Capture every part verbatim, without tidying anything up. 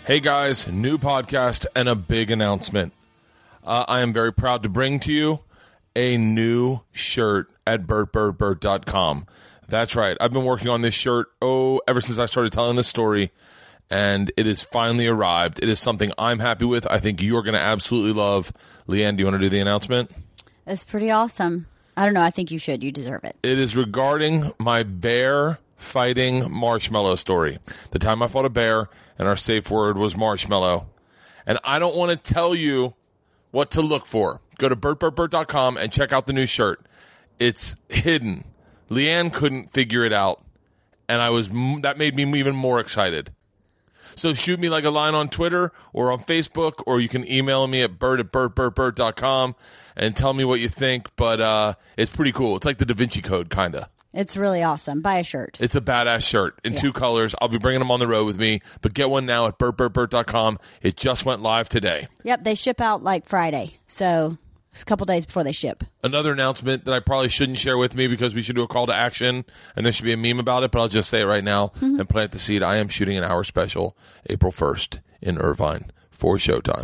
Hey guys, new podcast and a big announcement. Uh, I am very proud to bring to you a new shirt at bert bert bert dot com. That's right. I've been working on this shirt, oh, ever since I started telling this story, and it has finally arrived. It is something I'm happy with. I think you're going to absolutely love. Leanne, do you want to do the announcement? It's pretty awesome. I don't know. I think you should. You deserve it. It is regarding my bear fighting marshmallow story. The time I fought a bear, and our safe word was marshmallow. And I don't want to tell you what to look for. Go to bert bert bert dot com and check out the new shirt. It's hidden. Leanne couldn't figure it out, and I was that made me even more excited. So shoot me like a line on Twitter or on Facebook, or you can email me at bert at bert bert bert dot com and tell me what you think. But uh, it's pretty cool. It's like the Da Vinci Code, kind of. It's really awesome. Buy a shirt. It's a badass shirt in yeah. two colors. I'll be bringing them on the road with me, but get one now at bert bert bert dot com. It just went live today. Yep, they ship out like Friday, so it's a couple days before they ship. Another announcement that I probably shouldn't share with me because we should do a call to action, and there should be a meme about it, but I'll just say it right now mm-hmm. and plant the seed. I am shooting an hour special April first in Irvine for Showtime.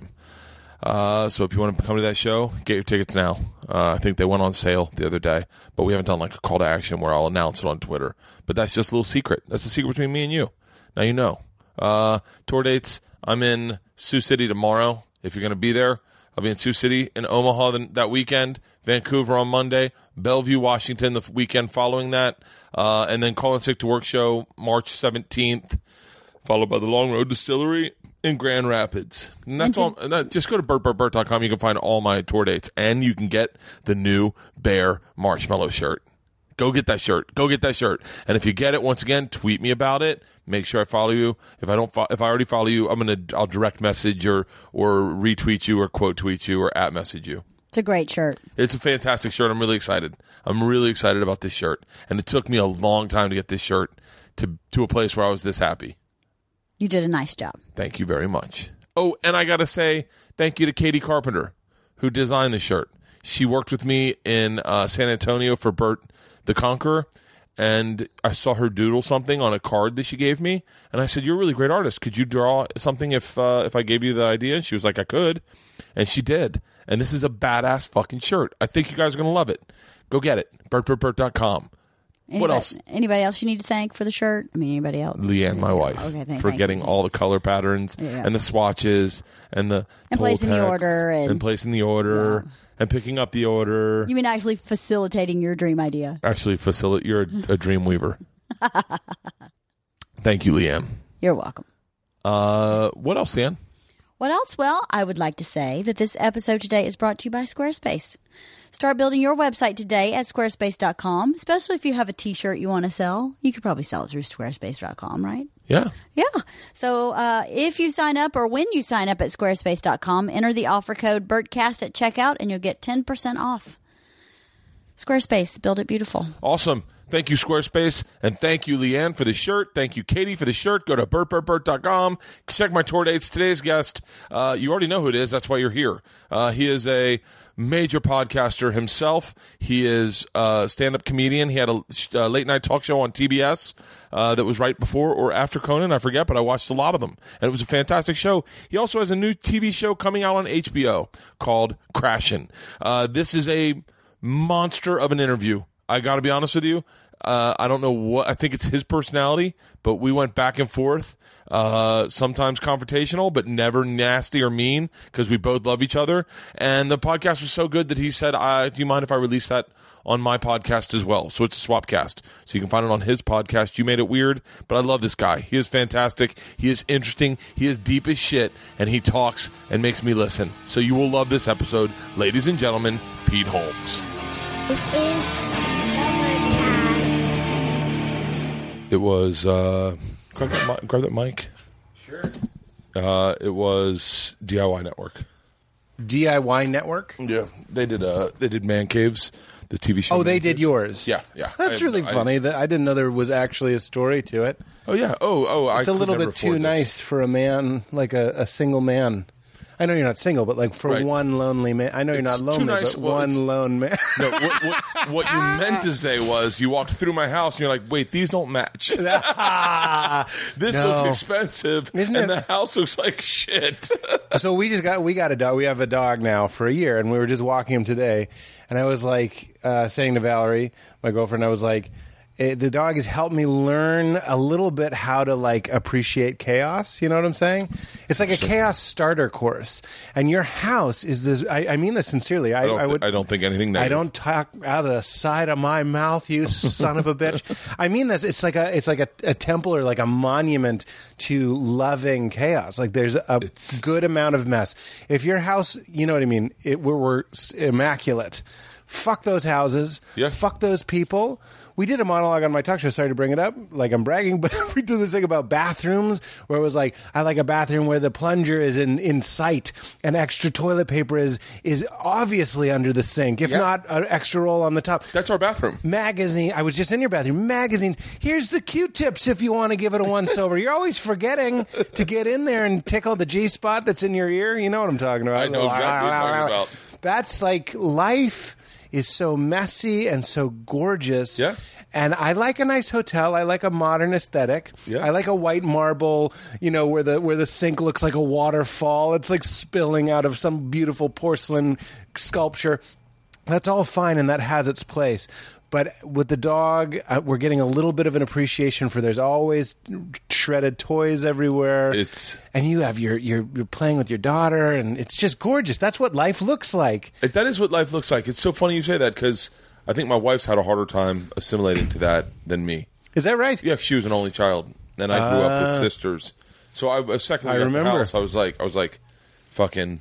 Uh, so if you want to come to that show, get your tickets now. Uh, I think they went on sale the other day, but we haven't done like a call to action where I'll announce it on Twitter. But that's just a little secret. That's a secret between me and you. Now you know. Uh, tour dates, I'm in Sioux City tomorrow. If you're going to be there, I'll be in Sioux City, in Omaha the, that weekend, Vancouver on Monday, Bellevue, Washington the weekend following that, uh, and then Call in Sick to Work show March seventeenth, followed by the Long Road Distillery in Grand Rapids. And that's and to, all. And that, just go to bert bert bert dot com. You can find all my tour dates, and you can get the new Bear Marshmallow shirt. Go get that shirt. Go get that shirt. And if you get it, once again, tweet me about it. Make sure I follow you. If I don't, fo- if I already follow you, I'm gonna, I'll direct message or or retweet you or quote tweet you or at message you. It's a great shirt. It's a fantastic shirt. I'm really excited. I'm really excited about this shirt. And it took me a long time to get this shirt to to a place where I was this happy. You did a nice job. Thank you very much. Oh, and I got to say thank you to Katie Carpenter, who designed the shirt. She worked with me in uh, San Antonio for Bert the Conqueror, and I saw her doodle something on a card that she gave me, and I said, "You're a really great artist. Could you draw something if uh, if I gave you the idea?" And she was like, "I could," and she did. And this is a badass fucking shirt. I think you guys are going to love it. Go get it. bert bert bert dot com. Anybody, what else? Anybody else you need to thank for the shirt? I mean, anybody else? Leanne, my wife, okay, thank, for thank getting you. all the color patterns yeah. and the swatches and the and placing the order and, and placing the order yeah. and picking up the order. You mean actually facilitating your dream idea? Actually, facilitate. You're a, a dream weaver. Thank you, Leanne. You're welcome. Uh, what else, Leanne? What else? Well, I would like to say that this episode today is brought to you by Squarespace. Start building your website today at squarespace dot com, especially if you have a t-shirt you want to sell. You could probably sell it through squarespace dot com, right? Yeah. Yeah. So uh, if you sign up or when you sign up at squarespace dot com, enter the offer code BERTCAST at checkout and you'll get ten percent off. Squarespace, build it beautiful. Awesome. Thank you, Squarespace, and thank you, Leanne, for the shirt. Thank you, Katie, for the shirt. Go to bert bert bert dot com. Check my tour dates. Today's guest, uh, you already know who it is. That's why you're here. Uh, he is a major podcaster himself. He is a stand-up comedian. He had a, a late-night talk show on T B S uh, that was right before or after Conan. I forget, but I watched a lot of them, and it was a fantastic show. He also has a new T V show coming out on H B O called Crashin'. Uh, this is a monster of an interview. I got to be honest with you. Uh, I don't know what, I think it's his personality, but we went back and forth, uh, sometimes confrontational, but never nasty or mean because we both love each other. And the podcast was so good that he said, uh, do you mind if I release that on my podcast as well? So it's a swapcast. So you can find it on his podcast. You Made It Weird, but I love this guy. He is fantastic. He is interesting. He is deep as shit, and he talks and makes me listen. So you will love this episode. Ladies and gentlemen, Pete Holmes. This is It was, uh, grab that, mic, grab that mic. Sure. Uh, it was D I Y Network. D I Y Network? Yeah. They did, uh, they did Man Caves, the T V show. Oh, Man they Caves. did yours? Yeah, yeah. That's I, really I, funny. That I didn't know there was actually a story to it. Oh, yeah. Oh, oh, I It's a could little never bit too afford nice this. for a man, like a, a single man. I know you're not single, but like for Right. one lonely man. I know you're It's not too lonely, nice- but well, one it's- lone man. No, what, what, what you meant to say was you walked through my house and you're like, wait, these don't match. This No. looks expensive, Isn't and it- the house looks like shit. So we just got we got a dog. We have a dog now for a year, and we were just walking him today. And I was like uh, saying to Valerie, my girlfriend, I was like, eh, the dog has helped me learn a little bit how to like appreciate chaos. You know what I'm saying? It's like a chaos starter course. And your house is this. I, I mean this sincerely. I, I don't, I thi- would. I don't think anything I negative. don't talk out of the side of my mouth, you son of a bitch. I mean this. It's like a it's like a, a temple or like a monument to loving chaos. Like there's a It's- good amount of mess. If your house, you know what I mean, it, we're, we're immaculate. Fuck those houses. Yeah. Fuck those people. We did a monologue on my talk show. Sorry to bring it up, like I'm bragging, but we did this thing about bathrooms where it was like, I like a bathroom where the plunger is in, in sight and extra toilet paper is is obviously under the sink, if Yeah. not an extra roll on the top. That's our bathroom. Magazine. I was just in your bathroom. Magazines. Here's the Q-tips if you want to give it a once over. You're always forgetting to get in there and tickle the G spot that's in your ear. You know what I'm talking about. I know exactly what you're talking about. That's like life is so messy and so gorgeous. Yeah. And I like a nice hotel. I like a modern aesthetic. Yeah. I like a white marble, you know, where the where the sink looks like a waterfall. It's like spilling out of some beautiful porcelain sculpture. That's all fine, and that has its place. But with the dog, uh, we're getting a little bit of an appreciation for there's always shredded toys everywhere. It's- and you have your you're, you're playing with your daughter, and it's just gorgeous. That's what life looks like. It- That is what life looks like. It's so funny you say that because I think my wife's had a harder time assimilating to that than me. Is that right? Yeah, 'cause she was an only child, and I grew up with sisters. So I, a second we I got remember. the house, I was like, I was like, fucking.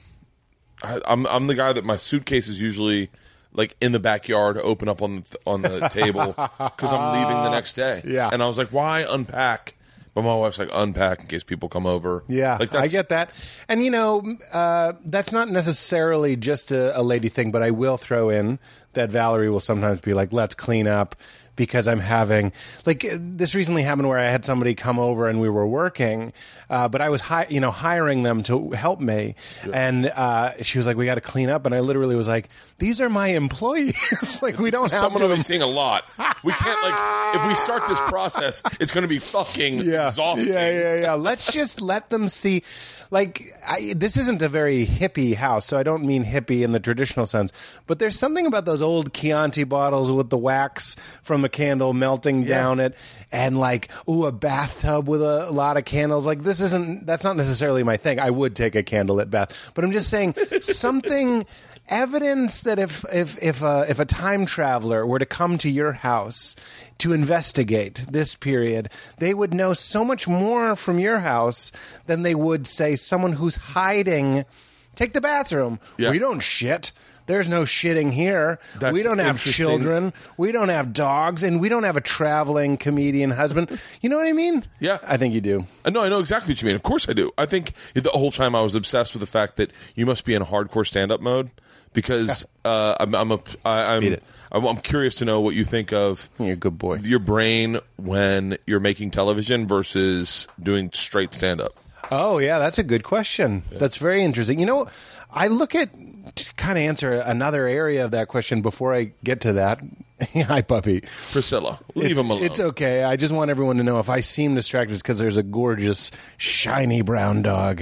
I, I'm I'm the guy that my suitcase is usually like in the backyard, open up on the, on the table because I'm leaving the next day. Yeah. and I was like, why unpack? But my wife's like, unpack in case people come over. Yeah, like I get that. And, you know, uh, that's not necessarily just a, a lady thing, but I will throw in that Valerie will sometimes be like, let's clean up because I'm having, like, uh, this recently happened where I had somebody come over and we were working, uh, but I was, hi- you know, hiring them to help me. And uh, she was like, we got to clean up. And I literally was like, these are my employees. Like, we don't have Someone to. will be seeing a lot. We can't like if we start this process, it's going to be fucking Yeah. exhausting. Yeah, yeah, yeah. Let's just let them see. Like, I, this isn't a very hippie house, so I don't mean hippie in the traditional sense. But there's something about those old Chianti bottles with the wax from the candle melting down it, and like, ooh, a bathtub with a lot of candles. Like, this isn't. That's not necessarily my thing. I would take a candlelit bath, but I'm just saying something. Evidence that if if if a, if a time traveler were to come to your house to investigate this period, they would know so much more from your house than they would, say, someone who's hiding. Take the bathroom. Yeah. We don't shit. There's no shitting here. That's we don't have interesting. children. We don't have dogs, and we don't have a traveling comedian husband. You know what I mean? Yeah. I think you do. Uh, No, I know exactly what you mean. Of course I do. I think the whole time I was obsessed with the fact that you must be in hardcore stand-up mode because uh, I'm I'm, a, I, I'm, Beat it. I'm I'm curious to know what you think of You're a good boy. your brain when you're making television versus doing straight stand-up. Oh, yeah, that's a good question. That's very interesting. You know, I look at, to kind of answer another area of that question before I get to that. Hi, puppy. Priscilla, leave it's, him alone. It's okay. I just want everyone to know if I seem distracted, it's because there's a gorgeous, shiny brown dog.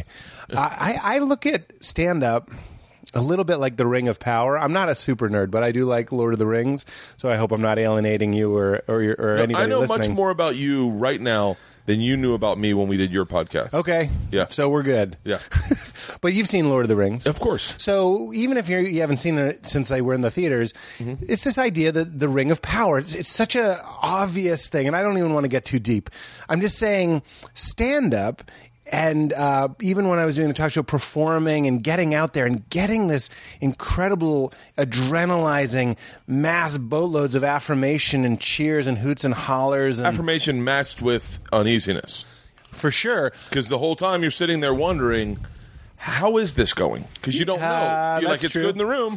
I, I I look at stand-up a little bit like the Ring of Power. I'm not a super nerd, but I do like Lord of the Rings, so I hope I'm not alienating you or, or, your- or anybody I know listening. much more about you right now than you knew about me when we did your podcast. Okay. Yeah. So we're good. Yeah. But you've seen Lord of the Rings. Of course. So even if you're, you haven't seen it since they were in the theaters, Mm-hmm. it's this idea that the Ring of Power, it's, it's such a obvious thing, and I don't even want to get too deep. I'm just saying stand-up, and uh, even when I was doing the talk show, performing and getting out there and getting this incredible adrenalizing mass boatloads of affirmation and cheers and hoots and hollers. And Affirmation matched with uneasiness. for sure. Because the whole time you're sitting there wondering, how is this going? Because you don't Yeah, know. You're like, that's it's true. good in the room,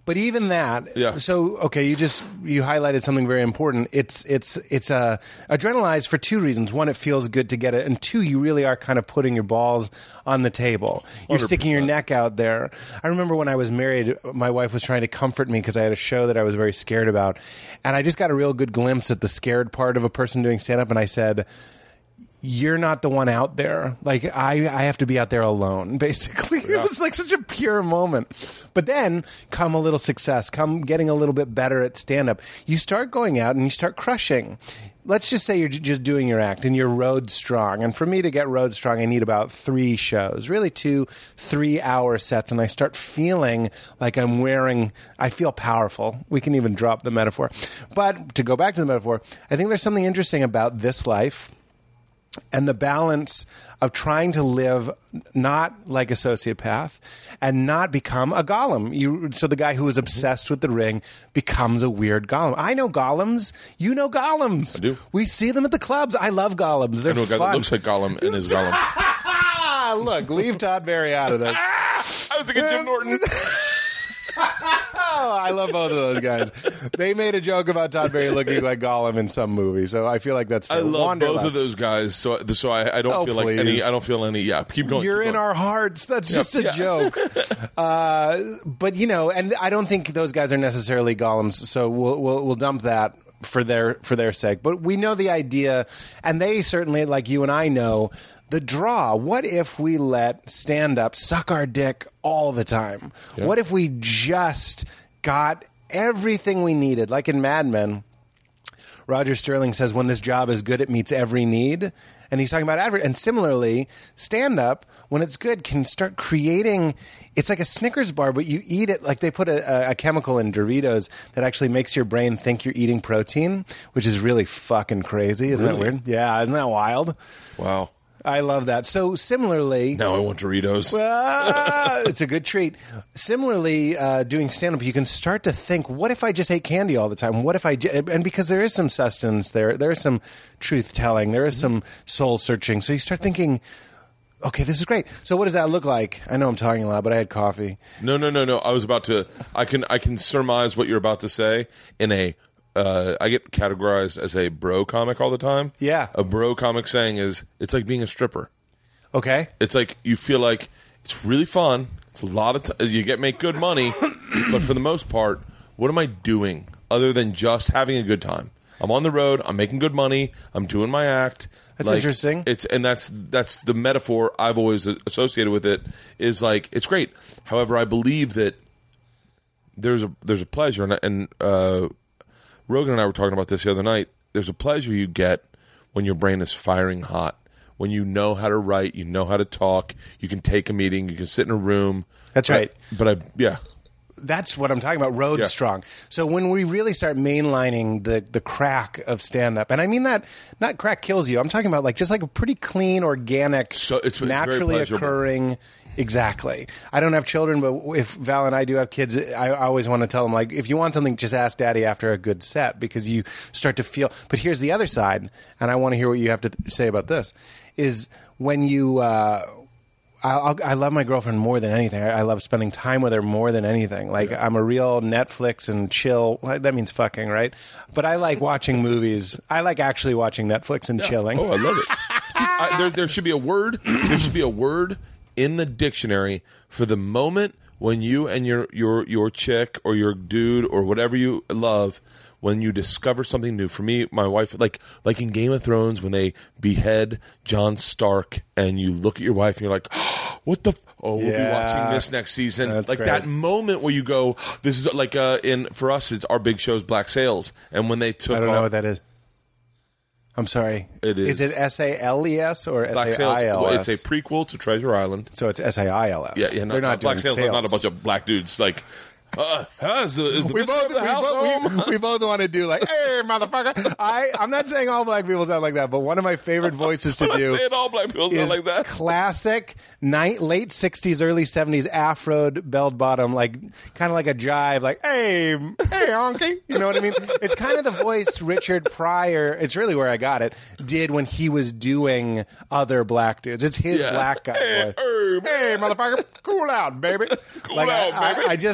But even that, Yeah. so okay, you just you highlighted something very important. It's it's it's a uh, adrenalized for two reasons. One, it feels good to get it, and two, you really are kind of putting your balls on the table. You're one hundred percent. sticking your neck out there. I remember when I was married, my wife was trying to comfort me because I had a show that I was very scared about, and I just got a real good glimpse at the scared part of a person doing stand up, and I said, you're not the one out there. Like, I, I have to be out there alone, basically. Yeah. It was like such a pure moment. But then come a little success, come getting a little bit better at stand-up. You start going out and you start crushing. Let's just say you're j- just doing your act and you're road strong. And for me to get road strong, I need about three shows, really two three-hour sets. And I start feeling like I'm wearing, I feel powerful. We can even drop the metaphor. But to go back to the metaphor, I think there's something interesting about this life and the balance of trying to live not like a sociopath and not become a golem. You, so the guy who is obsessed with the ring becomes a weird golem. I know golems. You know golems. I do. We see them at the clubs. I love golems. They're I know a guy fun. that looks like Gollum and is Gollum. Look, leave Todd Barry out of this. I was thinking Jim Norton. Oh, I love both of those guys. They made a joke about Todd Barry looking like Gollum in some movie, so I feel like that's fair. I love Wanderlust. both of those guys, so so I, I don't Oh, feel like please. any. I don't feel any. Yeah, keep going. You're keep in going. our hearts. That's just a yeah. joke. uh, but you know, and I don't think those guys are necessarily golems. So we'll we'll, we'll dump that for their for their sake. But we know the idea, and they certainly, like you and I, know the draw. What if we let stand up suck our dick all the time? Yeah. What if we just got everything we needed, like in Mad Men? Roger Sterling says, when this job is good, it meets every need. And he's talking about adver- and similarly, stand-up, when it's good, can start creating. It's like a Snickers bar, but you eat it like they put a, a, a chemical in Doritos that actually makes your brain think you're eating protein, which is really fucking crazy. Isn't Really? that weird? Yeah, isn't that wild? Wow. I love that. So similarly, Now I want Doritos. ah, it's a good treat. Similarly, uh, doing stand-up, you can start to think, what if I just ate candy all the time? What if I... J-? And because there is some sustenance there, there is some truth-telling, there is some soul-searching. So you start thinking, okay, this is great. So what does that look like? I know I'm talking a lot, but I had coffee. No, no, no, no. I was about to. I can. I can surmise what you're about to say in a. Uh, I get categorized as a bro comic all the time. Yeah. A bro comic saying is it's like being a stripper. Okay? It's like you feel like it's really fun. It's a lot of t- you get make good money, but for the most part, what am I doing other than just having a good time? I'm on the road. I'm making good money. I'm doing my act. That's Like, interesting. It's and that's that's the metaphor I've always associated with it. Is like it's great. However, I believe that there's a there's a pleasure, and, and uh, Rogan and I were talking about this the other night. There's a pleasure you get when your brain is firing hot, when you know how to write, you know how to talk, you can take a meeting, you can sit in a room. That's But- right. But I, yeah, That's what I'm talking about, road Yeah. strong. So when we really start mainlining the, the crack of stand-up, and I mean that, not crack kills you, I'm talking about like just like a pretty clean, organic, So it's- it's very naturally pleasurable. occurring. Exactly. I don't have children, but if Val and I do have kids, I I always want to tell them, like, if you want something, just ask Daddy after a good set, because you start to feel. But here's the other side, and I want to hear what you have to th- say about this, is when you... Uh, I, I love my girlfriend more than anything. I love spending time with her more than anything. Like, I'm a real Netflix and chill. Well, that means fucking, right? But I like watching movies. I like actually watching Netflix and chilling. Oh, I love it. Dude, I, there, there should be a word. There should be a word in the dictionary for the moment when you and your your your chick or your dude or whatever you love, when you discover something new. For me, my wife, like like in Game of Thrones, when they behead Jon Stark, and you look at your wife and you're like, oh, "What the? F- oh, we'll Yeah. be watching this next season." That's like great. that moment where you go, "This is like uh, in for us, it's our big show's Black Sails," and when they took I don't off, know what that is. I'm sorry. It is. Is it S A L E S or S Black A Sails, I L S? it's a prequel to Treasure Island. So it's S A I L S. Yeah, yeah. Not, They're not Black doing Sails are not a sales. bunch of black dudes. Like, uh, huh, is the, is the We mistress both, of the we, house both, home? we, we both want to do like, hey, motherfucker. I, I'm not saying all black people sound like that, but one of my favorite voices to do Saying all black people is sound like that. classic night, late sixties, early seventies afroed belt bottom, like kind of like a jive, like, hey, hey, honky. You know what I mean? It's kind of the voice Richard Pryor, it's really where I got it, did when he was doing other black dudes. It's his Yeah. black guy Hey, voice. hey, Hey, motherfucker, cool out, baby. Cool like, out, I, baby. I, I just, I wish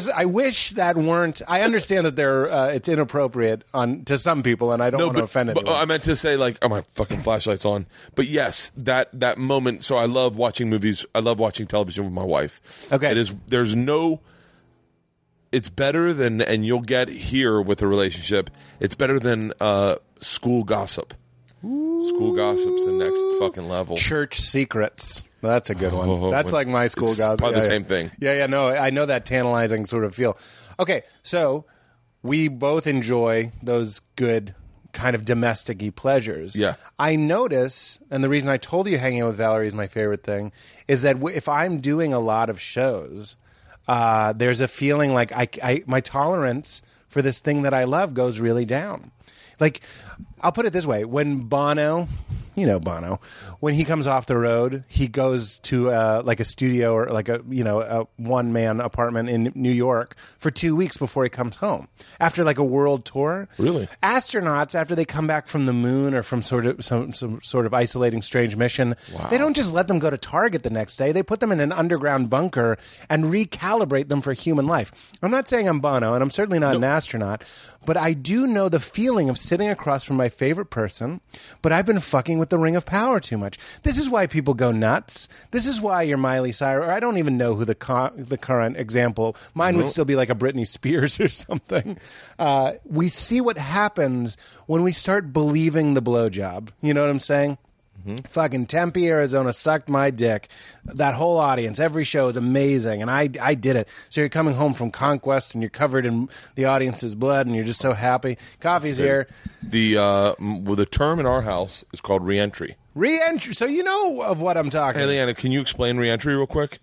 wish that weren't. I understand that they're uh, it's inappropriate on to some people, and I don't No, want to but, offend but anyone. I meant to say, like, oh, my fucking flashlight's on. But yes, that that moment. So I love watching movies. I love watching television with my wife. Okay. It is. There's no. It's better than, and you'll get here with a relationship. It's better than uh, school gossip. Ooh. School gossip's the next fucking level. Church secrets. Well, that's a good one. Oh, That's like my school it's gossip. probably yeah, the yeah. same thing. Yeah, yeah, no, I know that tantalizing sort of feel. Okay, so we both enjoy those good kind of domestic-y pleasures. Yeah. I notice, and the reason I told you hanging out with Valerie is my favorite thing, is that w- if I'm doing a lot of shows, uh, there's a feeling like I, I, my tolerance for this thing that I love goes really down. Like, I'll put it this way. When Bono, you know Bono, when he comes off the road, he goes to uh, like a studio or like a, you know, a one-man apartment in New York for two weeks before he comes home. After like a world tour. Really? Astronauts, after they come back from the moon or from sort of some, some sort of isolating strange mission, Wow. they don't just let them go to Target the next day. They put them in an underground bunker and recalibrate them for human life. I'm not saying I'm Bono, and I'm certainly not an astronaut, but I do know the feeling of sitting across from my favorite person, but I've been fucking with the Ring of Power too much. This is why people go nuts. This is why you're Miley Cyrus, or I don't even know who the co- the current example. Mine would still be like a Britney Spears or something. Uh, we see what happens when we start believing the blowjob. You know what I'm saying? Fucking Tempe, Arizona sucked my dick. That whole audience, every show is amazing, and I, I did it. So you're coming home from Conquest, and you're covered in the audience's blood, and you're just so happy. Coffee's here. The uh, m- well, the term in our house is called reentry. Re-entry. So you know of what I'm talking Hey, about. Leanna, can you explain reentry real quick?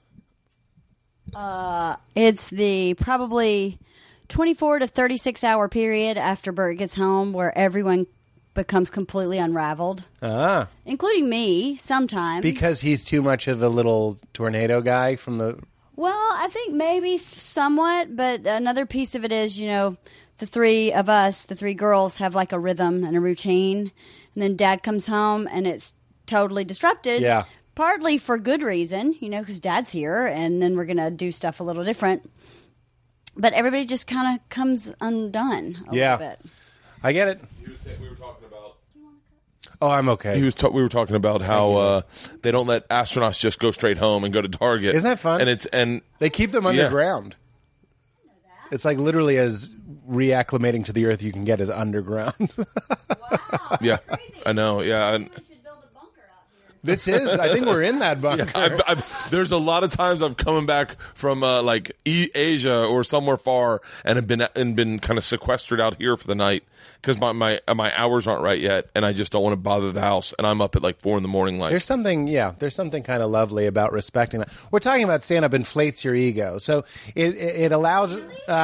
It's the probably twenty-four to thirty-six hour period after Bert gets home where everyone becomes completely unraveled, Ah, including me sometimes. because he's too much of a little tornado guy from the... Well, I think maybe s- somewhat, but another piece of it is, you know, the three of us, the three girls, have like a rhythm and a routine, and then Dad comes home and it's totally disrupted. Yeah. Partly for good reason, you know, because Dad's here, and then we're gonna do stuff a little different. But everybody just kind of comes undone a Yeah. little bit. I get it. We were talking about. Oh, I'm okay. He was. Ta- we were talking about how uh, they don't let astronauts just go straight home and go to Target. Isn't that fun? And it's and They keep them Yeah. underground. It's like literally as reacclimating to the earth you can get is underground. Wow. yeah, I know. Yeah, and should build a bunker out here. This is, I think we're in that bunker. I've, I've, there's a lot of times I've coming back from uh, like e- Asia or somewhere far and have been and been kind of sequestered out here for the night because my my my hours aren't right yet, and I just don't want to bother the house, and I'm up at like four in the morning. Like, There's something, yeah, there's something kind of lovely about respecting that. We're talking about stand-up inflates your ego. So it, it, it allows...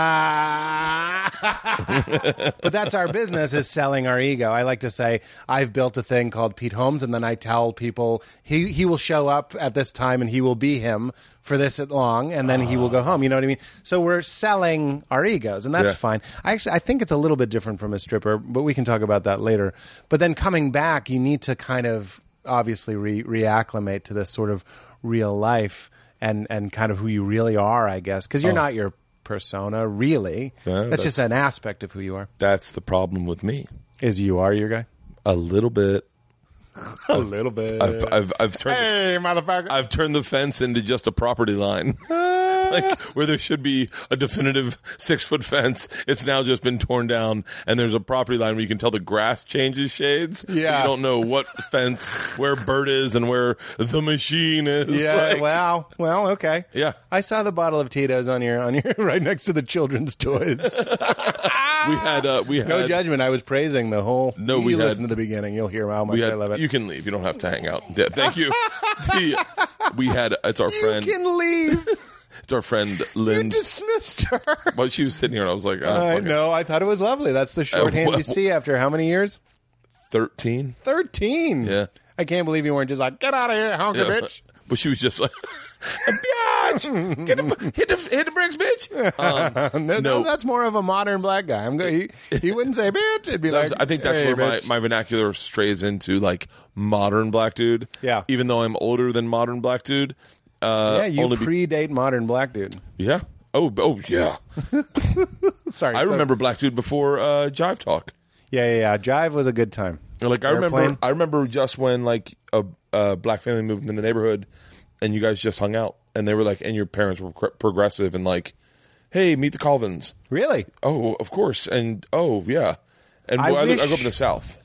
Uh, but that's our business, is selling our ego. I like to say, I've built a thing called Pete Holmes, and then I tell people he, he will show up at this time and he will be him for this long, and then he will go home. You know what I mean? So we're selling our egos, and that's Yeah. fine. I actually I think it's a little bit different from a stripper, but we can talk about that later. But then coming back, you need to kind of obviously re- reacclimate to this sort of real life and, and kind of who you really are, I guess, because you're Oh. not your persona, really. Yeah, that's, just that's- an aspect of who you are. that's the problem with me. Is you are your guy? A little bit. A little bit. I've I've, I've turned. hey, motherfucker. I've turned the fence into just a property line. Like where there should be a definitive six foot fence, it's now just been torn down, and there's a property line where you can tell the grass changes shades. but Yeah. you don't know what fence, where Bert is, and where the machine is. Yeah, Like, wow. Well, okay. Yeah. I saw the bottle of Tito's on your on your right next to the children's toys. we had uh, we had No judgment. I was praising the whole. No, you we had- listen to the beginning. You'll hear how much we had. I love it. You can leave. You don't have to hang out. Yeah, thank you. The- we had. It's our You friend. can leave. It's our friend You Lynn. dismissed her. But she was sitting here, and I was like, oh, I fuck it. know. I thought it was lovely. That's the shorthand Uh, you see after how many years? thirteen. Thirteen. Yeah. I can't believe you weren't just like, get out of here, honky Yeah. bitch. But she was just like, bitch, get the, hit the hit the bricks, bitch. Um, No, no, that's more of a modern black guy. I'm go- he, he wouldn't say bitch. It'd be that like, was- I think that's hey, where my, bitch. my vernacular strays into like modern black dude. Yeah. Even though I'm older than modern black dude. Uh, yeah, you only be- predate modern black dude. yeah. Oh, oh yeah. Sorry, I so- remember Black Dude before uh, Jive Talk. Yeah, yeah, yeah. Jive was a good time. Like I Airplane. remember, I remember just when like a, a black family moved in the neighborhood, and you guys just hung out, and they were like, and your parents were cr- progressive, and like, hey, meet the Colvins. Really? Oh, of course, and oh yeah, and I well, I, wish- I grew up in the South.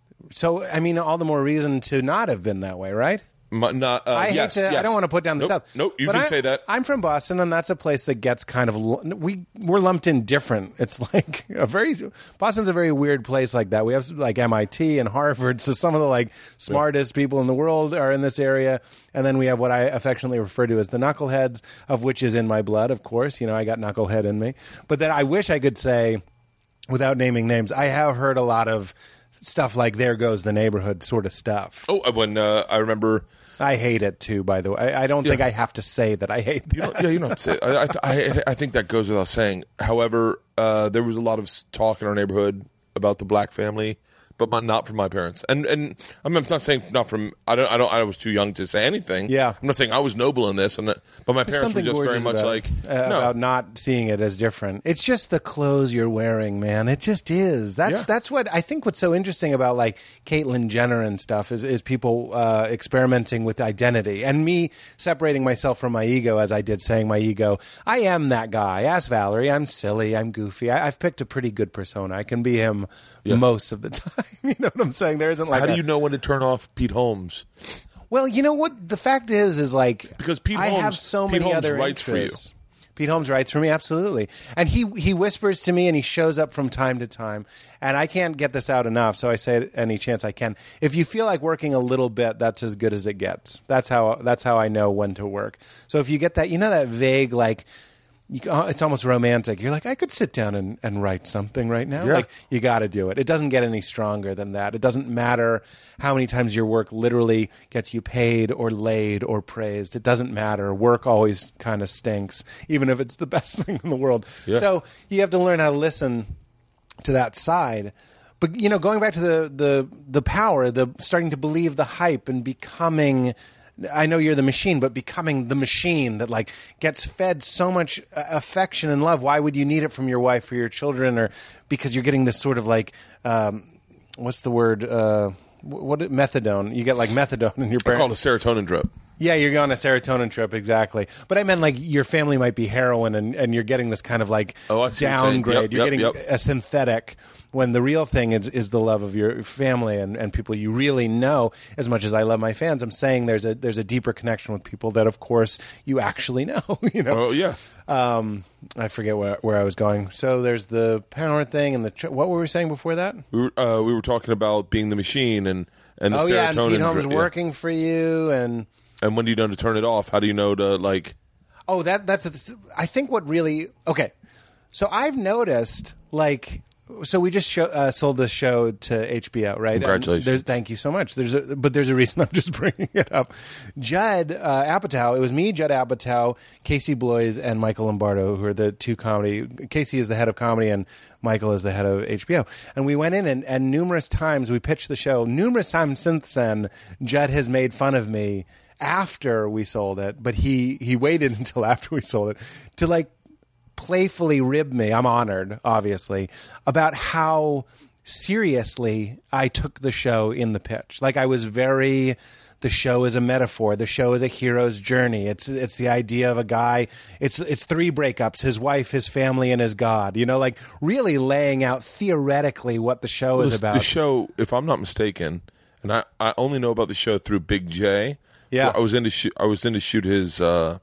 So, I mean, all the more reason to not have been that way, right? My, not, uh, I hate yes, to. I yes. don't want to put down the Nope, South. Nope, you But can I- say that. I'm from Boston, and that's a place that gets kind of l- we we're lumped in different. It's like a very Boston's a very weird place like that. We have like M I T and Harvard, so some of the like smartest people in the world are in this area, and then we have what I affectionately refer to as the knuckleheads, of which is in my blood. Of course, you know I got knucklehead in me. But then I wish I could say, without naming names, I have heard a lot of stuff like "there goes the neighborhood" sort of stuff. Oh, when uh, I remember. I hate it too. By the way, I, I don't think I have to say that I hate. That. You don't, yeah, you don't have to say it. I, I, I think that goes without saying. However, uh, there was a lot of talk in our neighborhood about the black family, but my, not from my parents. And and I'm not saying not from. I don't. I don't. I was too young to say anything. Yeah. I'm not saying I was noble in this, and that, but my There's parents were something just very gorgeous much about, like uh, no. about not seeing it as different. It's just the clothes you're wearing, man. It just is. That's Yeah. that's what I think. What's so interesting about like Caitlyn Jenner and stuff is is people uh, experimenting with identity and me separating myself from my ego, as I did saying my ego. I am that guy. Ask Valerie. I'm silly. I'm goofy. I, I've picked a pretty good persona. I can be him most of the time. You know what I'm saying? There isn't like How do a- you know when to turn off Pete Holmes? Well, you know what? The fact is, is like Because Pete I have Holmes- so Pete many Holmes other writes for you. interests. Pete Holmes writes for me, absolutely, and he he whispers to me, and he shows up from time to time, and I can't get this out enough. So I say it any chance I can. If you feel like working a little bit, that's as good as it gets. That's how that's how I know when to work. So if you get that, you know, that vague like. You, uh, it's almost romantic. You're like, I could sit down and, and write something right now. Yeah. Like, you got to do it. It doesn't get any stronger than that. It doesn't matter how many times your work literally gets you paid or laid or praised. It doesn't matter. Work always kind of stinks, even if it's the best thing in the world. Yeah. So you have to learn how to listen to that side. But, you know, going back to the, the, the power, the starting to believe the hype and becoming... I know you're the machine, but becoming the machine that like gets fed so much uh, affection and love. Why would you need it from your wife or your children, or because you're getting this sort of like um, what's the word? Uh, what methadone? You get like methadone in your I call parents. it a serotonin drip. Yeah, you're on a serotonin trip, exactly. But I meant like your family might be heroin, and, and you're getting this kind of like Oh, I see what you're saying. downgrade. Yep, you're yep, getting yep. a synthetic when the real thing is is the love of your family and, and people you really know. As much as I love my fans, I'm saying there's a there's a deeper connection with people that, of course, you actually know. You know. Oh yeah. Um, I forget where where I was going. So there's the power thing and the tr- what were we saying before that? We were uh, we were talking about being the machine and and the Oh serotonin. yeah, and Pete Holmes drip, yeah. working for you and. And when do you know to turn it off? How do you know to like? Oh, that that's. The, I think what really okay. So I've noticed like. So we just show, uh, sold the show to H B O, right? And Congratulations. there's, thank you so much. There's a, but there's a reason I'm just bringing it up. Judd uh, Apatow. It was me, Judd Apatow, Casey Bloys, and Michael Lombardo, who are the two comedy. Casey is the head of comedy, and Michael is the head of H B O. And we went in, and, and numerous times we pitched the show. Numerous times since then, Judd has made fun of me after we sold it, but he he waited until after we sold it to like playfully rib me. I'm honored, obviously, about how seriously I took the show in the pitch. Like I was very. The show is a metaphor. The show is a hero's journey. It's it's the idea of a guy. It's it's three breakups: his wife, his family, and his God. You know, like really laying out theoretically what the show is the, about. The show, if I'm not mistaken, and I, I only know about the show through Big J. Yeah. I was in to shoot. I was in to shoot his uh,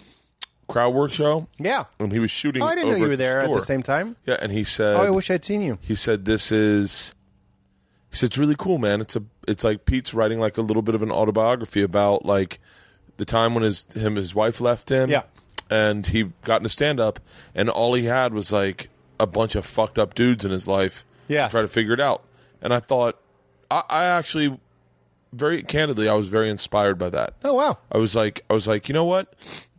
crowd work show. Yeah. and he was shooting. Oh, I didn't know over you at were there at the store. same time. Yeah, and he said, Oh, I wish I'd seen you. he said this is. He said it's really cool, man. It's a. It's like Pete's writing like a little bit of an autobiography about like the time when his him his wife left him. Yeah. and he got into stand up, and all he had was like a bunch of fucked up dudes in his life. Yes. to try to figure it out. And I thought, I, I actually, very candidly, I was very inspired by that. Oh wow. I was like, I was like, you know what?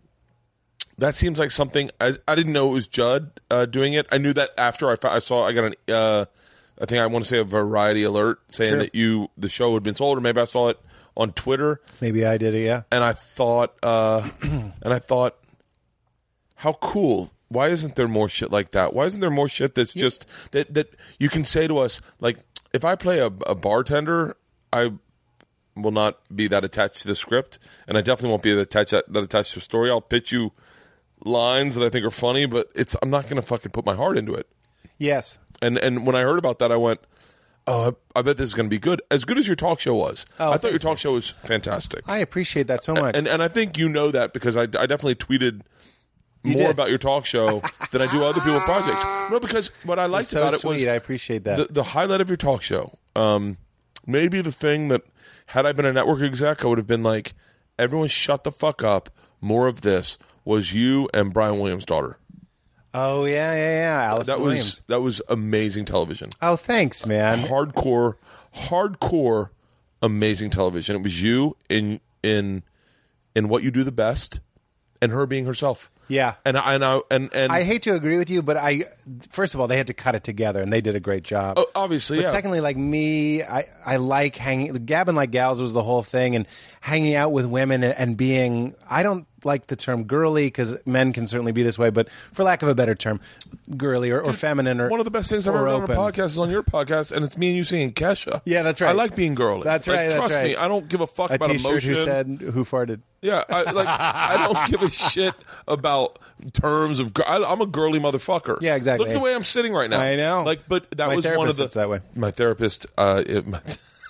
That seems like something. I, I didn't know it was Judd uh, doing it. I knew that after I, fo- I saw. I got an. Uh, I think I want to say a Variety alert saying Sure. that you the show had been sold, or maybe I saw it on Twitter, Maybe I did it. Yeah. and I thought, uh, and I thought, how cool. Why isn't there more shit like that? Why isn't there more shit that's yeah. just that that you can say to us? Like, if I play a, a bartender, I will not be that attached to the script, and I definitely won't be that attached that, that attached to the story. I'll pitch you lines that I think are funny, but it's I'm not going to fucking put my heart into it. Yes. And and when I heard about that, I went, oh, I, I bet this is going to be good. As good as your talk show was. Oh, I thought your talk show was fantastic. I appreciate that so much. And and I think you know that because I, I definitely tweeted you more did. about your talk show than I do other people's projects. No, because what I liked so about it sweet. was I appreciate that. The, the highlight of your talk show. Um, maybe the thing that, had I been a network exec, I would have been like, everyone shut the fuck up. More of this was you and Brian Williams' daughter. Oh, yeah, yeah, yeah. Allison that was, Williams. That was amazing television. Oh, thanks, man. Hardcore, hardcore, amazing television. It was you in in in what you do the best, and her being herself. Yeah, and I and I and, and I hate to agree with you, but I first of all they had to cut it together, and they did a great job. Oh, obviously, but yeah. Secondly, like me, I, I like hanging. Gabbing like gals was the whole thing, and hanging out with women and, and being. I don't like the term girly because men can certainly be this way, but for lack of a better term, girly or, or feminine or one of the best things I've ever done on a podcast is on your podcast, and it's me and you singing Kesha. Yeah, that's right. I like being girly. That's like, right. Trust that's right. me, I don't give a fuck a about t-shirt emotion. Who said who farted? Yeah, I, like I don't give a shit about terms of. I, I'm a girly motherfucker. Yeah, exactly. Look the way I'm sitting right now. I know. Like, but that my was one of the. Sits that way. My therapist. Uh, it, my,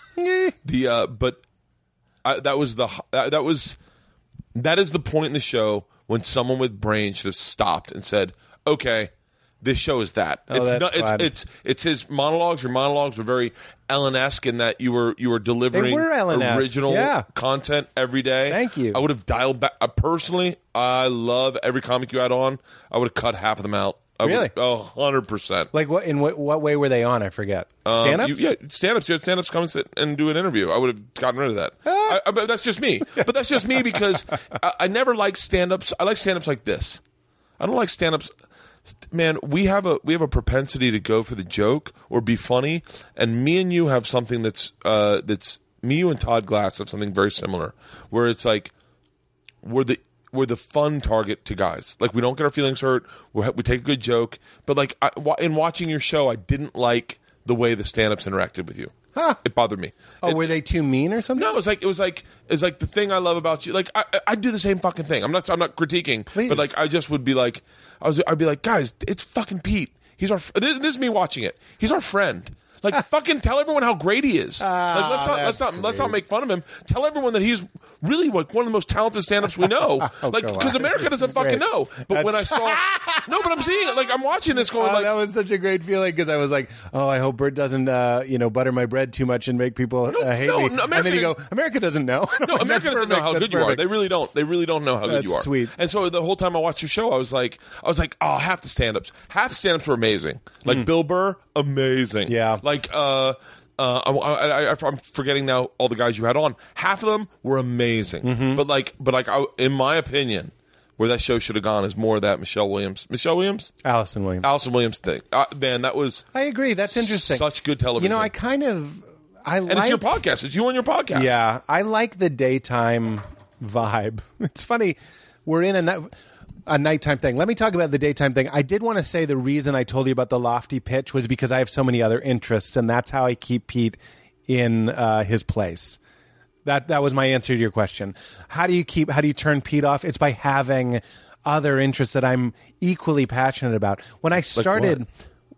the uh, but I, that was the uh, that was that is the point in the show when someone with brains should have stopped and said, "Okay, this show is that." Oh, it's that's not, it's, fun. it's it's his monologues. Your monologues were very Ellen-esque in that you were you were delivering They were Ellen-esque. original Yeah. content every day. Thank you. I would have dialed back. Uh, personally, I love every comic you had on. I would have cut half of them out. I Really? Would, oh, one hundred percent. Like what? In what, what way were they on? I forget. Stand ups? Um, you, yeah, stand-ups. You had stand-ups come and sit and do an interview. I would have gotten rid of that. I, I, but that's just me. But that's just me because I, I never like stand-ups. I like stand-ups like this. I don't like stand-ups. Man, we have a we have a propensity to go for the joke or be funny, and me and you have something that's uh, that's me, you, and Todd Glass have something very similar, where it's like we're the we're the fun target to guys. Like, we don't get our feelings hurt. We're, we take a good joke. But, like, I, in watching your show, I didn't like the way the stand-ups interacted with you. Huh. It bothered me. Oh, it, were they too mean or something? No, it was like it was like it was like the thing I love about you. Like, I I do the same fucking thing. I'm not I'm not critiquing, Please. but like I just would be like I was I'd be like, guys, it's fucking Pete. He's our this, this is me watching it. He's our friend. Like, fucking tell everyone how great he is. Ah, like, let's not let's not sweet. let's not make fun of him. Tell everyone that he's really like one of the most talented stand-ups we know. Oh, like, come because on. America This doesn't is fucking great. know. But when I That's- saw no, but I'm seeing it. Like, I'm watching this going Oh, like that was such a great feeling because I was like, "Oh, I hope Bert doesn't, uh, you know, butter my bread too much and make people uh, hate no, me." no, and then you go, America- "America doesn't know." No, America doesn't know how That's good you are. perfect. They really don't. They really don't know how good That's you are. sweet. And so the whole time I watched your show, I was like, I was like, oh, half the stand-ups, half the stand-ups were amazing. Like Bill Burr, amazing. Yeah. Like, uh, uh, I, I, I, I'm forgetting now all the guys you had on. Half of them were amazing. Mm-hmm. But like, but like, I, in my opinion, where that show should have gone is more of that Michelle Williams, Michelle Williams, Allison Williams. Allison Williams thing. Uh, man, that was I agree. That's interesting. such good television. You know, I kind of, I and like. it's your podcast. It's you on your podcast. Yeah, I like the daytime vibe. It's funny. We're in a night. A nighttime thing. Let me talk about the daytime thing. I did want to say the reason I told you about the lofty pitch was because I have so many other interests, and that's how I keep Pete in uh, his place. That that was my answer to your question. How do you keep? How do you turn Pete off? It's by having other interests that I'm equally passionate about. When I started,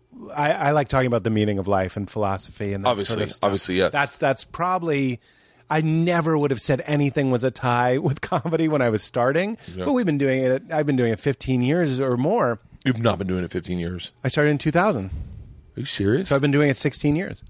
I, I like talking about the meaning of life and philosophy and that Obviously, sort of stuff. obviously, yes. That's that's probably. I never would have said anything was a tie with comedy when I was starting, Yeah. but we've been doing it. I've been doing it fifteen years or more. You've not been doing it fifteen years. I started in two thousand, Are you serious? so I've been doing it sixteen years.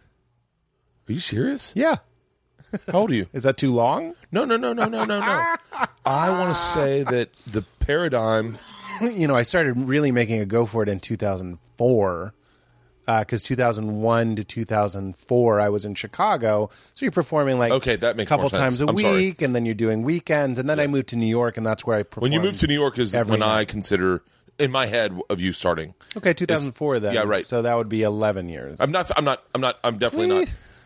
Are you serious? Yeah, How old are you? is that too long? No, no, no, no, no, no, no. I want to say that the paradigm. You know, I started really making a go for it in two thousand four. Because two thousand one to two thousand four, I was in Chicago. So you're performing like Okay, that makes a couple more sense. times a I'm week, sorry. and then you're doing weekends. And then I moved to New York, and that's where I performed. When you moved to New York is every when night. I consider in my head of you starting. Okay, two thousand four then. Yeah, right. So that would be eleven years. I'm not. I'm not. I'm not. I'm definitely not.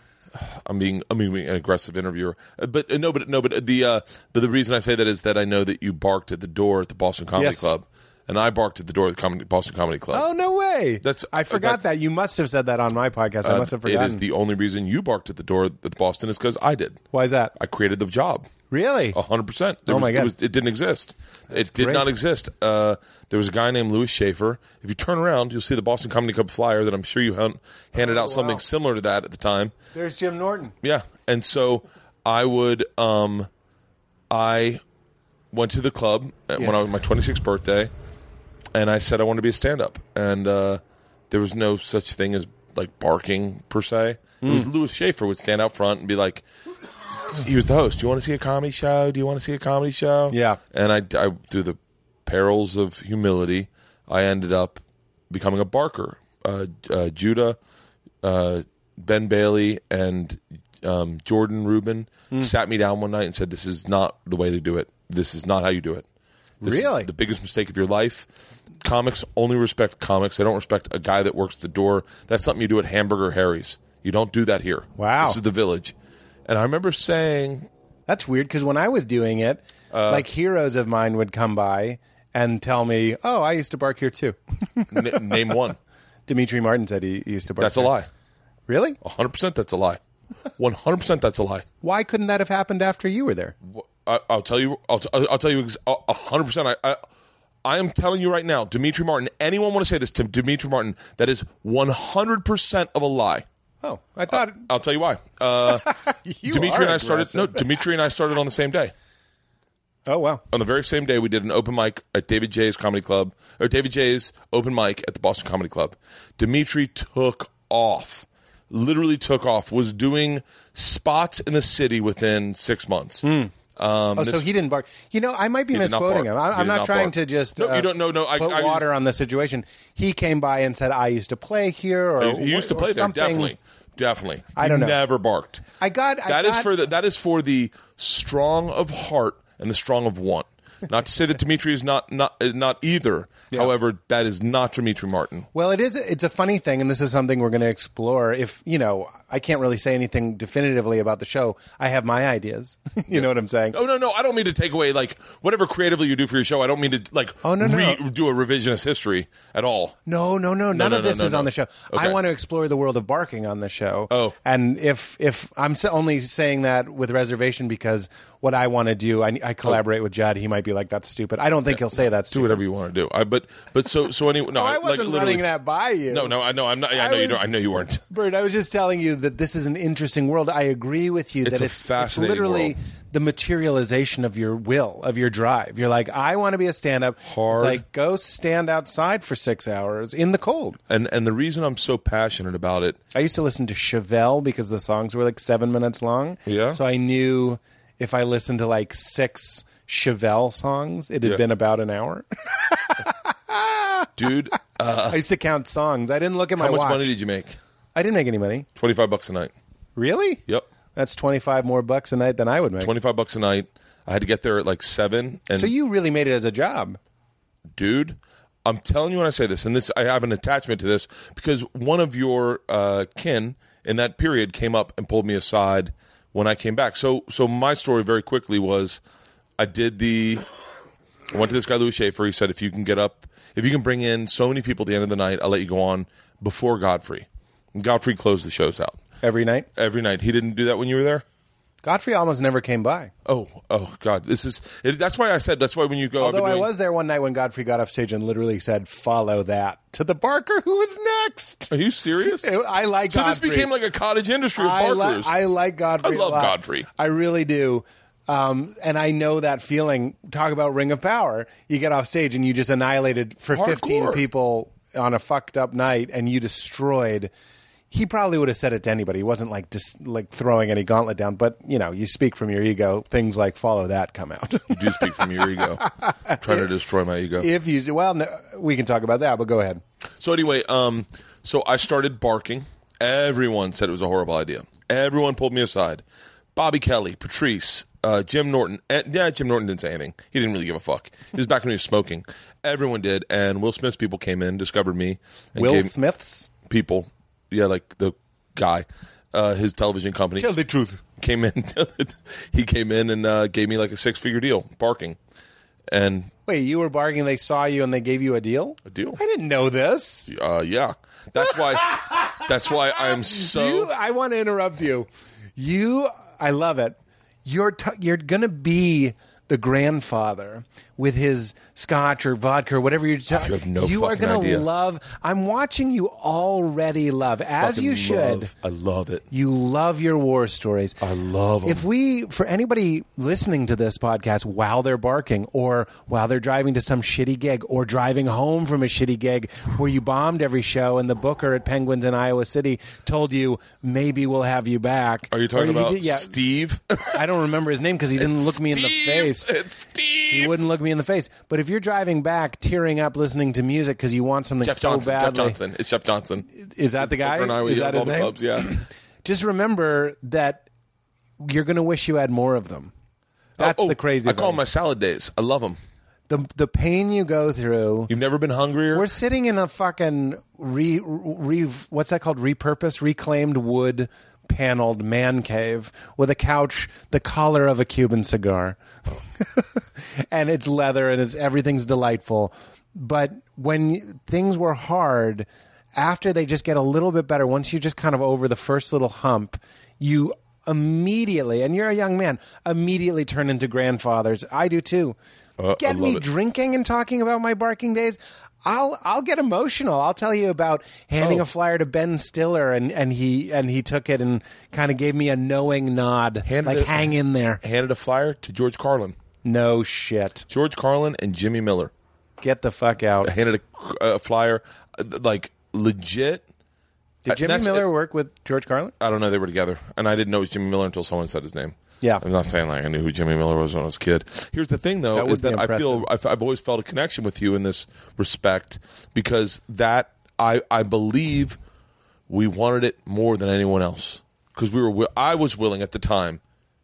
I'm being. I'm being an aggressive interviewer. Uh, But uh, no. But no. But the. Uh, but the reason I say that is that I know that you barked at the door at the Boston Comedy Yes. Club and I barked at the door of the comedy, Boston Comedy Club. Oh, no way. That's- I forgot that- that. You must have said that on my podcast. I Uh, must have forgotten. It is the only reason you barked at the door at Boston is because I did. Why is that? I created the job. Really? A hundred percent. Oh, my was, God. It, was, it didn't exist. it did great. not exist. Uh, there was a guy named Louis Schaefer. If you turn around, you'll see the Boston Comedy Club flyer that I'm sure you han- handed Oh, out something wow. similar to that at the time. There's Jim Norton. Yeah, and so I would, um, I went to the club uh Yes. when I was my twenty-sixth birthday, and I said I wanted to be a stand-up, and uh, there was no such thing as like barking per se. It Mm. was Louis Schaefer would stand out front and be like, he was the host. Do you want to see a comedy show? Do you want to see a comedy show? Yeah. And I, I through the perils of humility, I ended up becoming a barker. Uh, uh, Judah, uh, Ben Bailey, and um, Jordan Rubin Hmm. sat me down one night and said, "This is not the way to do it. This is not how you do it. This is Really? the biggest mistake of your life. Comics only respect comics. They don't respect a guy that works the door. That's something you do at Hamburger Harry's. You don't do that here. Wow. This is the Village." And I remember saying, That's weird because when I was doing it, Uh, like heroes of mine would come by and tell me, "Oh, I used to bark here too." N- name one. Dimitri Martin said he used to bark. That's a here. lie. Really? one hundred percent that's a lie. one hundred percent that's a lie. Why couldn't that have happened after you were there? I, I'll tell you. I'll, t- I'll tell you. ex- a one hundred percent. I, I, I am telling you right now, Dimitri Martin. Anyone want to say this to Dimitri Martin? That is one hundred percent of a lie. Oh, I thought I'll tell you why. Uh, you Dimitri are and I started. No, aggressive. Dimitri and I started on the same day. Oh, wow. On the very same day, we did an open mic at David J's Comedy Club, or David J's open mic at the Boston Comedy Club. Dimitri took off, literally took off, was doing spots in the city within six months. Um, Oh, this- so he didn't bark. You know, I might be He did not misquoting bark. him. I, He I'm did not not trying bark. to just No, uh, you don't- no, no, I- put I was- water on the situation. He came by and said, "I used to play here," or he used to or play there, something. definitely. Definitely. I He don't know. Never barked. I got I That is got- for the that is for the strong of heart and the strong of want. Not to say that Dimitri is not not not either. However, that is not Dimitri Martin. Well, it is. It's a funny thing, and this is something we're going to explore. If you know, I can't really say anything definitively about the show. I have my ideas. You know what I'm saying? Oh no, no, I don't mean to take away like whatever creatively you do for your show. I don't mean to like Oh, no, no, re- no. do a revisionist history at all. No, no, no. None no, of no, this no, is no. on the show. Okay. I want to explore the world of barking on the show. Oh. and if if I'm s- only saying that with reservation because what I want to do, I, I collaborate with Judd. He might be like, "That's stupid." I don't think he'll say that's Do stupid. whatever you want to do. I but but so so anyway. No, Oh, I like, wasn't literally- running that by you. No, no, I know. I'm not. I I know you was- don't. I know you weren't. Bert, I was just telling you that this is an interesting world. I agree with you It's that a it's, it's fascinating literally world. the materialization of your will, of your drive. You're like, I want to be a stand-up. Hard. It's like, go stand outside for six hours in the cold. And and the reason I'm so passionate about it. I used to listen to Chevelle because the songs were like seven minutes long. Yeah. So I knew if I listened to like six Chevelle songs, it had Yeah. been about an hour. Dude, uh, I used to count songs. I didn't look at my how much watch. money did you make? I didn't make any money. twenty-five bucks a night. Really? Yep. That's twenty-five more bucks a night than I would make. twenty-five bucks a night. I had to get there at like seven. And So you really made it as a job. dude, I'm telling you when I say this, and this I have an attachment to this because one of your uh, kin in that period came up and pulled me aside when I came back. So, so my story very quickly was, I did the, I went to this guy Louis Schaefer. He said, if you can get up, if you can bring in so many people at the end of the night, I'll let you go on before Godfrey. And Godfrey closed the shows out Every night? every night. He didn't do that when you were there. Godfrey almost never came by. Oh, oh God! This is. It, that's why I said. That's why when you go. I've been Although I doing- was there one night when Godfrey got off stage and literally said, "Follow that," to the barker who was next. Are you serious? I like So Godfrey. this became like a cottage industry of I, li- barkers. I like Godfrey. I love a lot. Godfrey. I really do. Um, and I know that feeling. Talk about Ring of Power. You get off stage and you just annihilated for Hardcore. fifteen people on a fucked up night, and you destroyed. He probably would have said it to anybody. He wasn't like just like throwing any gauntlet down. But you know, you speak from your ego. Things like "follow that" come out. You do speak from your ego. Trying to destroy my ego. If you well, no, we can talk about that. But go ahead. So anyway, um, so I started barking. Everyone said it was a horrible idea. Everyone pulled me aside. Bobby Kelly, Patrice, uh, Jim Norton. Eh, yeah, Jim Norton didn't say anything. He didn't really give a fuck. He was back when he was smoking. Everyone did. And Will Smith's people came in, discovered me. And Will gave Smith's. people, yeah, like the guy, uh, his television company. Tell the truth. Came in. He came in and uh, gave me like a six figure deal, barking. and Wait, you were bargaining, they saw you and they gave you a deal? a deal. I didn't know this. Uh, yeah, that's why. That's why I'm so. You, I want to interrupt you. You, I love it. You're t- you're gonna be the grandfather with his scotch or vodka or whatever you're talking. You have no You are fucking gonna idea. love. I'm watching you already love, as fucking you should. love- I love it. You love your war stories. I love 'em. If we, for anybody listening to this podcast while they're barking or while they're driving to some shitty gig or driving home from a shitty gig where you bombed every show and the booker at Penguins in Iowa City told you, maybe we'll have you back. Are you talking Or about did- yeah, Steve? I don't remember his name because he didn't look me in the Steve! face. It's Steve. He wouldn't look me in the face. But if you're driving back, tearing up, listening to music because you want something Jeff so Johnson. badly, Jeff Johnson. It's Jeff Johnson. is that the guy? Booker and I, we Is that have his all name? the clubs, yeah. Just remember that you're going to wish you had more of them. That's Oh, the crazy I call thing. them my salad days. I love them. the the pain you go through. You've never been hungrier? We're sitting in a fucking re, re what's that called? Repurposed, reclaimed wood paneled man cave with a couch the color of a Cuban cigar, and it's leather and it's everything's delightful. But when things were hard, after they just get a little bit better, once you're just kind of over the first little hump, you immediately, and you're a young man, immediately turn into grandfathers. I do too. Uh, I Get love me it. drinking and talking about my barking days. I'll I'll get emotional. I'll tell you about handing Oh. a flyer to Ben Stiller and, and he and he took it and kind of gave me a knowing nod, Handed like it- hang in there. Handed a flyer to George Carlin. No shit. George Carlin and Jimmy Miller. Get the fuck out. Handed a, a flyer, uh, like legit. Did Jimmy That's- Miller work with George Carlin? I don't know. They were together, and I didn't know it was Jimmy Miller until someone said his name. Yeah. I'm not saying like I knew who Jimmy Miller was when I was a kid. Here's the thing, though, That would is that be I feel I've, I've always felt a connection with you in this respect because that I I believe we wanted it more than anyone else because we were wi- I was willing at the time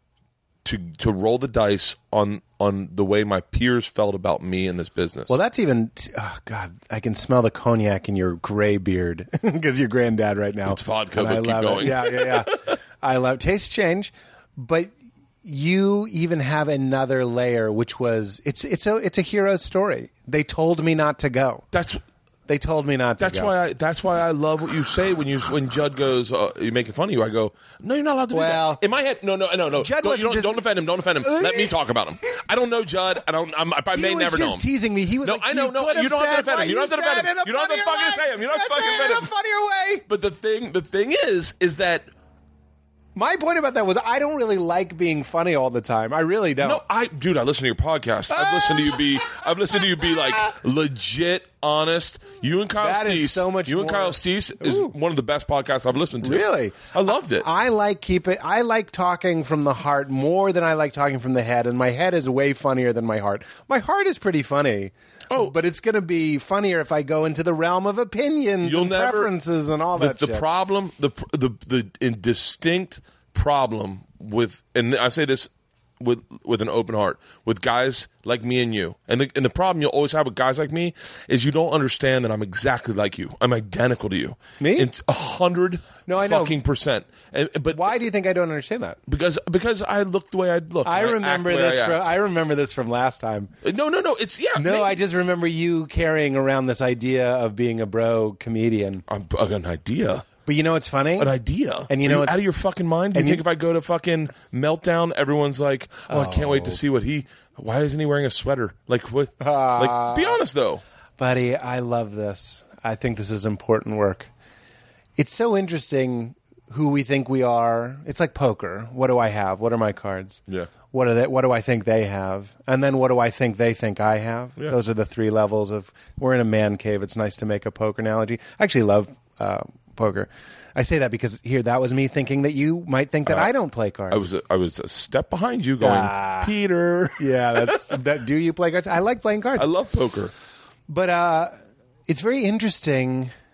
to to roll the dice on on the way my peers felt about me in this business. Well, that's even. Oh God, I can smell the cognac in your gray beard because you're granddad right now. It's vodka, And but I keep love going. It. Yeah, yeah, yeah. I love taste change, but you even have another layer, which was it's it's a it's a hero story. They told me not to go. that's They told me not to. That's go. why I. That's why I love what you say when you when Judd goes. Uh, you making fun of you. I go. No, you're not allowed to. Well- do that. In my head, no, no, no, no. Judd don't, wasn't you don't, just- don't defend him. Don't defend him. Let me talk about him. I don't know Judd. I don't. I'm, I He may was never just know him. teasing me. He was No, like, I know. you No, could you don't have to said defend what him. You don't have to said defend him. in a You don't have to funnier fucking way. say him. You don't have to Just fucking say it in defend a him. funnier way. But the thing, the thing is, is that My point about that was I don't really like being funny all the time. I really don't. no, I, dude, I listen to your podcast. I've listened to you be. I've listened to you be like legit honest. You and Kyle That is Steese. so much You and more- Kyle Steese is Ooh. one of the best podcasts I've listened to. Really? I loved it. I like keep it. I like talking from the heart more than I like talking from the head, and my head is way funnier than my heart. My heart is pretty funny. Oh. but it's going to be funnier if I go into the realm of opinions You'll and never- preferences and all the, that the shit. problem the the the in distinct problem with and I say this with with an open heart with guys like me and you and the, and the problem you'll always have with guys like me is you don't understand that I'm exactly like you. I'm identical to you. Me? In a hundred No, I know. fucking percent. And, but Why do you think I don't understand that? because because I look the way I look. I and act remember the way this. I From, act. I remember this from last time. No, no, no. It's yeah. No, maybe. I just remember you carrying around this idea of being a bro comedian. I'm, I got an idea. But you know what's funny? An idea. And you Are know you it's- out of your fucking mind? Do you and think you- if I go to fucking Meltdown, everyone's like, "Oh, I can't wait to see what he. Why isn't he wearing a sweater? Like what? like, be honest though. Buddy, I love this. I think this is important work. It's so interesting who we think we are. It's like poker. What do I have? What are my cards? Yeah. What are they, what do I think they have? And then what do I think they think I have? Yeah. Those are the three levels of we're in a man cave. It's nice to make a poker analogy. I actually love uh, poker. I say that because here that was me thinking that you might think that I don't play cards. I was a, I was a step behind you, going, Ah. Peter. yeah, that's that. Do you play cards? I like playing cards. I love poker. But uh, it's very interesting.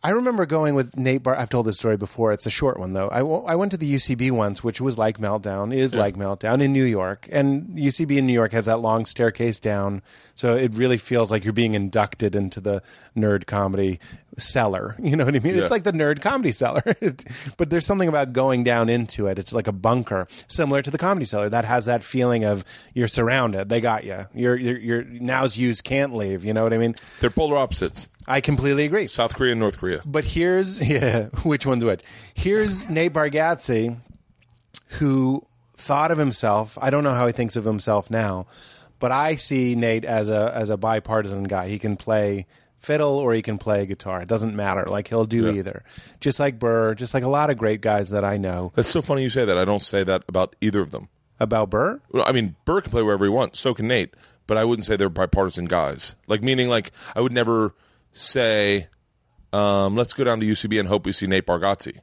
I remember going with Nate Bar. I've told this story before. It's a short one, though. I, w- I went to the U C B once, which was like Meltdown, is Yeah. like Meltdown in New York. And U C B in New York has that long staircase down. So it really feels like you're being inducted into the nerd comedy cellar. You know what I mean? Yeah. It's like the nerd comedy cellar. But there's something about going down into it. It's like a bunker, similar to the comedy cellar, that has that feeling of you're surrounded. They got you. You're, you're, you're now's used, can't leave. You know what I mean? They're polar opposites. I completely agree. South Korea and North Korea. But here's yeah, which one's which? Here's Nate Bargatze, who thought of himself. I don't know how he thinks of himself now, but I see Nate as a as a bipartisan guy. He can play fiddle or he can play guitar. It doesn't matter. Like he'll do Yeah. either. Just like Burr, just like a lot of great guys that I know. That's so funny you say that. I don't say that about either of them. About Burr? Well, I mean, Burr can play wherever he wants. So can Nate. But I wouldn't say they're bipartisan guys. Like, meaning, like, I would never say, um, let's go down to U C B and hope we see Nate Bargatze.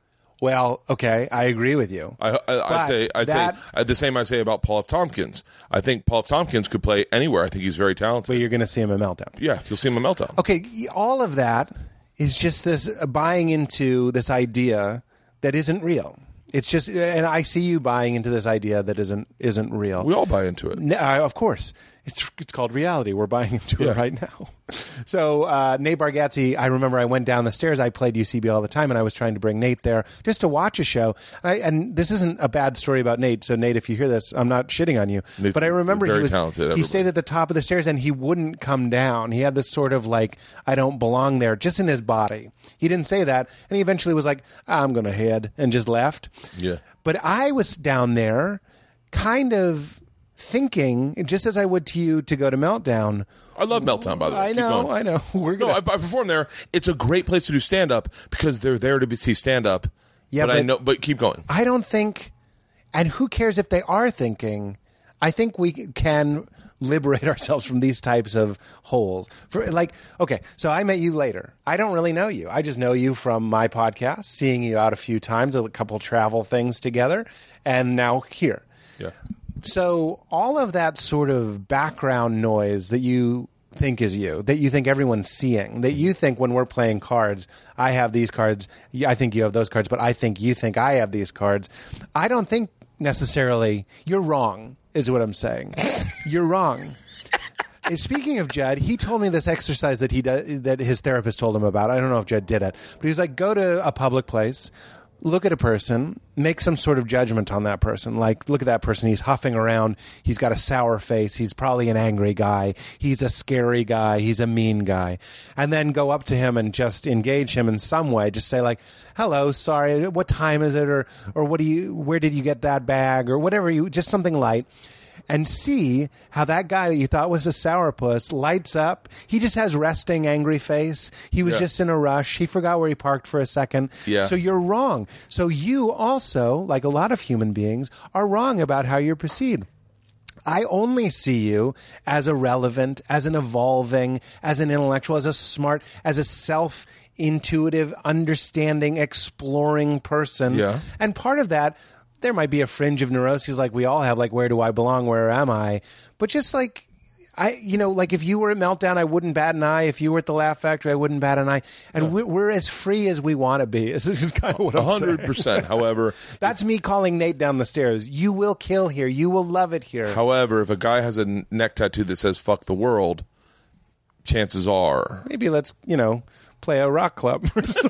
Well, okay, I agree with you. I, I, But I'd say, I'd that- say uh, the same I'd say about Paul F. Tompkins. I think Paul F. Tompkins could play anywhere. I think he's very talented. But you're going to see him in Meltdown. Yeah, you'll see him in Meltdown. Okay, all of that is just this uh, buying into this idea that isn't real. It's just, and I see you buying into this idea that isn't isn't real. We all buy into it. No, uh, of course, it's it's called reality. We're buying into Yeah. it right now. So uh, Nate Bargatze, I remember I went down the stairs. I played U C B all the time, and I was trying to bring Nate there just to watch a show. And, I, and this isn't a bad story about Nate. So Nate, if you hear this, I'm not shitting on you. Nate's but I remember very he was talented, he everybody. stayed at the top of the stairs, and he wouldn't come down. He had this sort of like I don't belong there, just in his body. He didn't say that, and he eventually was like, I'm going to head, and just left. Yeah. But I was down there kind of thinking, just as I would to you to go to Meltdown. I love Meltdown, by the way. I Keep know, going. I know. We're No, gonna, I, I perform there. It's a great place to do stand-up because they're there to be, see stand-up. Yeah, but, I but- know. But keep going. I don't think, and who cares if they are thinking? I think we can liberate ourselves from these types of holes. For like, okay, so I met you later. I don't really know you. I just know you from my podcast, seeing you out a few times, a couple travel things together, and now here. Yeah. So all of that sort of background noise that you think is you, that you think everyone's seeing, that you think when we're playing cards, I have these cards, I think you have those cards, but I think you think I have these cards. I don't think necessarily you're wrong, is what I'm saying. You're wrong. And speaking of Judd, he told me this exercise that he do, that his therapist told him about. I don't know if Judd did it, but he was like, go to a public place, look at a person, make some sort of judgment on that person. Like, look at that person. He's huffing around. He's got a sour face. He's probably an angry guy. He's a scary guy. He's a mean guy. And then go up to him and just engage him in some way. Just say like, hello, sorry, what time is it? Or, or what do you, where did you get that bag? Or whatever you, just something light. And see how that guy that you thought was a sourpuss lights up. He just has resting, angry face. He was Yeah. just in a rush. He forgot where he parked for a second. Yeah. So you're wrong. So you also, like a lot of human beings, are wrong about how you're perceived. I only see you as a relevant, as an evolving, as an intellectual, as a smart, as a self intuitive, understanding, exploring person. Yeah. And part of that, there might be a fringe of neuroses like we all have, like where do I belong, where am I? But just like, I, you know, like if you were at Meltdown, I wouldn't bat an eye. If you were at the Laugh Factory, I wouldn't bat an eye. And yeah. we're, we're as free as we want to be. This is kind of what I'm saying. one hundred percent. However, that's me calling Nate down the stairs. You will kill here. You will love it here. However, if a guy has a neck tattoo that says "fuck the world," chances are maybe let's, you know, play a rock club.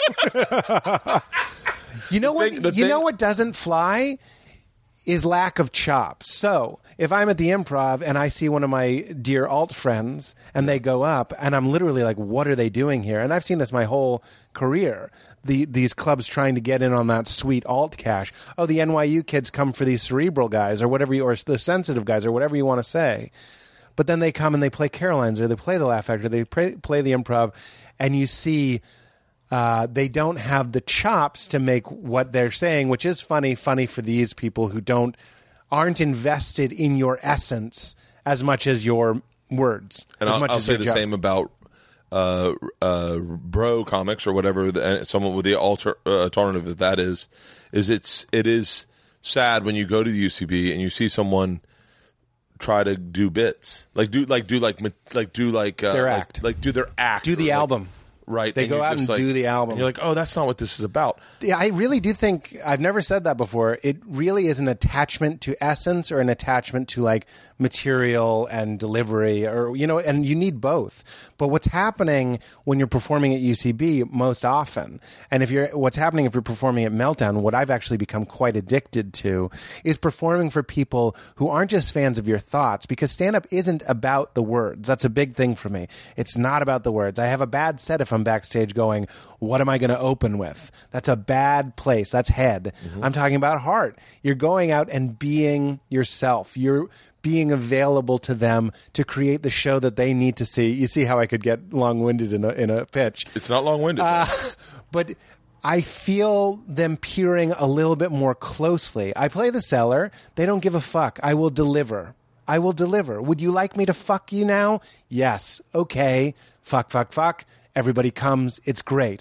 You know what? thing, the you thing- know what doesn't fly is lack of chops. So if I'm at the Improv and I see one of my dear alt friends and they go up, and I'm literally like, "What are they doing here?" And I've seen this my whole career. The these clubs trying to get in on that sweet alt cash. Oh, the N Y U kids come for these cerebral guys, or whatever, you, or the sensitive guys, or whatever you want to say. But then they come and they play Caroline's, or they play the Laugh Factory, they play, play the Improv, and you see. Uh, they don't have the chops to make what they're saying, which is funny, funny for these people who don't aren't invested in your essence as much as your words. And as I'll, much I'll as say your the joke. same about uh, uh, bro comics or whatever. The, someone with the alter, uh, alternative that that is, is it's it is sad when you go to the U C B and you see someone try to do bits like do like do like like do like uh, Their like- act. like do their act Do the or, like- album. right? They and go you're out just and like- do the album. And you're like, oh, that's not what this is about. Yeah, I really do think I've never said that before. It really is an attachment to essence or an attachment to like material and delivery, or you know, and you need both. But what's happening when you're performing at U C B most often, and if you're what's happening if you're performing at Meltdown, what I've actually become quite addicted to is performing for people who aren't just fans of your thoughts, because stand-up isn't about the words. That's a big thing for me. It's not about the words. I have a bad set if I'm backstage going, what am I going to open with? That's a bad place. That's head. Mm-hmm. I'm talking about heart. You're going out and being yourself. You're being available to them to create the show that they need to see. You see how I could get long-winded in a, in a pitch. It's not long-winded. Uh, but I feel them peering a little bit more closely. I play the seller. They don't give a fuck. I will deliver. I will deliver. Would you like me to fuck you now? Yes. Okay. Fuck, fuck, fuck. Everybody comes. It's great.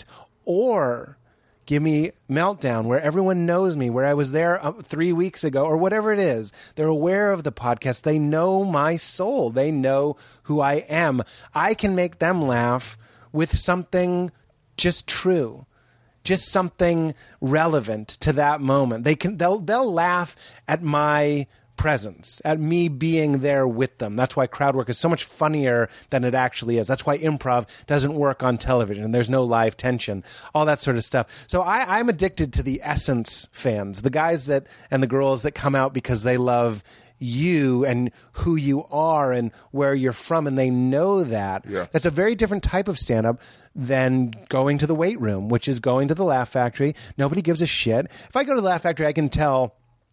Or give me Meltdown, where everyone knows me, where I was there uh, three weeks ago, or whatever it is. They're aware of the podcast. They know my soul. They know who I am. I can make them laugh with something just true, just something relevant to that moment. They can. They'll. They'll laugh at my presence, at me being there with them. That's why crowd work is so much funnier than it actually is. That's why improv doesn't work on television and there's no live tension, all that sort of stuff. So I, I'm addicted to the Essence fans, the guys that and the girls that come out because they love you and who you are and where you're from, and they know that. Yeah. That's a very different type of stand-up than going to the weight room, which is going to the Laugh Factory. Nobody gives a shit. If I go to the Laugh Factory, I can tell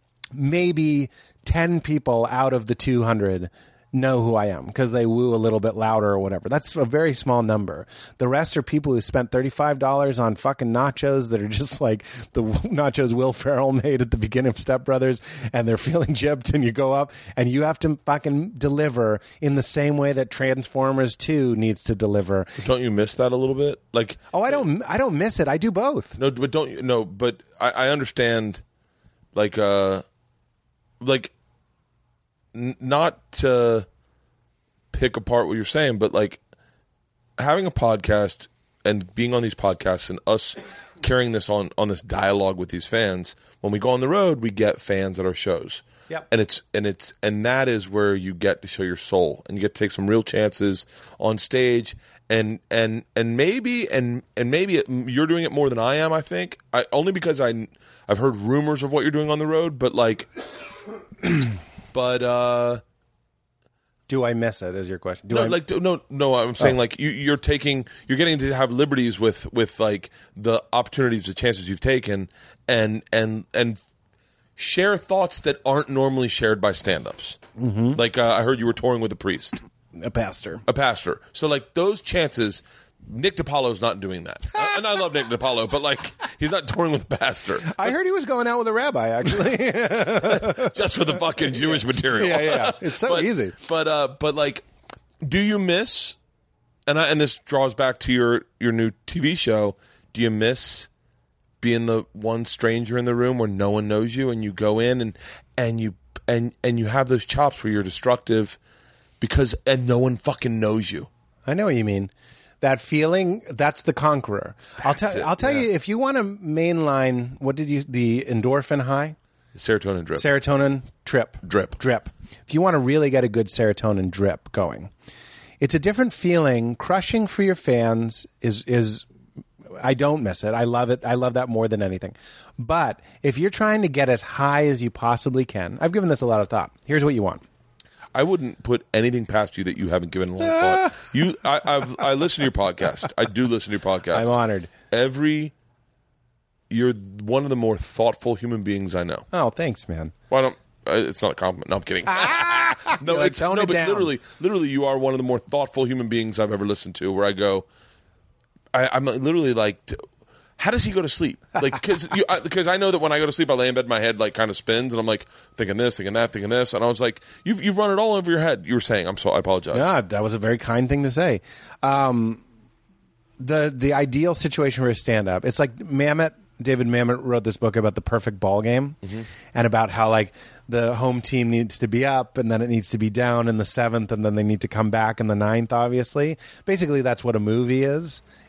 maybe ten people out of the two hundred know who I am because they woo a little bit louder or whatever. That's a very small number. The rest are people who spent thirty-five dollars on fucking nachos that are just like the nachos Will Ferrell made at the beginning of Step Brothers, and they're feeling gypped, and you go up and you have to fucking deliver in the same way that Transformers two needs to deliver. Don't you miss that a little bit? Like, Oh, I don't I don't miss it. I do both. no, but don't you? No, but I, I understand. Like, uh, like, n- not to pick apart what you're saying, but like having a podcast and being on these podcasts and us carrying this on on this dialogue with these fans. When we go on the road, we get fans at our shows. Yep. And it's and it's and that is where you get to show your soul, and you get to take some real chances on stage. And and and maybe and and maybe it, you're doing it more than I am. I think I only because I I've heard rumors of what you're doing on the road, but like, but uh, Do I miss it? Is your question? Do no, I like no, no. I'm saying Oh. like you, you're taking, you're getting to have liberties with with like the opportunities, the chances you've taken, and and and share thoughts that aren't normally shared by stand-ups. Mm-hmm. Like uh, I heard you were touring with a priest. a pastor? A pastor. So, like, those chances, Nick DiPaolo's not doing that. Uh, and I love Nick DiPaolo, but, like, he's not touring with a pastor. I heard he was going out with a rabbi, actually. Just for the fucking Jewish material. Yeah, yeah. It's so but, easy. But, uh, but, like, do you miss, and, I, and this draws back to your, your new T V show, do you miss being the one stranger in the room where no one knows you, and you go in and, and, you, and, and you have those chops where you're destructive because and no one fucking knows you. I know what you mean. That feeling, that's the conqueror. I'll tell it, I'll tell yeah. you, if you want to mainline, what did you, the endorphin high? Serotonin drip. Serotonin trip. Drip. Drip. If you want to really get a good serotonin drip going, it's a different feeling. Crushing for your fans is, is I don't miss it. I love it. I love that more than anything. But if you're trying to get as high as you possibly can, I've given this a lot of thought. Here's what you want. I wouldn't put anything past you that you haven't given a lot of thought. You, I, I've, I listen to your podcast. I do listen to your podcast. I'm honored. Every, you're one of the more thoughtful human beings I know. Oh, thanks, man. Why don't? Uh, it's not a compliment. No, I'm kidding. no, You're like, it's tone no, it but down. literally, literally, you are one of the more thoughtful human beings I've ever listened to. Where I go, I, I'm literally like. T- How does he go to sleep? Like, because because I, I know that when I go to sleep, I lay in bed, my head like kind of spins, and I'm like thinking this, thinking that, thinking this, and I was like, "You've you've run it all over your head." You were saying, "I'm so I apologize." Yeah, that was a very kind thing to say. Um, the the ideal situation for a stand up, it's like Mamet. David Mamet wrote this book about the perfect ball game, mm-hmm. and about how like the home team needs to be up, and then it needs to be down in the seventh, and then they need to come back in the ninth. Obviously, basically, that's what a movie is.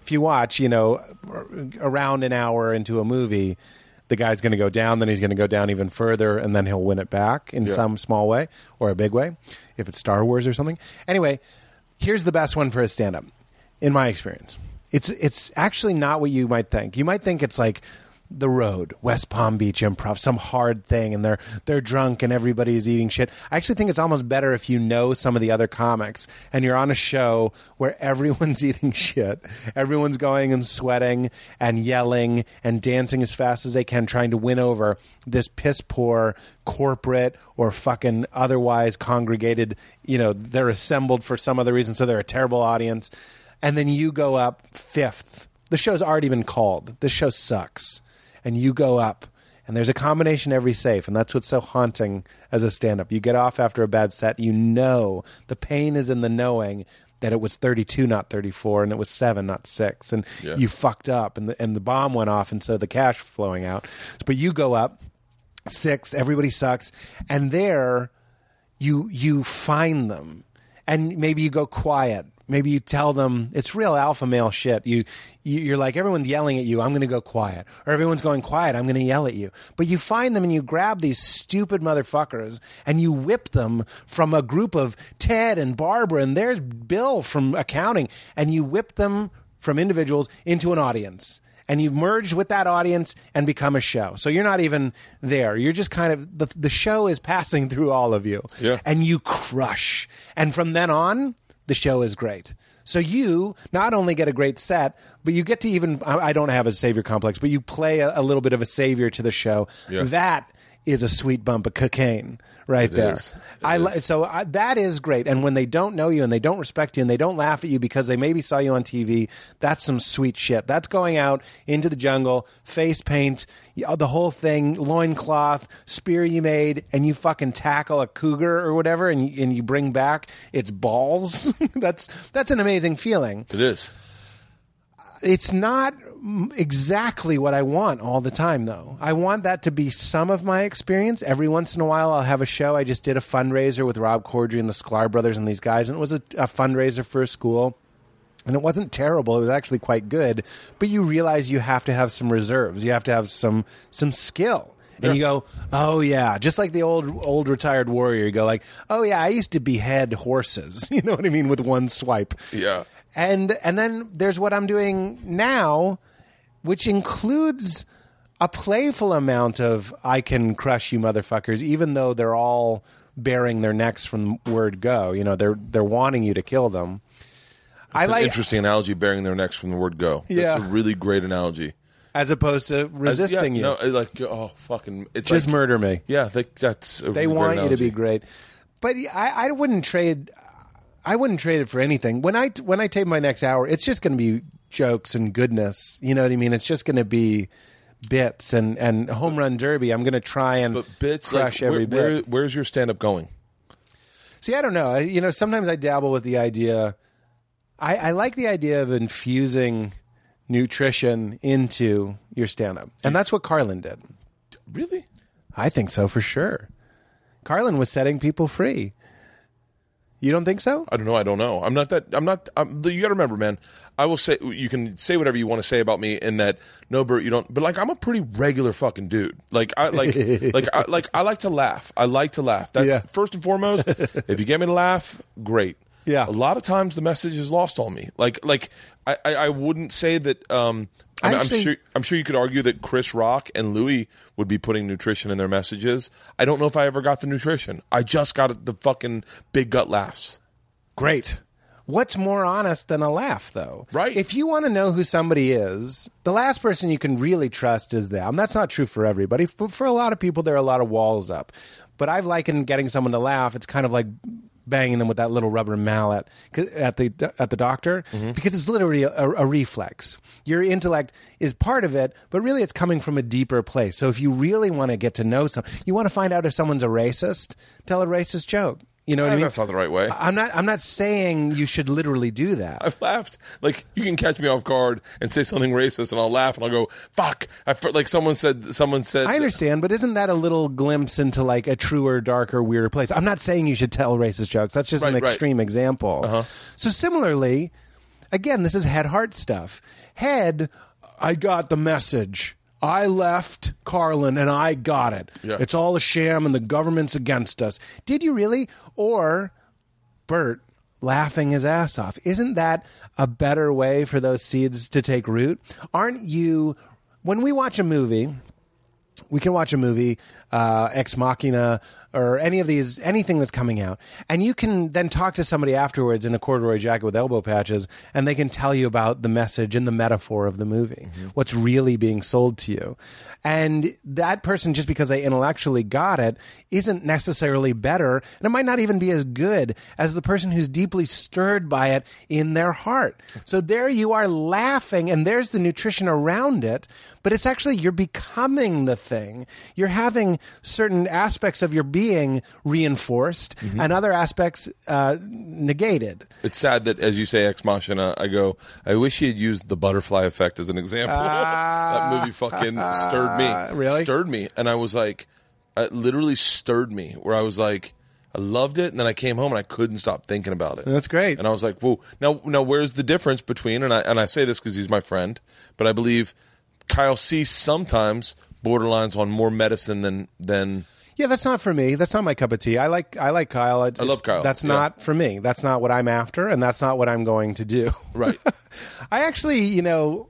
if you watch, you know, around an hour into a movie, the guy's going to go down, then he's going to go down even further, and then he'll win it back in Yeah. some small way or a big way, if it's Star Wars or something. Anyway, here's the best one for a stand-up, in my experience. It's it's actually not what you might think. You might think it's like The Road, West Palm Beach Improv, some hard thing, and they're they're drunk and everybody's eating shit. I actually think it's almost better if you know some of the other comics and you're on a show where everyone's eating shit, everyone's going and sweating and yelling and dancing as fast as they can, trying to win over this piss poor corporate or fucking otherwise congregated. You know, they're assembled for some other reason, so they're a terrible audience. And then you go up fifth. The show's already been called. This show sucks. And you go up, and there's a combination every safe, and that's what's so haunting as a stand-up. You get off after a bad set, you know the pain is in the knowing that it was thirty-two, not thirty-four, and it was seven, not six, and Yeah. you fucked up, and the, and the bomb went off, and so the cash flowing out. But you go up, six, everybody sucks, and there you you find them, and maybe you go quiet. Maybe you tell them it's real alpha male shit. You, you you're like, everyone's yelling at you, I'm going to go quiet, or everyone's going quiet, I'm going to yell at you. But you find them and you grab these stupid motherfuckers and you whip them from a group of Ted and Barbara and there's Bill from accounting, and you whip them from individuals into an audience. And you merge with that audience and become a show. So you're not even there. You're just kind of, the, the show is passing through all of you. Yeah. And you crush. And from then on, the show is great. So you not only get a great set, but you get to even, I I don't have a savior complex, but you play a, a little bit of a savior to the show. Yeah. That is a sweet bump of cocaine right It there. is. It I li- is. So I, that is great. And when they don't know you and they don't respect you and they don't laugh at you because they maybe saw you on T V, that's some sweet shit. That's going out into the jungle, face paint, y- the whole thing, loincloth, spear you made, and you fucking tackle a cougar or whatever, and you, and you bring back its balls. that's that's an amazing feeling. It is. It's not mm, exactly what I want all the time, though. I want that to be some of my experience. Every once in a while, I'll have a show. I just did a fundraiser with Rob Corddry and the Sklar brothers and these guys, and it was a, a fundraiser for a school. And it wasn't terrible. It was actually quite good. But you realize you have to have some reserves. You have to have some some skill. And Yeah. you go, oh, yeah. Just like the old old retired warrior. You go like, oh, yeah, I used to behead horses. You know what I mean? With one swipe. Yeah. And and then there's what I'm doing now, which includes a playful amount of I can crush you motherfuckers, even though they're all bearing their necks from the word go. You know, they're they're wanting you to kill them. I It's an like interesting analogy, bearing their necks from the word go. Yeah. That's a really great analogy. as opposed to resisting yeah, you. No, like, oh, fucking. It's Just like, murder me. Yeah, they, that's a They really want great you to be analogy. great, but I, I wouldn't trade. I wouldn't trade it for anything. When I when I tape my next hour, it's just going to be jokes and goodness. You know what I mean? It's just going to be bits and, and home run derby. I'm going to try and But bits, crush like, every where, where, bit. where's your stand up going? See, I don't know. I, you know, sometimes I dabble with the idea. I, I like the idea of infusing nutrition into your stand up, and that's what Carlin did. Really? I think so for sure. Carlin was setting people free. You don't think so? I don't know. I don't know. I'm not that. I'm not. I'm, you got to remember, man. I will say you can say whatever you want to say about me, in that no, Bert, you don't. But like, I'm a pretty regular fucking dude. Like I like like I like I like to laugh. I like to laugh. That's Yeah. first and foremost. If you get me to laugh, great. Yeah. A lot of times the message is lost on me. Like like I I, I wouldn't say that. Um, I mean, Actually- I'm sure. I'm sure you could argue that Chris Rock and Louis would be putting nutrition in their messages. I don't know if I ever got the nutrition. I just got the fucking big gut laughs. Great. What's more honest than a laugh, though? Right. If you want to know who somebody is, the last person you can really trust is them. That's not true for everybody. For, for a lot of people, there are a lot of walls up. But I've likened getting someone to laugh. It's kind of like banging them with that little rubber mallet at the at the doctor, because it's literally a, a reflex. Your intellect is part of it, but really it's coming from a deeper place. So if you really want to get to know someone, you want to find out if someone's a racist, tell a racist joke. You know what I Eh, mean? that's not the right way. I'm not. I'm not saying you should literally do that. I've laughed. Like, you can catch me off guard and say something racist, and I'll laugh, and I'll go, "Fuck!" I felt like someone said. Someone said. I understand, but isn't that a little glimpse into like a truer, darker, weirder place? I'm not saying you should tell racist jokes. That's just an Right, right. extreme example. Uh-huh. So similarly, again, this is head heart stuff. Head, I got the message. I left Carlin and I got it. Yeah. It's all a sham and the government's against us. Did you really? Or Bert laughing his ass off. Isn't that a better way for those seeds to take root? Aren't you, when we watch a movie, we can watch a movie, uh, Ex Machina, or any of these, anything that's coming out, and you can then talk to somebody afterwards in a corduroy jacket with elbow patches, and they can tell you about the message and the metaphor of the movie, mm-hmm. what's really being sold to you. And that person, just because they intellectually got it, isn't necessarily better, and it might not even be as good as the person who's deeply stirred by it in their heart. So there you are laughing, and there's the nutrition around it, but it's actually, you're becoming the thing. You're having certain aspects of your being reinforced mm-hmm. and other aspects uh, negated. It's sad that, as you say, Ex Machina, I go, I wish he had used the butterfly effect as an example. Uh, that movie fucking stirred me. Really? Stirred me. And I was like, it literally stirred me, where I was like, I loved it, and then I came home and I couldn't stop thinking about it. That's great. And I was like, whoa. Now, now where's the difference between, and I, and I say this because he's my friend, but I believe Kyle C. sometimes borderlines on more medicine than than... Yeah, that's not for me. That's not my cup of tea. I like I like Kyle. It's, I love Kyle. That's yeah. not for me. That's not what I'm after, and that's not what I'm going to do. Right. I actually, you know,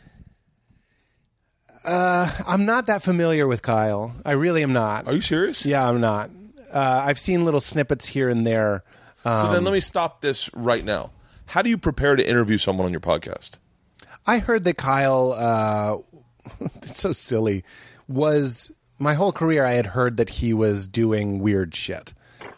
uh, I'm not that familiar with Kyle. I really am not. Are you serious? Yeah, I'm not. Uh, I've seen little snippets here and there. Um, so then let me stop this right now. How do you prepare to interview someone on your podcast? I heard that Kyle, uh, it's so silly, was... My whole career, I had heard that he was doing weird shit.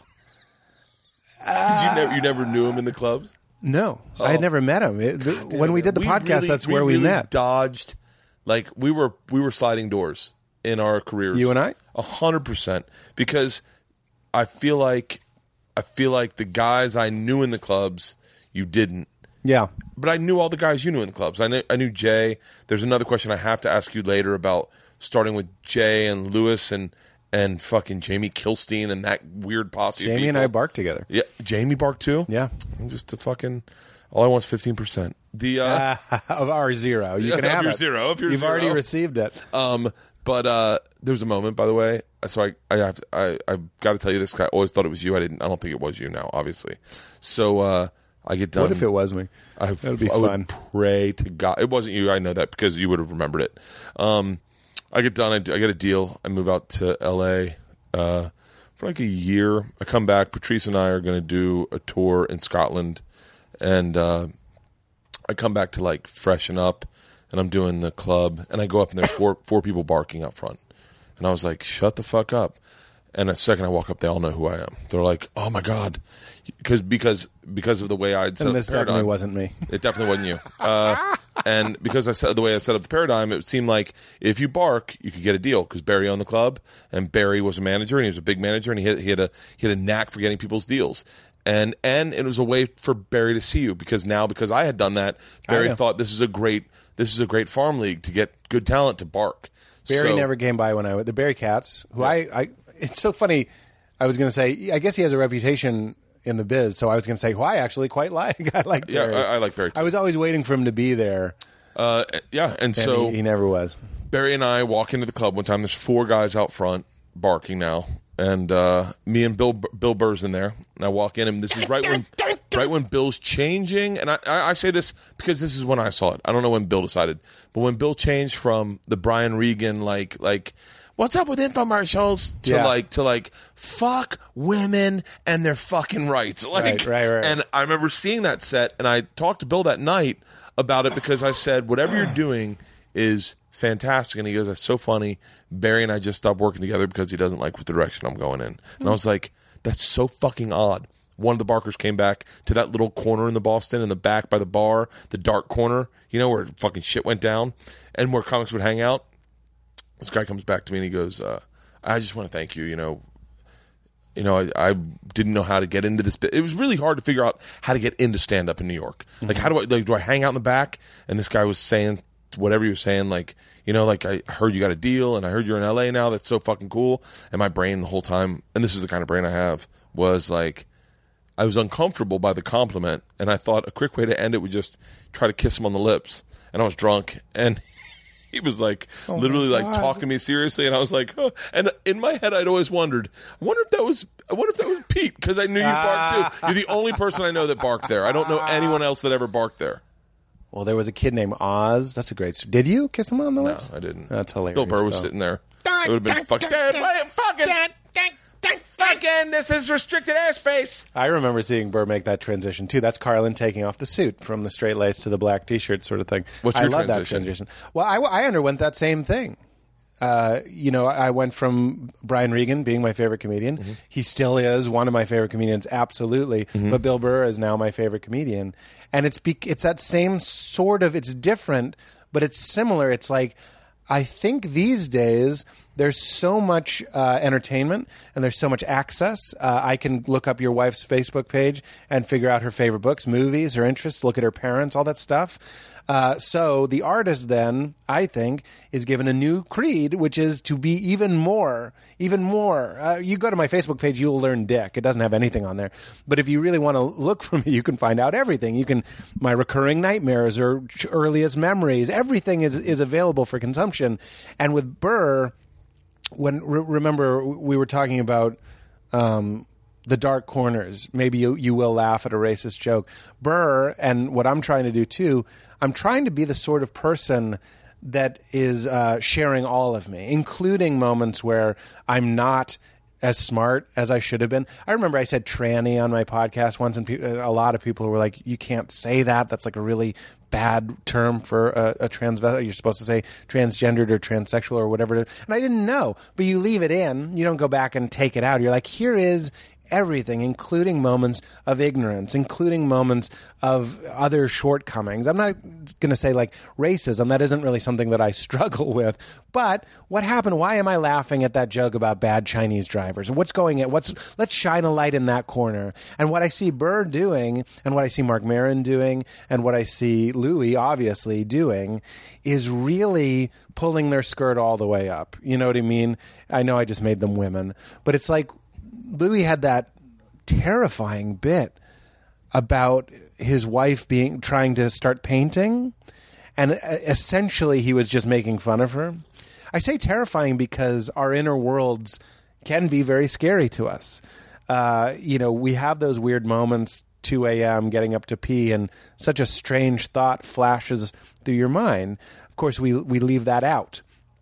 Uh, Did you, never, you never knew him in the clubs? No, Oh. I had never met him. It, the, when we did the We podcast, really- that's we where we really met. Dodged, like we were we were sliding doors in our careers. You and I? A hundred percent. Because I feel like I feel like the guys I knew in the clubs, you didn't. Yeah. But I knew all the guys you knew in the clubs. I knew I knew Jay. There's another question I have to ask you later about starting with Jay and Lewis and and fucking Jamie Kilstein and that weird posse. of Jamie and people. I barked together. Yeah, Jamie barked too. Yeah. I'm just a fucking. All I want is fifteen percent. The uh, of our zero. You can Of have your it. zero, of your You've already zero. received it. Um, but uh, there was a moment, by the way. So I, I have, to, I, I've got to tell you this. I always thought it was you. I didn't. I don't think it was you now, obviously. So uh, I get done. What if it was me? I, That'd be I fun. Would pray to God it wasn't you. I know that because you would have remembered it. Um, I get done. I, do, I get a deal. I move out to L A uh, for like a year. I come back. Patrice and I are going to do a tour in Scotland, and uh, I come back to like freshen up, and I'm doing the club, and I go up and there's four four people barking up front, and I was like, "Shut the fuck up!" And the second I walk up, they all know who I am. They're like, "Oh my god," because because because of the way I'd set And up this the paradigm. definitely wasn't me. It definitely wasn't you. Uh, and because I set the way I set up the paradigm, it seemed like if you bark, you could get a deal because Barry owned the club, and Barry was a manager, and he was a big manager, and he had, he had a he had a knack for getting people's deals. And and it was a way for Barry to see you because now because I had done that, Barry know. thought this is a great this is a great farm league to get good talent to bark. Barry So- never came by when I the Barry Cats, who I, I it's so funny. I was going to say, I guess he has a reputation in the biz, so I was going to say, who I actually quite like. I like Yeah, Barry. I, I like Barry. Too. I was always waiting for him to be there, Uh, yeah, and, and so he, he never was. Barry and I walk into the club one time. There's four guys out front barking now, and uh, me and Bill Bill Burr's in there. And I walk in, and this is right when right when Bill's changing. And I, I, I say this because this is when I saw it. I don't know when Bill decided, but when Bill changed from the Brian Regan like like. What's up with infomercials to Yeah. like to like fuck women and their fucking rights? Like, Right, right, right. And I remember seeing that set, and I talked to Bill that night about it because I said, whatever you're doing is fantastic. And he goes, that's so funny. Barry and I just stopped working together because he doesn't like the direction I'm going in. And I was like, that's so fucking odd. One of the barkers came back to that little corner in the Boston in the back by the bar, the dark corner, you know, where fucking shit went down and where comics would hang out. This guy comes back to me and he goes, uh, I just want to thank you. You know, you know, I, I didn't know how to get into this bit. It was really hard to figure out how to get into stand up in New York. Mm-hmm. Like, how do I, like, do I hang out in the back? And this guy was saying whatever he was saying, like, you know, like, I heard you got a deal and I heard you're in L A now. That's so fucking cool. And my brain the whole time, and this is the kind of brain I have, was like, I was uncomfortable by the compliment, and I thought a quick way to end it would just try to kiss him on the lips. And I was drunk, and he was like oh literally like God. talking to me seriously, and I was like, oh. And in my head, I'd always wondered, I wonder if that was, I wonder if that was Pete, because I knew you barked too. You're the only person I know that barked there. I don't know anyone else that ever barked there. Well, there was a kid named Oz. That's a great story. Did you kiss him on the lips? No, I didn't. That's hilarious. Bill Burr was though. sitting there. It would have been fucking. Dad, wait, fucking. Fucking, this is restricted airspace. I remember seeing Burr make that transition too. That's Carlin taking off the suit from the straight lace to the black T-shirt sort of thing. What's I your love transition? that transition. Well, I, I underwent that same thing. Uh, you know, I went from Brian Regan being my favorite comedian. Mm-hmm. He still is one of my favorite comedians, absolutely. Mm-hmm. But Bill Burr is now my favorite comedian, and it's be- it's that same sort of. It's different, but it's similar. It's like, I think these days there's so much uh, entertainment and there's so much access. Uh, I can look up your wife's Facebook page and figure out her favorite books, movies, her interests, look at her parents, all that stuff. Uh, so the artist then, I think, is given a new creed, which is to be even more, even more. Uh, you go to my Facebook page, you'll learn dick. It doesn't have anything on there. But if you really want to look for me, you can find out everything. You can, my recurring nightmares or earliest memories, everything is, is available for consumption. And with Burr, when re- remember we were talking about um, the dark corners. Maybe you, you will laugh at a racist joke. Burr, and what I'm trying to do too, I'm trying to be the sort of person that is uh, sharing all of me, including moments where I'm not as smart as I should have been. I remember I said tranny on my podcast once, and pe- a lot of people were like, you can't say that. That's like a really bad term for a, a transvestite. You're supposed to say transgendered or transsexual or whatever. And I didn't know. But you leave it in. You don't go back and take it out. You're like, here is everything, including moments of ignorance, including moments of other shortcomings. I'm not going to say like racism. That isn't really something that I struggle with. But what happened? Why am I laughing at that joke about bad Chinese drivers? What's going on? What's, let's shine a light in that corner. And what I see Burr doing, and what I see Mark Maron doing, and what I see Louis obviously doing is really pulling their skirt all the way up. You know what I mean? I know I just made them women, but it's like, Louis had that terrifying bit about his wife being trying to start painting, and essentially he was just making fun of her. I say terrifying because our inner worlds can be very scary to us. Uh, you know, we have those weird moments, two a.m., getting up to pee, and such a strange thought flashes through your mind. Of course, we we leave that out.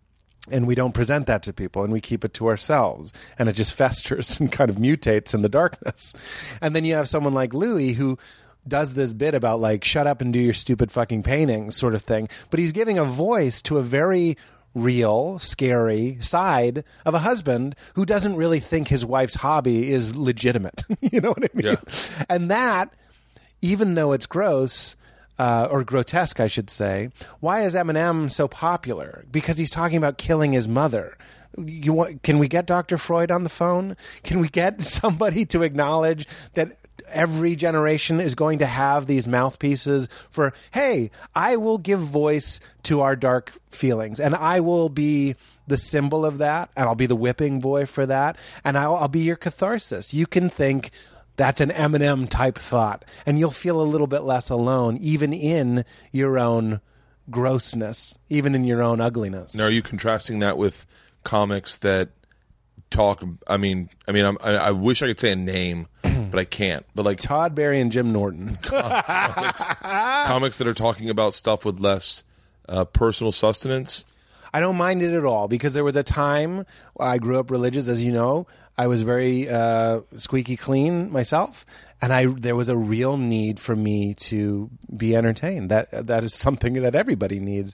And we don't present that to people, and we keep it to ourselves, and it just festers and kind of mutates in the darkness. And then you have someone like Louis who does this bit about like, shut up and do your stupid fucking painting sort of thing. But he's giving a voice to a very real, scary side of a husband who doesn't really think his wife's hobby is legitimate. You know what I mean? Yeah. And that, even though it's gross, Uh, or grotesque, I should say. Why is Eminem so popular? Because he's talking about killing his mother. You want, can we get Doctor Freud on the phone? Can we get somebody to acknowledge that every generation is going to have these mouthpieces for, hey, I will give voice to our dark feelings, and I will be the symbol of that, and I'll be the whipping boy for that, and I'll, I'll be your catharsis. You can think, that's an Eminem type thought, and you'll feel a little bit less alone, even in your own grossness, even in your own ugliness. Now, are you contrasting that with comics that talk? I mean, I mean, I'm, I, I wish I could say a name, but I can't. But like Todd Barry and Jim Norton, comics, comics that are talking about stuff with less uh, personal sustenance. I don't mind it at all, because there was a time I grew up religious, as you know. I was very uh, squeaky clean myself, and I there was a real need for me to be entertained. That that is something that everybody needs.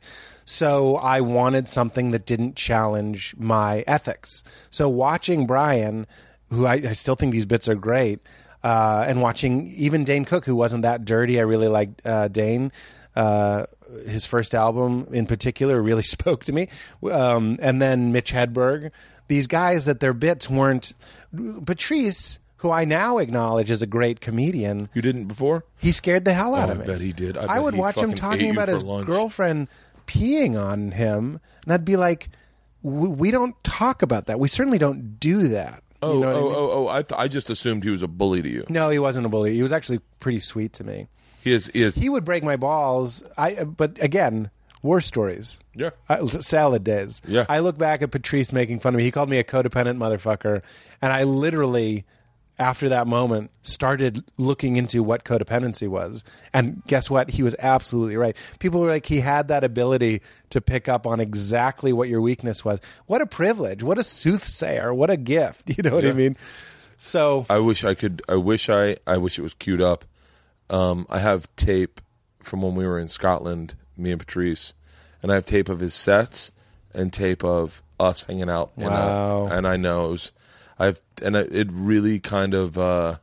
So I wanted something that didn't challenge my ethics. So watching Brian, who I, I still think these bits are great, uh, and watching even Dane Cook, who wasn't that dirty. I really liked uh, Dane. Uh, his first album in particular really spoke to me. Um, and then Mitch Hedberg. These guys that their bits weren't... Patrice, who I now acknowledge is a great comedian... You didn't before? He scared the hell out oh, of me. I bet he did. I, I bet would he watch him fucking ate talking you about for his lunch. girlfriend peeing on him, and I'd be like, we, we don't talk about that. We certainly don't do that. Oh, You know what I oh, mean? oh, oh! I th- I just assumed he was a bully to you. No, he wasn't a bully. He was actually pretty sweet to me. He is. He is. He would break my balls. I, but again, war stories. Yeah. I, salad days. Yeah. I look back at Patrice making fun of me. He called me a codependent motherfucker, and I literally, after that moment, started looking into what codependency was. And guess what? He was absolutely right. People were like, he had that ability to pick up on exactly what your weakness was. What a privilege! What a soothsayer! What a gift! You know what Yeah. I mean? So I wish I could. I wish I. I wish it was queued up. Um, I have tape from when we were in Scotland, me and Patrice, and I have tape of his sets and tape of us hanging out. in a- Wow. and I know it was, I've and it it really kind of. Uh,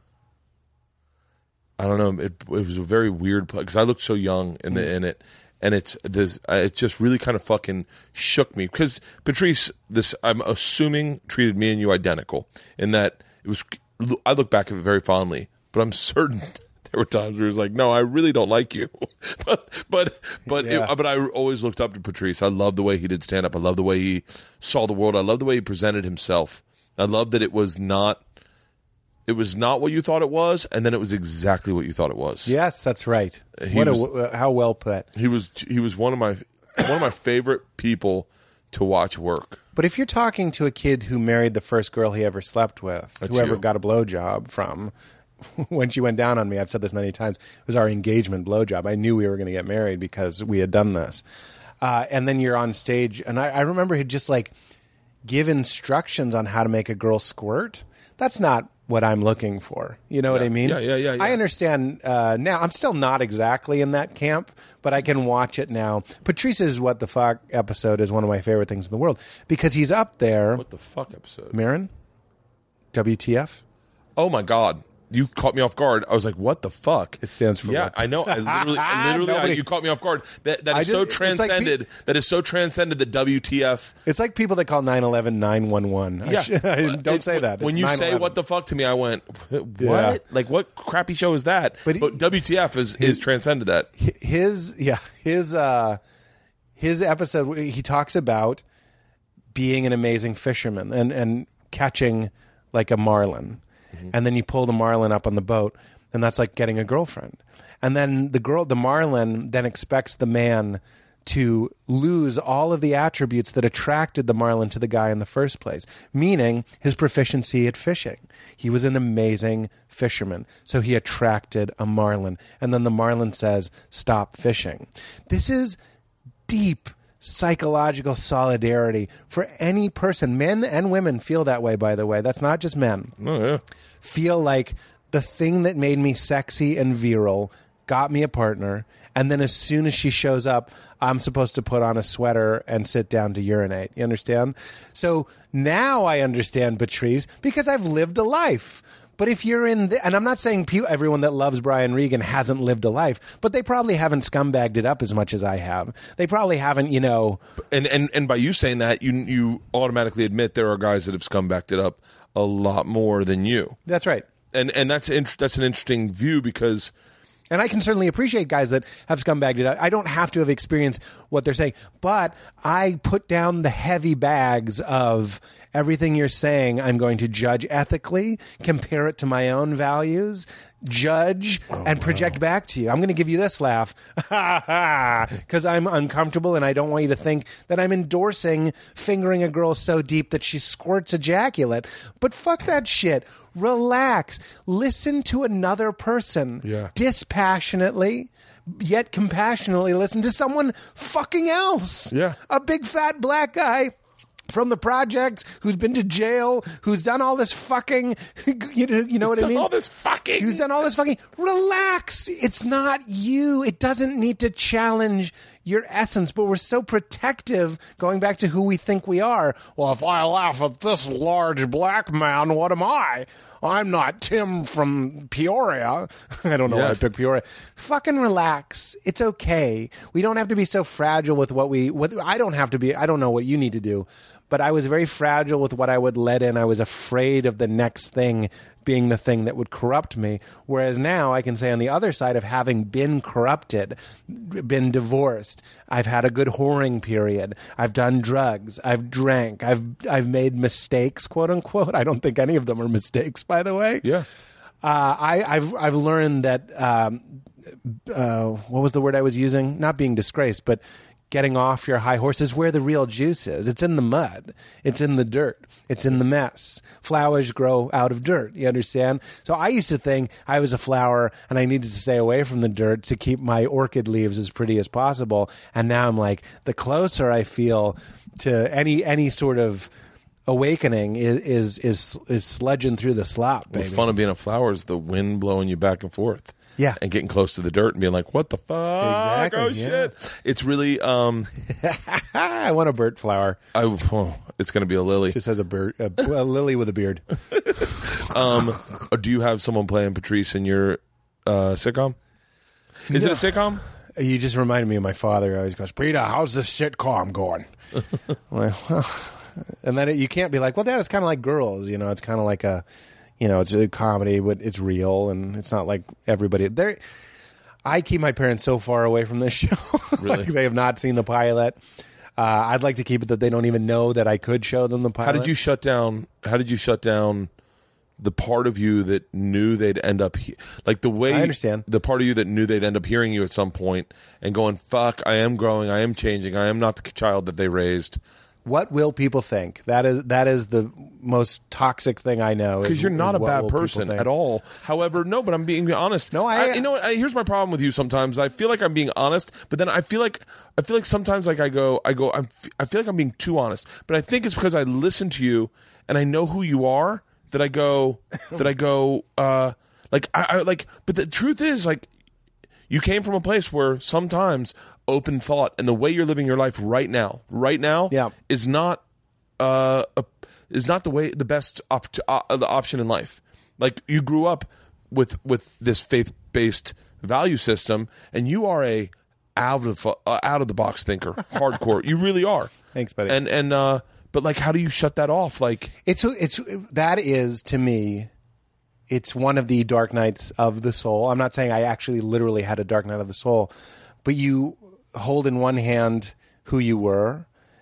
I don't know. It, it was a very weird because I looked so young in the in it, and it's this. uh, It just really kind of fucking shook me because Patrice, this I'm assuming treated me and you identical in that it was. I look back at it very fondly, but I'm certain there were times where he was like, "No, I really don't like you," but but but Yeah. it, but I always looked up to Patrice. I love the way he did stand up. I love the way he saw the world. I love the way he presented himself. I love that it was not. It was not what you thought it was, and then it was exactly what you thought it was. yes, that's right. He What was- a how well put. He was he was one of my one of my favorite people to watch work. But if you're talking to a kid who married the first girl he ever slept with, That's whoever you. got a blowjob from, when she went down on me, I've said this many times, it was our engagement blowjob. I knew we were going to get married because we had done this. Uh, and then you're on stage, and I, I remember he'd just like give instructions on how to make a girl squirt. That's not what I'm looking for. You know what Yeah. I mean? Yeah, yeah, yeah, yeah. I understand uh, now. I'm still not exactly in that camp, but I can watch it now. Patrice's What the Fuck episode is one of my favorite things in the world because he's up there. What the fuck episode? Marin? W T F? Oh my god. You caught me off guard. I was like, "What the fuck?" It stands for yeah. what? I know. I literally, I literally, I, Nobody- you caught me off guard. That that I is did- so it's like transcended. that is so transcended the W T F. It's like people that call nine one one nine one one. I Yeah, sh- Don't It- say that. When It's you nine say eleven. "what the fuck" to me, I went, "What? Yeah. Like what crappy show is that?" But But, he- W T F is is transcended that. his yeah his uh his episode he talks about being an amazing fisherman and and catching like a marlin, and then you pull the marlin up on the boat, and that's like getting a girlfriend, and then the girl the marlin then expects the man to lose all of the attributes that attracted the marlin to the guy in the first place, meaning his proficiency at fishing. He was an amazing fisherman, so he attracted a marlin. And then the marlin says, "Stop fishing." This is deep psychological solidarity for any person. Men and women feel that way, by the way. That's not just men. Oh yeah. Feel like the thing that made me sexy and virile got me a partner, and then as soon as she shows up, I'm supposed to put on a sweater and sit down to urinate. You understand? So now I understand Patrice because I've lived a life. But if you're in the, and I'm not saying pe- everyone that loves Brian Regan hasn't lived a life, but they probably haven't scumbagged it up as much as I have. They probably haven't, you know. And and and by you saying that, you you automatically admit there are guys that have scumbacked it up a lot more than you. That's right. And and that's int- that's an interesting view because And I can certainly appreciate guys that have scumbagged it. I don't have to have experienced what they're saying, but I put down the heavy bags of everything you're saying. I'm going to judge ethically, compare it to my own values, judge, and project back to you. I'm going to give you this laugh because I'm uncomfortable and I don't want you to think that I'm endorsing fingering a girl so deep that she squirts ejaculate. But fuck that shit. Relax. Listen to another person. Yeah. Dispassionately, yet compassionately listen to someone fucking else. Yeah. A big fat black guy from the projects who's been to jail, who's done all this fucking, you know, you know what I done mean? all this fucking. Who's done all this fucking. Relax. It's not you. It doesn't need to challenge your essence, but we're so protective going back to who we think we are. Well, if I laugh at this large black man, what am I? I'm not Tim from Peoria. I don't know Yeah. why I picked Peoria. Fucking relax. It's okay. We don't have to be so fragile with what we, what I don't have to be, I don't know what you need to do, but I was very fragile with what I would let in. I was afraid of the next thing being the thing that would corrupt me. Whereas now I can say on the other side of having been corrupted, been divorced, I've had a good whoring period. I've done drugs. I've drank. I've I've made mistakes, quote unquote. I don't think any of them are mistakes, by the way. Yeah. Uh, I, I've I've learned that um, uh, what was the word I was using? Not being disgraced, but getting off your high horse is where the real juice is. It's in the mud. It's in the dirt. It's in the mess. Flowers grow out of dirt. You understand? So I used to think I was a flower and I needed to stay away from the dirt to keep my orchid leaves as pretty as possible. And now I'm like, the closer I feel to any any sort of awakening is is is, is sledging through the slop, baby. What's fun of being a flower is the wind blowing you back and forth. Yeah. And getting close to the dirt and being like, what the fuck? Exactly, Oh, yeah. shit. It's really, um, I want a bird flower. I, oh, it's going to be a lily. Just has a bird, a, a lily with a beard. Um, do you have someone playing Patrice in your uh, sitcom? Is No. it a sitcom? You just reminded me of my father. He always goes, Peter, how's the sitcom going? Well, well, and then it, you can't be like, well, Dad, it's kind of like Girls. You know, it's kind of like a, you know, it's a comedy, but it's real, and it's not like everybody. There, I keep my parents so far away from this show. Really? Like they have not seen the pilot. Uh, I'd like to keep it that they don't even know that I could show them the pilot. How did you shut down? How did you shut down the part of you that knew they'd end up he- like the way I understand. the part of you that knew they'd end up hearing you at some point and going, "Fuck, I am growing, I am changing, I am not the child that they raised." What will people think? That is that is the most toxic thing I know. Because is- you're not is a what bad will people person think. at all. However, no, but I'm being honest. No, I- you know what? I, here's my problem with you. Sometimes I feel like I'm being honest, but then I feel like I feel like sometimes like I go, I go, I'm, I feel like I'm being too honest. But I think it's because I listen to you and I know who you are that I go, that I go, uh, like I, I like. But the truth is, like, you came from a place where sometimes open thought and the way you're living your life right now, right now, Yeah. is not. Uh, a, is not the way the best op- uh, the option in life. Like you grew up with with this faith based value system, and you are a out of the, uh, out of the box thinker, hardcore. You really are. Thanks, buddy. And and uh, but like, how do you shut that off? Like, It's it's that is to me, it's one of the dark nights of the soul. I'm not saying I actually literally had a dark night of the soul, but you hold in one hand who you were,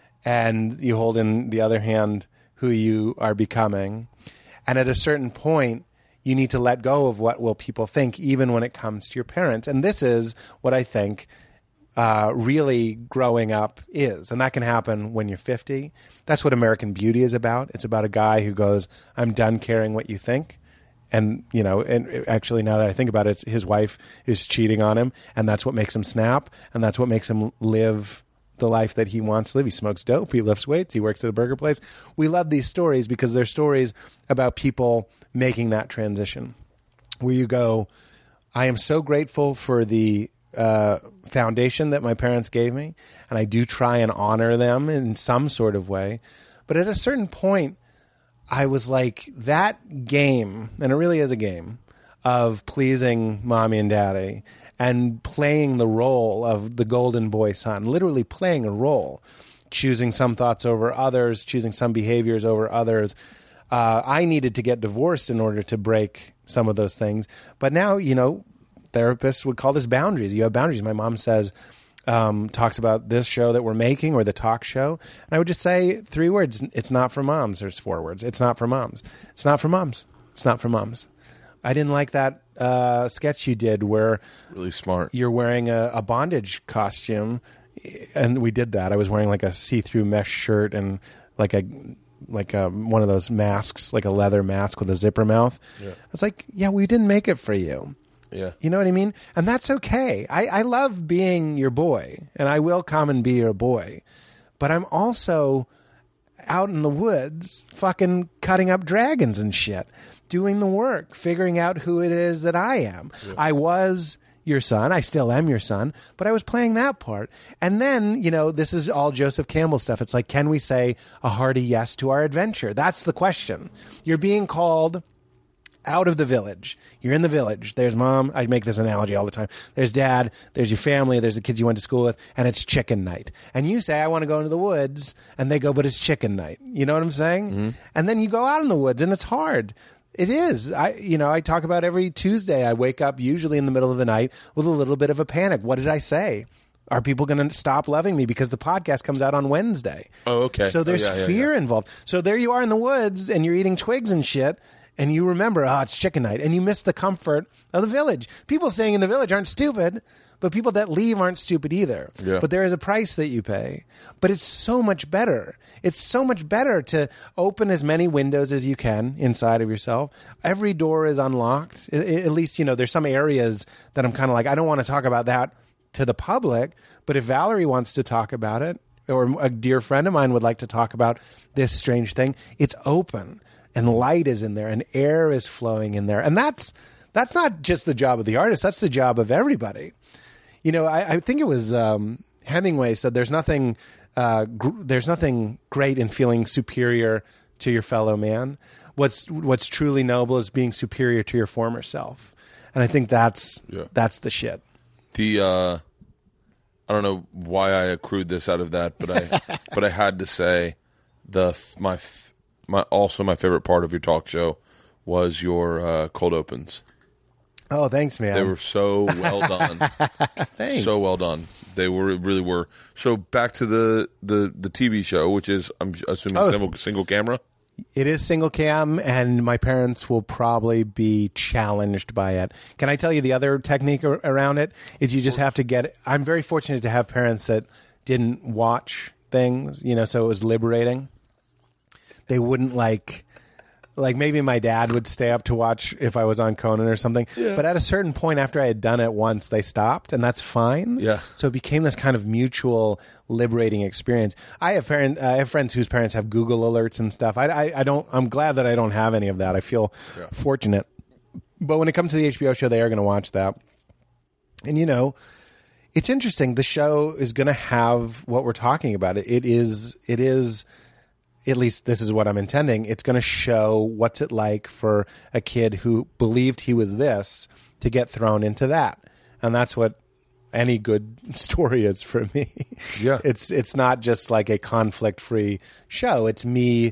and you hold in the other hand who you are becoming. And at a certain point, you need to let go of what will people think, even when it comes to your parents. And this is what I think uh, really growing up is. And that can happen when you're fifty. That's what American Beauty is about. It's about a guy who goes, I'm done caring what you think. And, you know, and actually now that I think about it, his wife is cheating on him. And that's what makes him snap. And that's what makes him live the life that he wants to live. He smokes dope. He lifts weights. He works at a burger place. We love these stories because they're stories about people making that transition where you go, I am so grateful for the uh, foundation that my parents gave me, and I do try and honor them in some sort of way. But at a certain point, I was like, that game, and it really is a game, of pleasing mommy and daddy and playing the role of the golden boy son, literally playing a role, choosing some thoughts over others, choosing some behaviors over others. Uh, I needed to get divorced in order to break some of those things. But now, you know, therapists would call this boundaries. You have boundaries. My mom says, um, talks about this show that we're making or the talk show. And I would just say three words. It's not for moms. There's four words. It's not for moms. It's not for moms. It's not for moms. I didn't like that uh, sketch you did where really smart. you're wearing a, a bondage costume, and we did that. I was wearing like a see-through mesh shirt and like a like a, one of those masks, like a leather mask with a zipper mouth. Yeah. I was like, yeah, we didn't make it for you. Yeah. You know what I mean? And that's okay. I, I love being your boy, and I will come and be your boy. But I'm also out in the woods fucking cutting up dragons and shit, doing the work, figuring out who it is that I am. Yeah. I was your son. I still am your son, but I was playing that part. And then, you know, this is all Joseph Campbell stuff. It's like, can we say a hearty yes to our adventure? That's the question. You're being called out of the village. You're in the village. There's mom. I make this analogy all the time. There's dad. There's your family. There's the kids you went to school with. And it's chicken night. And you say, I want to go into the woods. And they go, but it's chicken night. You know what I'm saying? Mm-hmm. And then you go out in the woods and it's hard. It is. I, you know, I talk about every Tuesday. I wake up usually in the middle of the night with a little bit of a panic. What did I say? Are people going to stop loving me because the podcast comes out on Wednesday? Oh, okay. So there's oh, yeah, yeah, fear yeah. involved. So there you are in the woods and you're eating twigs and shit. And you remember, oh, it's chicken night. And you miss the comfort of the village. People staying in the village aren't stupid, but people that leave aren't stupid either. Yeah. But there is a price that you pay. But it's so much better. It's so much better to open as many windows as you can inside of yourself. Every door is unlocked. I- At least, you know, there's some areas that I'm kind of like, I don't want to talk about that to the public. But if Valerie wants to talk about it, or a dear friend of mine would like to talk about this strange thing, it's open. And light is in there, and air is flowing in there. And that's that's not just the job of the artist. That's the job of everybody. You know, I, I think it was um, Hemingway said there's nothing uh, gr- there's nothing great in feeling superior to your fellow man. What's what's truly noble is being superior to your former self. And I think that's Yeah. that's the shit. The uh, I don't know why I accrued this out of that, but I but I had to say the f- my. F- My also my favorite part of your talk show was your uh, cold opens. Oh, thanks, man. They were so well done. Thanks. So well done. They were really were. So back to the, the, the T V show, which is I'm assuming Oh. single single camera. It is single cam, and my parents will probably be challenged by it. Can I tell you the other technique ar- around it? Is you just have to get it. I'm very fortunate to have parents that didn't watch things, you know, so it was liberating. They wouldn't like, like maybe my dad would stay up to watch if I was on Conan or something. Yeah. But at a certain point after I had done it once, they stopped, and that's fine. Yeah. So it became this kind of mutual liberating experience. I have parent, uh, I have friends whose parents have Google alerts and stuff. I, I, I don't. I'm glad that I don't have any of that. I feel Yeah. fortunate. But when it comes to the H B O show, they are going to watch that. And you know, it's interesting. The show is going to have what we're talking about. It, it is. It is. At least this is what I'm intending. It's going to show what's it like for a kid who believed he was this to get thrown into that. And that's what any good story is for me. Yeah. It's it's not just like a conflict-free show. It's me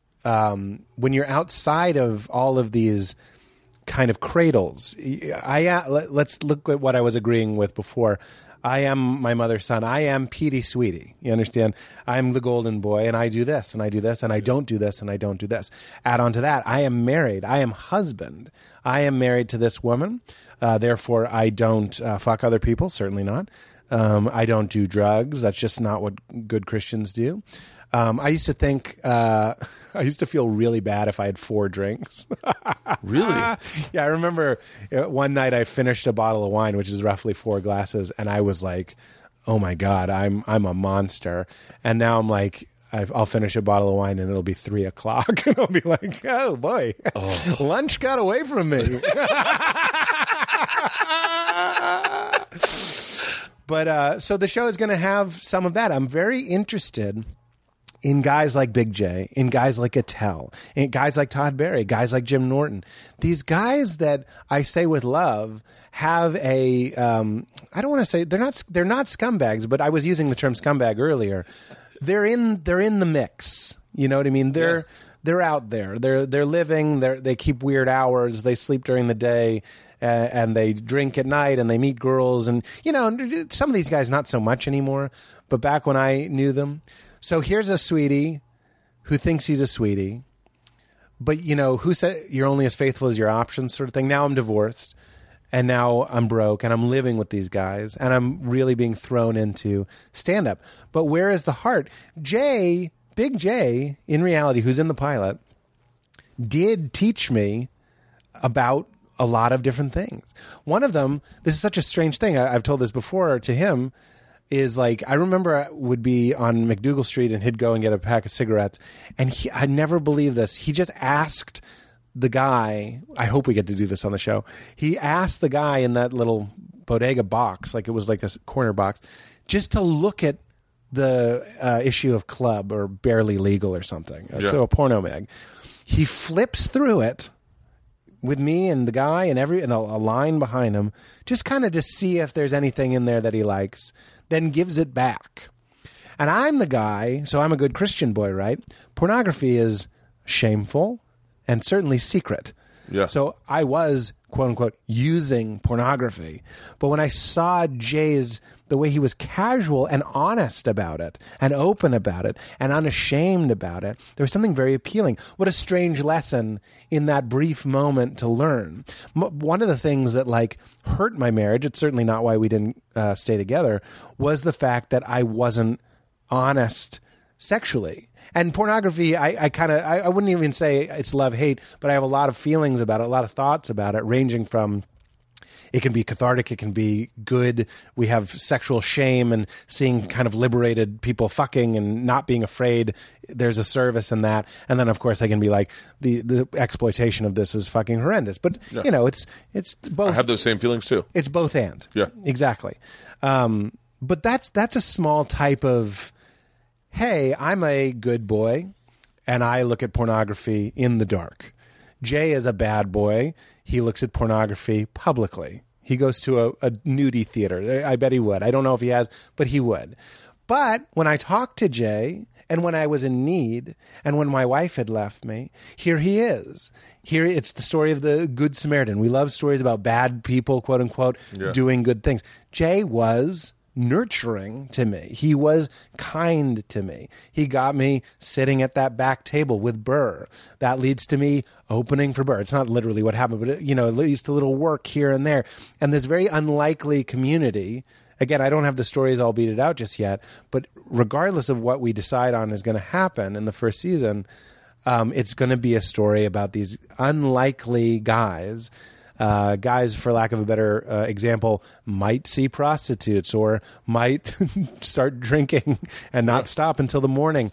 um, when you're outside of all of these kind of cradles. I uh, let- let's look at what I was agreeing with before. I am my mother's son. I am Petey Sweetie. You understand? I'm the golden boy, and I do this, and I do this, and I don't do this, and I don't do this. Add on to that, I am married. I am husband. I am married to this woman. Uh, therefore, I don't uh, fuck other people. Certainly not. Um, I don't do drugs. That's just not what good Christians do. Um, I used to think, uh, I used to feel really bad if I had four drinks. Really? Yeah, I remember uh, one night I finished a bottle of wine, which is roughly four glasses, and I was like, "Oh my God, I'm I'm a monster." And now I'm like, I've, I'll finish a bottle of wine, and it'll be three o'clock, and I'll be like, "Oh boy, oh. lunch got away from me." But uh, so the show is going to have some of that. I'm very interested in guys like Big J, in guys like Attell, in guys like Todd Barry, guys like Jim Norton. These guys that I say with love have a, um, I don't want to say, they're not, they're not scumbags, but I was using the term scumbag earlier. They're in, they're in the mix. You know what I mean? They're, Yeah. they're out there. They're, they're living, they're, they keep weird hours. They sleep during the day. Uh, and they drink at night, and they meet girls, and you know, some of these guys not so much anymore, but back when I knew them. So here's a sweetie who thinks he's a sweetie, but you know, who said you're only as faithful as your options, sort of thing. Now I'm divorced, and now I'm broke, and I'm living with these guys, and I'm really being thrown into stand up. But where is the heart? Jay, Big J, in reality, who's in the pilot, did teach me about a lot of different things. One of them, this is such a strange thing. I, I've told this before to him, is like, I remember I would be on McDougal Street and he'd go and get a pack of cigarettes. And he, I never believed this. He just asked the guy, I hope we get to do this on the show. He asked the guy in that little bodega box, like it was like a corner box, just to look at the uh, issue of Club or Barely Legal or something. Yeah. So a porno mag. He flips through it, with me and the guy and every and a, a line behind him, just kind of to see if there's anything in there that he likes, then gives it back. And I'm the guy, so I'm a good Christian boy, right? Pornography is shameful and certainly secret. Yeah. So I was, quote unquote, using pornography. But when I saw Jay's, the way he was casual and honest about it and open about it and unashamed about it, there was something very appealing. What a strange lesson in that brief moment to learn. M- one of the things that like hurt my marriage, it's certainly not why we didn't uh, stay together, was the fact that I wasn't honest sexually. And pornography, I, I kind of, I, I wouldn't even say it's love-hate, but I have a lot of feelings about it, a lot of thoughts about it, ranging from it can be cathartic, it can be good. We have sexual shame and seeing kind of liberated people fucking and not being afraid. There's a service in that. And then, of course, I can be like, the, the exploitation of this is fucking horrendous. But, yeah. you know, it's it's both. I have those same feelings, too. It's both and. Yeah. Exactly. Um, but that's that's a small type of... Hey, I'm a good boy, and I look at pornography in the dark. Jay is a bad boy. He looks at pornography publicly. He goes to a, a nudie theater. I bet he would. I don't know if he has, but he would. But when I talked to Jay, and when I was in need, and when my wife had left me, here he is. Here it's the story of the Good Samaritan. We love stories about bad people, quote unquote, yeah. doing good things. Jay was nurturing to me. He was kind to me. He got me sitting at that back table with Burr. That leads to me opening for Burr. It's not literally what happened, but it, you know, at least a little work here and there. And this very unlikely community. Again, I don't have the stories all beated out just yet, but regardless of what we decide on is going to happen in the first season, um, it's going to be a story about these unlikely guys. Uh, guys, for lack of a better uh, example, might see prostitutes or might start drinking and not stop until the morning,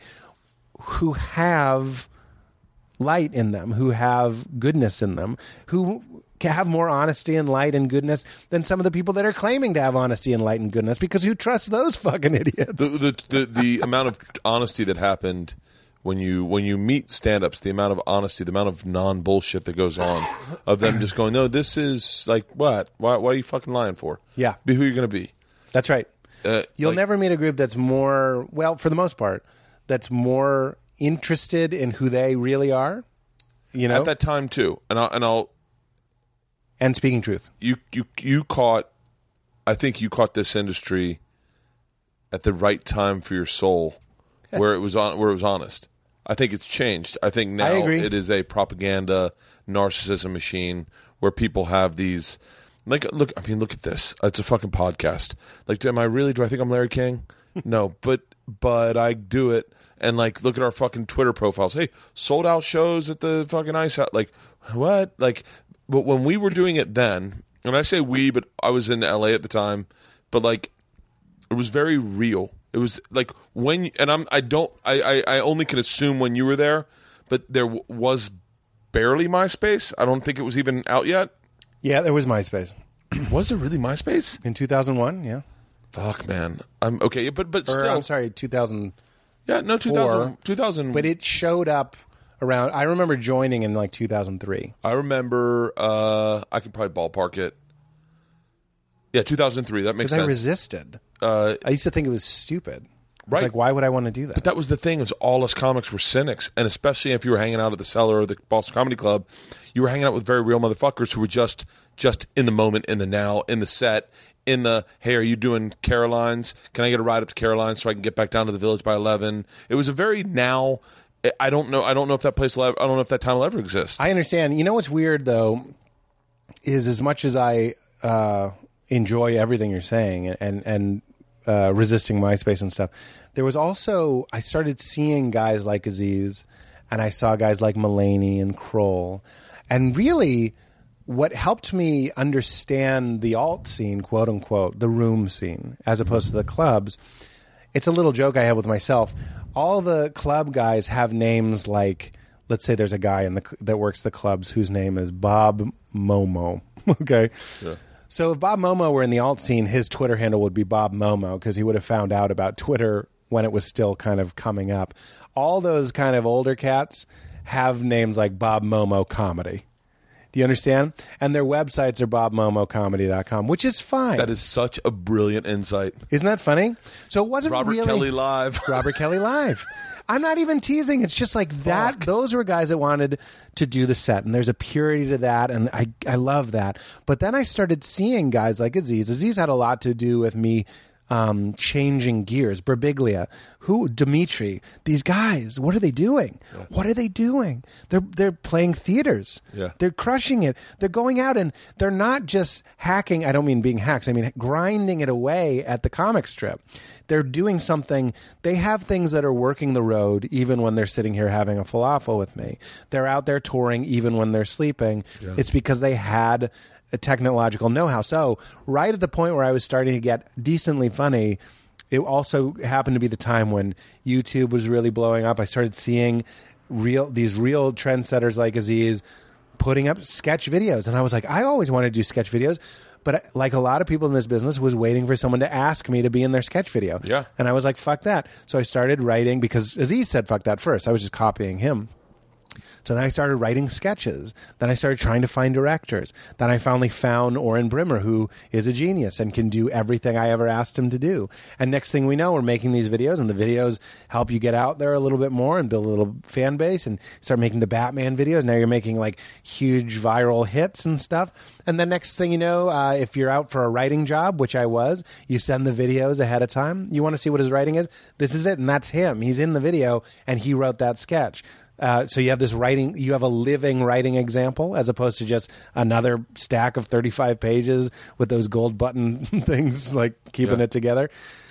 who have light in them, who have goodness in them, who have more honesty and light and goodness than some of the people that are claiming to have honesty and light and goodness, because who trusts those fucking idiots? The, the, the, the amount of honesty that happened when you when you meet stand-ups, the amount of honesty, the amount of non-bullshit that goes on, of them just going, no, this is like, what? Why, what are you fucking lying for? Yeah. Be who you're going to be. That's right. Uh, You'll like, never meet a group that's more, well, for the most part, that's more interested in who they really are, you know? At that time, too. And I'll... And I'll and speaking truth. You, you, you caught... I think you caught this industry at the right time for your soul, where it was on, where it was honest. I think it's changed. I think now I agree. It is a propaganda narcissism machine where people have these like look I mean look at this. It's a fucking podcast. Like, am I really do I think I'm Larry King? No, but but I do it. And like look at our fucking Twitter profiles. Hey, sold out shows at the fucking Ice House. Like what? Like but when we were doing it then, and I say we, but I was in L A at the time, but like it was very real. It was like when, and I'm, I don't, I, I, I only can assume when you were there, but there w- was barely MySpace. I don't think it was even out yet. Yeah, there was MySpace. Was there really MySpace? In two thousand one, yeah. Fuck, man. I'm okay, but, but Or, still. I'm sorry, two thousand four. Yeah, no, two thousand, two thousand. But it showed up around, I remember joining in like two thousand three. I remember, uh, I could probably ballpark it. Yeah, two thousand three. That makes Because sense. I resisted. Uh, I used to think it was stupid. It's Right. like, why would I want to do that? But that was the thing, is all us comics were cynics. And especially if you were hanging out at the Cellar or the Boston Comedy Club, you were hanging out with very real motherfuckers who were just just in the moment, in the now, in the set, in the, hey, are you doing Caroline's? Can I get a ride up to Caroline's so I can get back down to the Village by eleven? It was a very now, I don't know I don't know if that place will ever, I don't know if that time will ever exist. I understand. You know what's weird, though, is as much as I uh, enjoy everything you're saying and, and uh, resisting MySpace and stuff, there was also, I started seeing guys like Aziz, and I saw guys like Mulaney and Kroll. And really, what helped me understand the alt scene, quote unquote, the room scene, as opposed to the clubs, it's a little joke I have with myself. All the club guys have names like, let's say there's a guy in the that works the clubs whose name is Bob Momo. Okay. Yeah. So if Bob Momo were in the alt scene, his Twitter handle would be Bob Momo, because he would have found out about Twitter when it was still kind of coming up. All those kind of older cats have names like Bob Momo Comedy. Do you understand? And their websites are bob momo comedy dot com, which is fine. That is such a brilliant insight. Isn't that funny? So it wasn't Robert really Kelly Live. Robert Kelly Live. I'm not even teasing. It's just like that. Those were guys that wanted to do the set, and there's a purity to that, and I I love that. But then I started seeing guys like Aziz. Aziz had a lot to do with me um, changing gears. Birbiglia, who Dimitri, these guys. What are they doing? Yeah. What are they doing? They're they're playing theaters. Yeah. They're crushing it. They're going out and they're not just hacking. I don't mean being hacks. I mean grinding it away at the comic strip. They're doing something. They have things that are working the road even when they're sitting here having a falafel with me. They're out there touring even when they're sleeping. Yeah. It's because they had a technological know-how. So right at the point where I was starting to get decently funny, it also happened to be the time when YouTube was really blowing up. I started seeing real these real trendsetters like Aziz putting up sketch videos. And I was like, I always wanted to do sketch videos. But like a lot of people in this business, was waiting for someone to ask me to be in their sketch video. Yeah. And I was like, fuck that. So I started writing because Aziz said fuck that first. I was just copying him. So then I started writing sketches. Then I started trying to find directors. Then I finally found Oren Brimmer, who is a genius and can do everything I ever asked him to do. And next thing we know, we're making these videos, and the videos help you get out there a little bit more and build a little fan base, and start making the Batman videos. Now you're making like huge viral hits and stuff. And then next thing you know, uh, if you're out for a writing job, which I was, you send the videos ahead of time. You want to see what his writing is? This is it, and that's him. He's in the video, and he wrote that sketch. Uh, so you have this writing, you have a living writing example as opposed to just another stack of thirty-five pages with those gold button things, like keeping yeah. it together.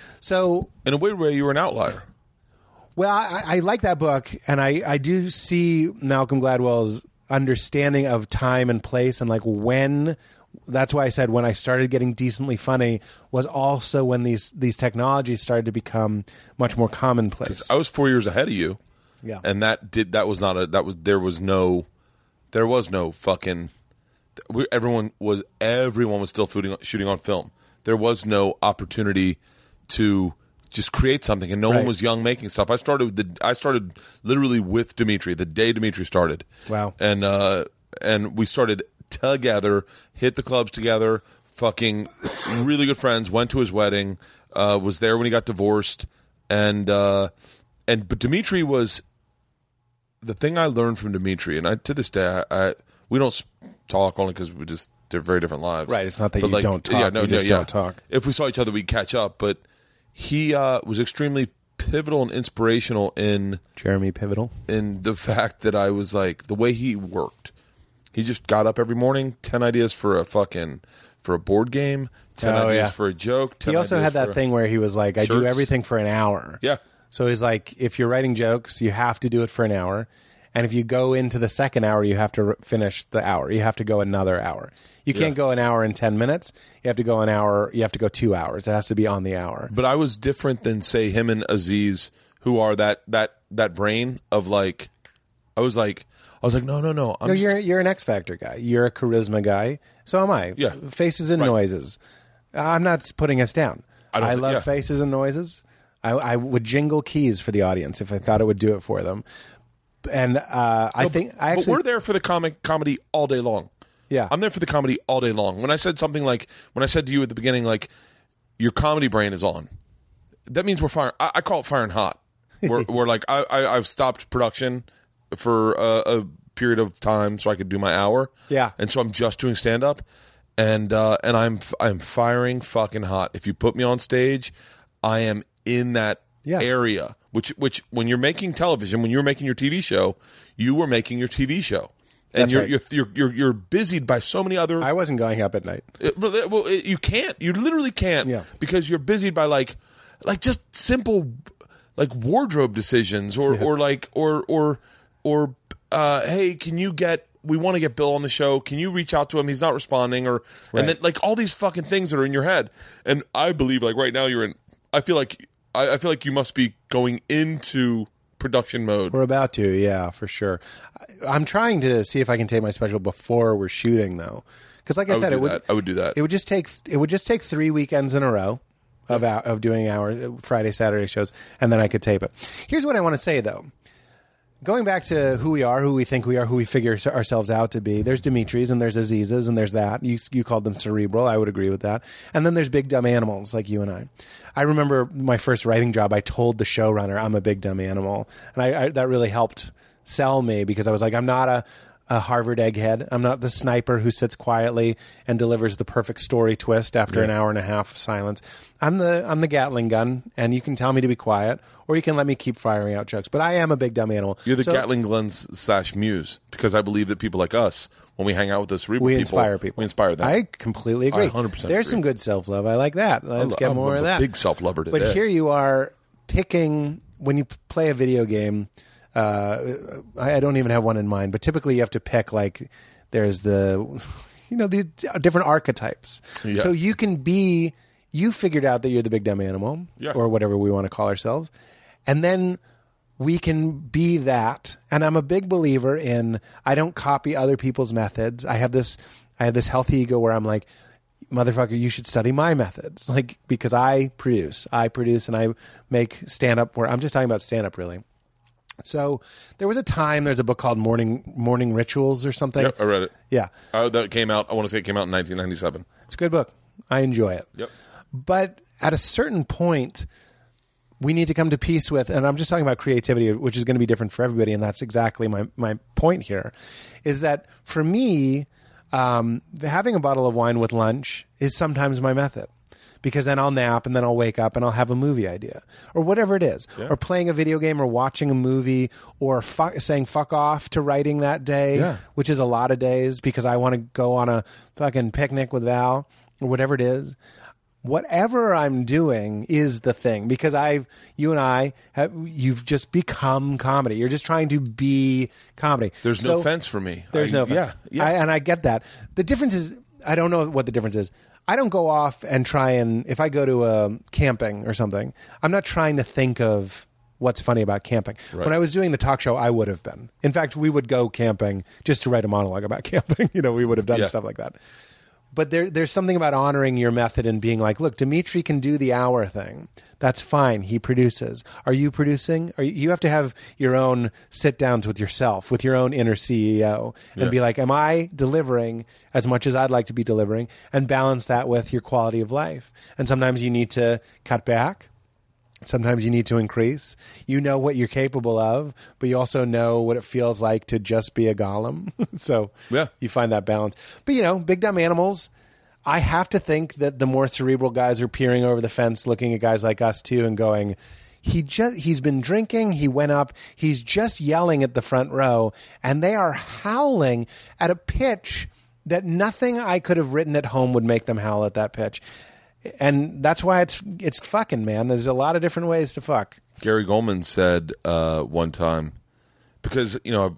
So in a weird way, you were an outlier. Well, I, I like that book, and I, I do see Malcolm Gladwell's understanding of time and place, and like when. That's why I said when I started getting decently funny was also when these these technologies started to become much more commonplace. I was four years ahead of you. Yeah. And that did that was not a that was there was no there was no fucking we, everyone was everyone was still shooting shooting on film. There was no opportunity to just create something, and no right. one was young making stuff. I started the I started literally with Dimitri the day Dimitri started. Wow. And uh and we started together, hit the clubs together, fucking really good friends, went to his wedding, uh was there when he got divorced, and uh and but Dimitri was the thing I learned from Dimitri, and I, to this day, I, I we don't talk only because we just they're very different lives. Right. It's not that but you like, don't talk. Yeah, no, you just yeah, don't talk. If we saw each other, we'd catch up. But he uh, was extremely pivotal and inspirational in Jeremy Pivotal in the fact that I was like the way he worked. He just got up every morning, ten ideas for a fucking for a board game, ten oh, ideas yeah. for a joke. ten He also ideas had that for thing where he was like, "I shirts. do everything for an hour." Yeah. So he's like, if you're writing jokes, you have to do it for an hour. And if you go into the second hour, you have to r- finish the hour. You have to go another hour. You can't Yeah. go an hour and ten minutes. You have to go an hour. You have to go two hours. It has to be on the hour. But I was different than, say, him and Aziz, who are that that that brain of like, I was like, I was like, no, no, no. I'm No, just- you're you're an X Factor guy. You're a charisma guy. So am I. Yeah. Faces and Right. noises. I'm not putting us down. I don't I thi- love yeah. faces and noises. I, I would jingle keys for the audience if I thought it would do it for them. And uh, I No, think but, I actually but we're there for the comic comedy all day long. Yeah. I'm there for the comedy all day long. When I said something like, when I said to you at the beginning, like, your comedy brain is on, that means we're firing. I, I call it firing hot. We're, we're like, I, I, I've stopped production for a, a period of time so I could do my hour. Yeah. And so I'm just doing stand up, and uh, and I'm I'm firing fucking hot. If you put me on stage, I am in that Yes. area. Which which when you're making television, when you're making your T V show, you were making your T V show. And That's you're, right. you're you're you're you're busied by so many other. I wasn't going up at night. It- well, it- well, it- you can't. You literally can't. Yeah. Because you're busied by like, like just simple, like wardrobe decisions, or or like or or or uh, hey, can you get? We want to get Bill on the show. Can you reach out to him? He's not responding. Or Right. and then like all these fucking things that are in your head. And I believe like right now you're in. I feel like I, I feel like you must be going into production mode. We're about to, yeah, for sure. I, I'm trying to see if I can take my special before we're shooting, though, because like I, I would said, do it would that. I would do that. It would just take it would just take three weekends in a row of out, of doing our Friday Saturday shows, and then I could tape it. Here's what I want to say though. going back to who we are, who we think we are, who we figure ourselves out to be, there's Dimitri's and there's Azizas and there's that. You, you called them cerebral. I would agree with that. And then there's big dumb animals like you and I. I remember my first writing job, I told the showrunner I'm a big dumb animal. And I, I, that really helped sell me because I was like, I'm not a, a Harvard egghead. I'm not the sniper who sits quietly and delivers the perfect story twist after Yeah. an hour and a half of silence. I'm the I'm the Gatling gun, and you can tell me to be quiet, or you can let me keep firing out jokes. But I am a big dumb animal. You're the So Gatling gun slash muse because I believe that people like us, when we hang out with the cerebral we people, inspire people. we inspire them. I completely agree. I one hundred percent There's agree. some good self love. I like that. Let's lo- get I'm more a of that. big self-lover But today. here you are picking when you p- play a video game. Uh, I I don't even have one in mind, but typically you have to pick like there's the, you know, the different archetypes. Yeah. So you can be, you figured out that you're the big dumb animal, Yeah. or whatever we want to call ourselves, and then we can be that. And I'm a big believer in I don't copy other people's methods. I have this, I have this healthy ego where I'm like, motherfucker, you should study my methods, like because I produce, I produce, and I make stand up. Where I'm just talking about stand up, really. So there was a time. There's a book called Morning Morning Rituals or something. Yep, I read it. Yeah, Uh, that came out, I want to say it came out in nineteen ninety-seven. it's a good book. I enjoy it. Yep. But at a certain point, we need to come to peace with, and I'm just talking about creativity, which is going to be different for everybody, and that's exactly my, my point here, is that for me, um, having a bottle of wine with lunch is sometimes my method. Because then I'll nap and then I'll wake up and I'll have a movie idea or whatever it is. Yeah. Or playing a video game or watching a movie or fu- saying fuck off to writing that day, Yeah. which is a lot of days because I want to go on a fucking picnic with Val or whatever it is. Whatever I'm doing is the thing because I've, you and I, have, you've just become comedy. You're just trying to be comedy. There's So- no fence for me. There's I- no offense. Yeah. yeah. I, and I get that. The difference is, I don't know what the difference is. I don't go off and try and, if I go to a camping or something, I'm not trying to think of what's funny about camping. Right. When I was doing the talk show, I would have been. In fact, we would go camping just to write a monologue about camping. You know, we would have done Yeah. stuff like that. But there, there's something about honoring your method and being like, look, Dimitri can do the hour thing. That's fine. He produces. Are you producing? Are you, you have to have your own sit downs with yourself, with your own inner C E O, and Yeah. be like, am I delivering as much as I'd like to be delivering? And balance that with your quality of life. And sometimes you need to cut back. Sometimes you need to increase. You know what you're capable of, but you also know what it feels like to just be a golem. So Yeah. you find that balance. But, you know, big dumb animals, I have to think that the more cerebral guys are peering over the fence, looking at guys like us too and going, he just, he's been drinking, he went up, he's just yelling at the front row, and they are howling at a pitch that nothing I could have written at home would make them howl at that pitch. And that's why it's it's fucking, man. There's a lot of different ways to fuck. Gary Goldman said uh, one time, because you know,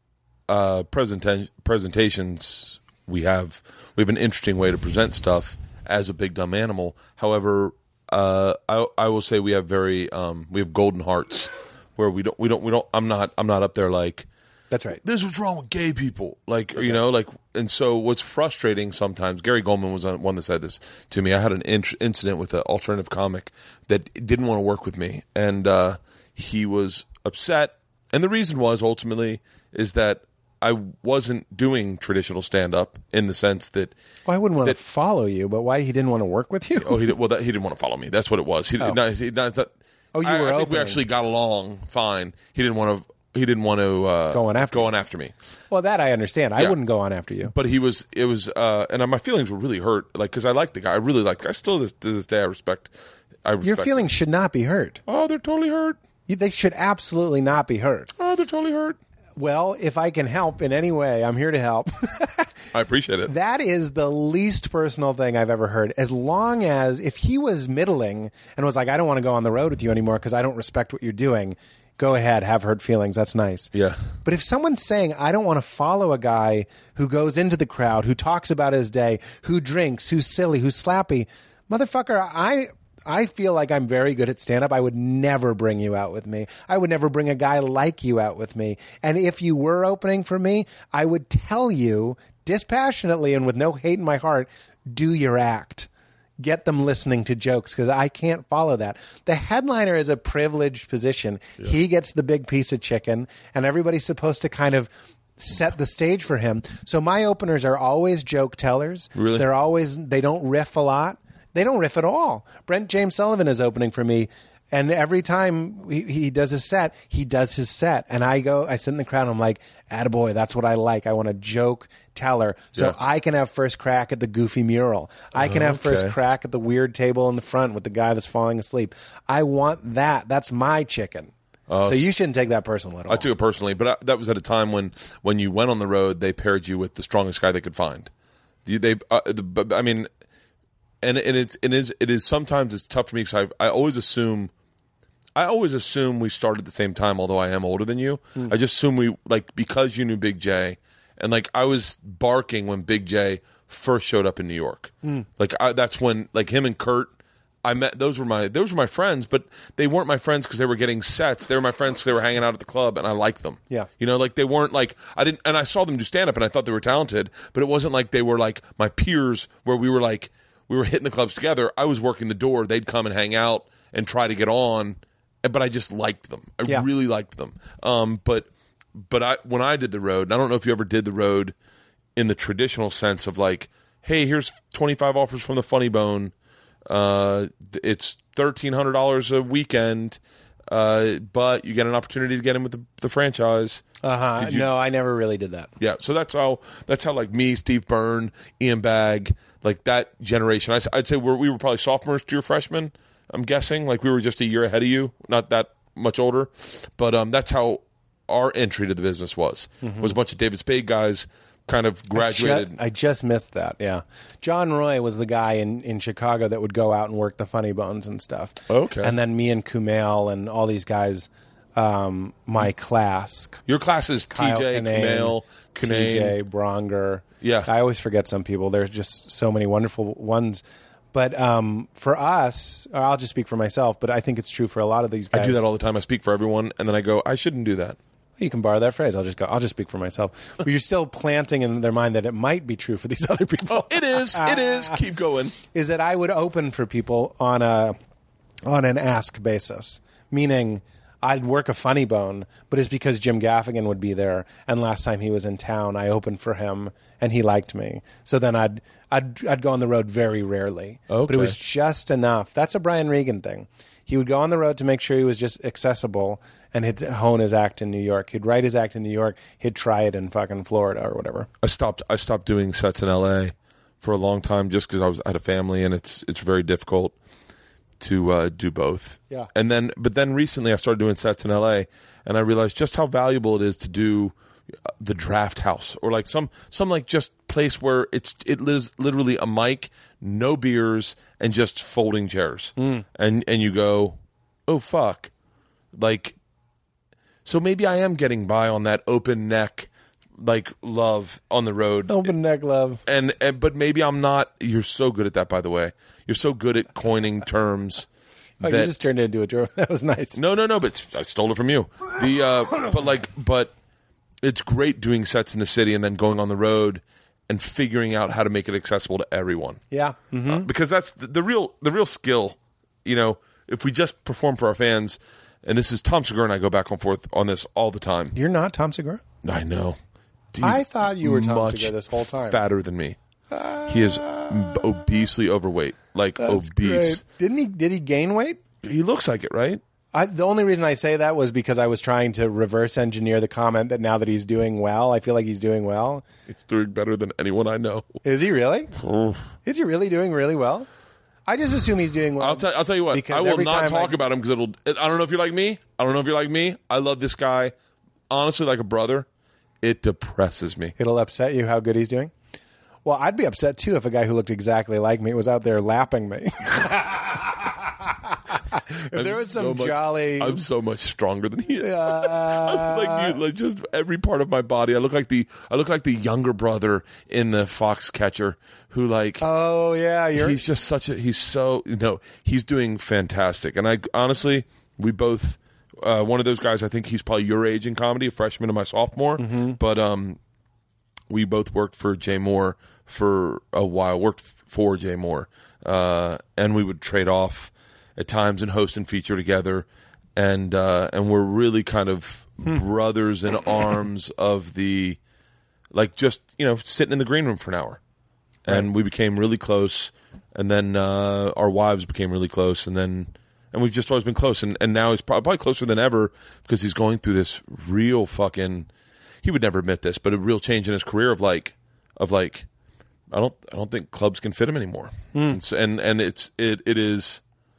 uh, presenta- presentations we have we have an interesting way to present stuff as a big dumb animal. However, uh, I I will say we have very um, we have golden hearts where we don't we don't we don't I'm not I'm not up there like That's right. this was wrong with gay people, like you know, like, and so what's frustrating sometimes. Gary Goldman was the one that said this to me. I had an in- incident with an alternative comic that didn't want to work with me, and uh, he was upset. And the reason was ultimately is that I wasn't doing traditional stand up in the sense that Well, I wouldn't want that- to follow you, but why he didn't want to work with you? oh he did, well that, he didn't want to follow me. That's what it was. He, Oh. not, he not, that, Oh, you I, were I think we opening. actually got along fine. He didn't want to. He didn't want to uh, Go on after go you. on after me. Well, that I understand. I Yeah. wouldn't go on after you. But he was, it was, uh, and my feelings were really hurt, like, because I liked the guy. I really liked the guy. Still, this, to this day, I respect. I respect Your feelings should not be hurt. Oh, they're totally hurt. You, they should absolutely not be hurt. Oh, they're totally hurt. Well, if I can help in any way, I'm here to help. I appreciate it. That is the least personal thing I've ever heard. As long as if he was middling and was like, I don't want to go on the road with you anymore because I don't respect what you're doing, go ahead, have hurt feelings. That's nice. Yeah. But if someone's saying, I don't want to follow a guy who goes into the crowd, who talks about his day, who drinks, who's silly, who's slappy, motherfucker, I I feel like I'm very good at stand-up. I would never bring you out with me. I would never bring a guy like you out with me. And if you were opening for me, I would tell you dispassionately and with no hate in my heart, do your act. get them listening to jokes because I can't follow that. The headliner is a privileged position. Yeah. He gets the big piece of chicken, and everybody's supposed to kind of set the stage for him. So my openers are always joke tellers. Really? They're always, they don't riff a lot. They don't riff at all. Brent James Sullivan is opening for me. And every time he, he does his set, he does his set. And I go, I sit in the crowd and I'm like, attaboy, that's what I like. I want a joke teller. So Yeah. I can have first crack at the goofy mural. I can have first Okay. crack at the weird table in the front with the guy that's falling asleep. I want that. That's my chicken. Oh, so you shouldn't take that personal at all. I took it personally, but I, that was at a time when, when you went on the road, they paired you with the strongest guy they could find. You, they, uh, the, but, I mean, and, and it's it is it is sometimes it's tough for me because I I always assume, I always assume we started at the same time. Although I am older than you, Mm. I just assume we like because you knew Big J, and like I was barking when Big J first showed up in New York. Mm. Like I, that's when like him and Kurt. I met those were my those were my friends, but they weren't my friends because they were getting sets. They were my friends because they were hanging out at the club, and I liked them. Yeah. you know, like they weren't like I didn't, and I saw them do stand up, and I thought they were talented, but it wasn't like they were like my peers, where we were like we were hitting the clubs together. I was working the door; they'd come and hang out and try to get on, but I just liked them. I Yeah. really liked them. Um, but but I when I did the road, and I don't know if you ever did the road in the traditional sense of like, hey, here's twenty-five offers from the Funny Bone. Uh, it's thirteen hundred dollars a weekend, uh, but you get an opportunity to get in with the, the franchise. Uh-huh. Did you- No, I never really did that. Yeah, so that's how that's how like me, Steve Byrne, Ian Bagg, like that generation. I, I'd say we're, we were probably sophomores to your freshmen. I'm guessing like we were just a year ahead of you, not that much older, but um, that's how our entry to the business was. Mm-hmm. Was a bunch of David Spade guys. Kind of graduated. I just, I just missed that, yeah. John Roy was the guy in, in Chicago that would go out and work the Funny Bones and stuff. Okay. And then me and Kumail and all these guys, um, my class. Your class is Kyle T J, Kumail, T J, Kunane. Bronger. Yeah. I always forget some people. There's just so many wonderful ones. But um, for us, or I'll just speak for myself, but I think it's true for a lot of these guys. I do that all the time. I speak for everyone, and then I go, I shouldn't do that. You can borrow that phrase. I'll just go. I'll just speak for myself. But you're still planting in their mind that it might be true for these other people. Oh, it is. It is. Keep going. Is that I would open for people on a on an ask basis, meaning I'd work a Funny Bone, but it's because Jim Gaffigan would be there, and last time he was in town, I opened for him, and he liked me. So then I'd I'd I'd go on the road very rarely, Okay. but it was just enough. That's a Brian Regan thing. He would go on the road to make sure he was just accessible, and he'd hone his act in New York. He'd write his act in New York. He'd try it in fucking Florida or whatever. I stopped. I stopped doing sets in L A for a long time just because I was I had a family, and it's it's very difficult to uh, do both. Yeah. And then, but then recently, I started doing sets in L A, and I realized just how valuable it is to do the Draft House or like some some like just place where it's it is literally a mic, no beers, and just folding chairs, mm. and and you go, oh fuck, like. So maybe I am getting by on that open neck, like love on the road. Open neck love. And, and but maybe I'm not. You're so good at that, by the way. You're so good at coining terms. Oh, that, you just turned it into a joke. That was nice. No, no, no. But I stole it from you. The uh, but like, but it's great doing sets in the city and then going on the road and figuring out how to make it accessible to everyone. Yeah. Mm-hmm. Uh, because that's the, the real the real skill. You know, if we just perform for our fans. And this is Tom Segura, and I go back and forth on this all the time. You're not Tom Segura? I know. He's I thought you were Tom much Segura this whole time. Fatter than me. He is obesely overweight, like That's obese. Great. Didn't he? Did he gain weight? He looks like it, right? I, the only reason I say that was because I was trying to reverse engineer the comment that now that he's doing well, I feel like he's doing well. He's doing better than anyone I know. Is he really? Oh. Is he really doing really well? I just assume he's doing well. I'll, tell. I'll tell you what. Because I will every not time talk I- about him because it'll. It, I don't know if you're like me. I don't know if you're like me. I love this guy, honestly, like a brother. It depresses me. It'll upset you how good he's doing? Well, I'd be upset too if a guy who looked exactly like me was out there lapping me. If there was some so much, jolly. I'm so much stronger than he is. Uh, I'm like you, like just every part of my body. I look like the I look like the younger brother in the Foxcatcher who like oh yeah, you're. he's just such a he's so you know he's doing fantastic. And I honestly we both uh, one of those guys. I think he's probably your age in comedy, a freshman and my sophomore. Mm-hmm. But um, we both worked for Jay Moore for a while. Worked for Jay Moore. uh, and we would trade off at times and host and feature together, and uh, and we're really kind of brothers in arms of the, like, just, you know, sitting in the green room for an hour, and right. we became really close, and then uh, our wives became really close, and then and we've just always been close, and, and now he's probably closer than ever because he's going through this real fucking, he would never admit this, but a real change in his career of like of like I don't I don't think clubs can fit him anymore, mm. and, so, and and it's it it is.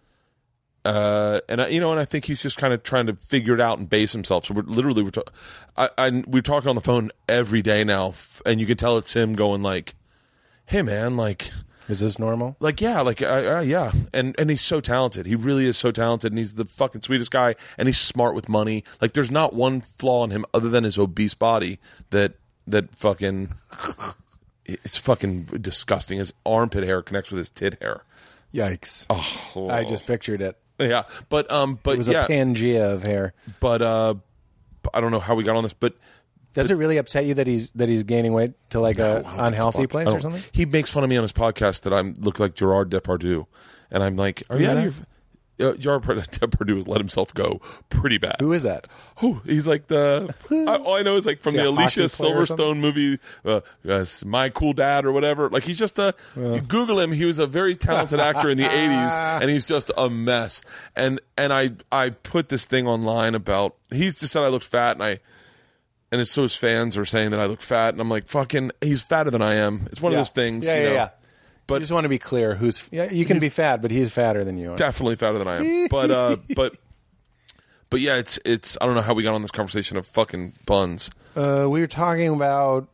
Uh, and I, you know, and I think he's just kind of trying to figure it out and base himself. So we're literally we're ta- I, I we're talking on the phone every day now, and you can tell it's him going like, "Hey, man, like, is this normal?" Like, yeah, like, uh, uh, yeah, and and he's so talented. He really is so talented, and he's the fucking sweetest guy, and he's smart with money. Like, there's not one flaw in him other than his obese body that that fucking it's fucking disgusting. His armpit hair connects with his tit hair. Yikes! Oh, I just pictured it. Yeah, but um, but it was yeah, a Pangea of hair. But uh, I don't know how we got on this. But does the, it really upset you that he's that he's gaining weight to like no, a unhealthy place or something? He makes fun of me on his podcast that I look like Gerard Depardieu, and I'm like, are you out of your? Uh, Gerard Depardieu has let himself go pretty bad. Who is that? Oh, he's like the. I, all I know is like from the Alicia Silverstone movie, uh, uh, My Cool Dad or whatever. Like he's just a. Uh. You Google him. He was a very talented actor in the eighties, and he's just a mess. And and I I put this thing online about. He's just said I looked fat, and I. And it's so his fans are saying that I look fat, and I'm like, fucking. He's fatter than I am. It's one yeah. of those things. Yeah, you yeah, know? yeah. But you just want to be clear. Who's yeah, you can be fat, but he's fatter than you are. Definitely fatter than I am. But uh, but but yeah, it's it's. I don't know how we got on this conversation of fucking buns. Uh, we were talking about.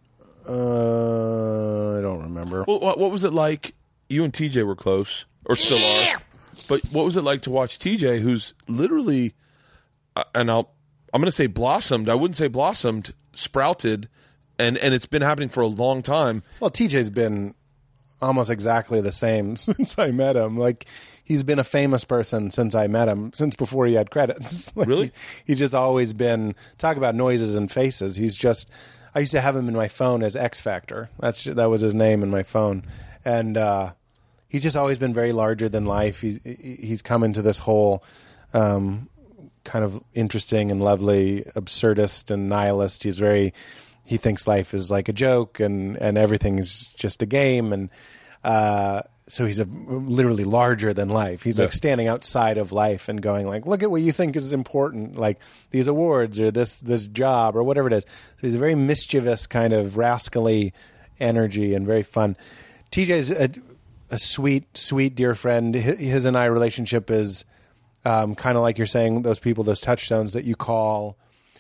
Uh, I don't remember. Well, what, what was it like? You and T J were close, or still are. But what was it like to watch T J, who's literally, uh, and I'll I'm going to say blossomed. I wouldn't say blossomed, sprouted, and and it's been happening for a long time. Well, T J's been almost exactly the same since I met him. Like, he's been a famous person since I met him, since before he had credits. Like, really? He, he's just always been, talk about noises and faces. He's just, I used to have him in my phone as X Factor. That's that was his name in my phone. And uh, he's just always been very larger than life. He's, he's come into this whole um, kind of interesting and lovely absurdist and nihilist. He's very... He thinks life is like a joke and, and everything is just a game. And uh, so he's a, literally larger than life. He's yeah. like standing outside of life and going like, look at what you think is important, like these awards or this this job or whatever it is. So he's a very mischievous kind of rascally energy and very fun. T J's a, a sweet, sweet, dear friend. His and I relationship is um, kind of like you're saying, those people, those touchstones that you call.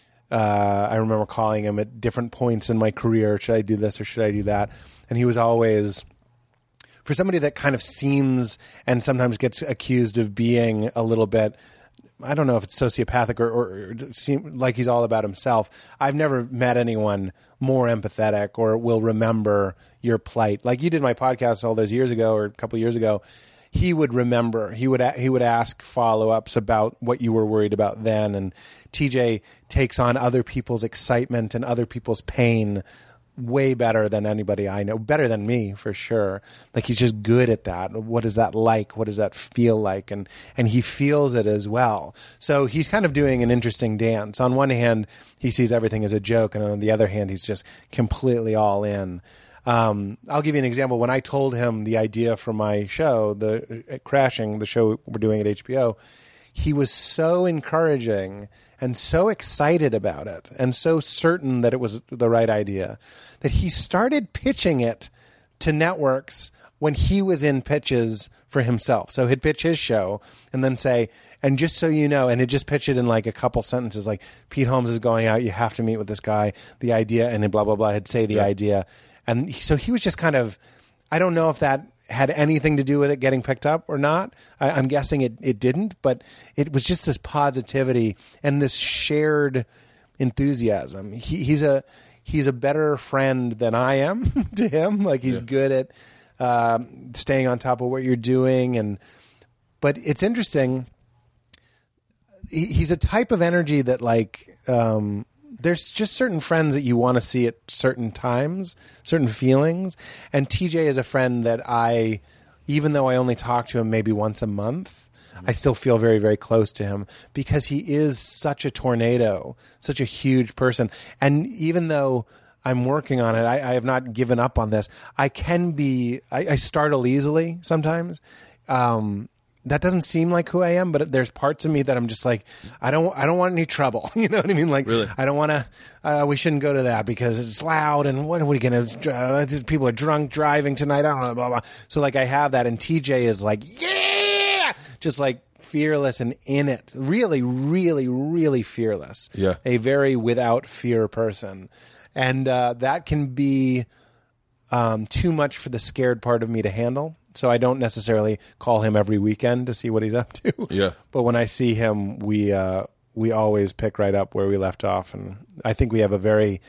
Uh, I remember calling him at different points in my career. Should I do this or should I do that? And he was always, for somebody that kind of seems and sometimes gets accused of being a little bit, I don't know if it's sociopathic or, or, or seem like he's all about himself. I've never met anyone more empathetic or will remember your plight. Like you did my podcast all those years ago or a couple of years ago. He would remember. He would he would ask follow-ups about what you were worried about then. And T J takes on other people's excitement and other people's pain way better than anybody I know. Better than me, for sure. Like, he's just good at that. What is that like? What does that feel like? And and he feels it as well. So he's kind of doing an interesting dance. On one hand, he sees everything as a joke, and on the other hand, he's just completely all in. Um, I'll give you an example. When I told him the idea for my show, the uh, Crashing, the show we're doing at H B O, he was so encouraging and so excited about it and so certain that it was the right idea that he started pitching it to networks when he was in pitches for himself. So he'd pitch his show and then say, and just so you know, and he'd just pitch it in like a couple sentences, like, Pete Holmes is going out, you have to meet with this guy, the idea, and then blah, blah, blah, he'd say the yeah. idea. And so he was just kind of, I don't know if that had anything to do with it getting picked up or not. I, I'm guessing it, it didn't, but it was just this positivity and this shared enthusiasm. He, he's a he's a better friend than I am to him. Like, he's yeah. good at um, staying on top of what you're doing. And but it's interesting. He, he's a type of energy that, like, um, there's just certain friends that you want to see at certain times, certain feelings. And T J is a friend that I even though I only talk to him maybe once a month, I still feel very, very close to him because he is such a tornado, such a huge person. And even though I'm working on it, I, I have not given up on this. I can be, I, I startle easily sometimes. Um, that doesn't seem like who I am, but there's parts of me that I'm just like, I don't, I don't want any trouble. You know what I mean? Like, really? I don't want to, uh, we shouldn't go to that because it's loud and what are we going to, uh, people are drunk driving tonight. I don't know, blah, blah. So like I have that and T J is like, yeah, just like fearless and in it. Really, really, really fearless. Yeah. A very without fear person. And uh, that can be um, too much for the scared part of me to handle. So I don't necessarily call him every weekend to see what he's up to. Yeah. But when I see him, we uh, we always pick right up where we left off. And I think we have a very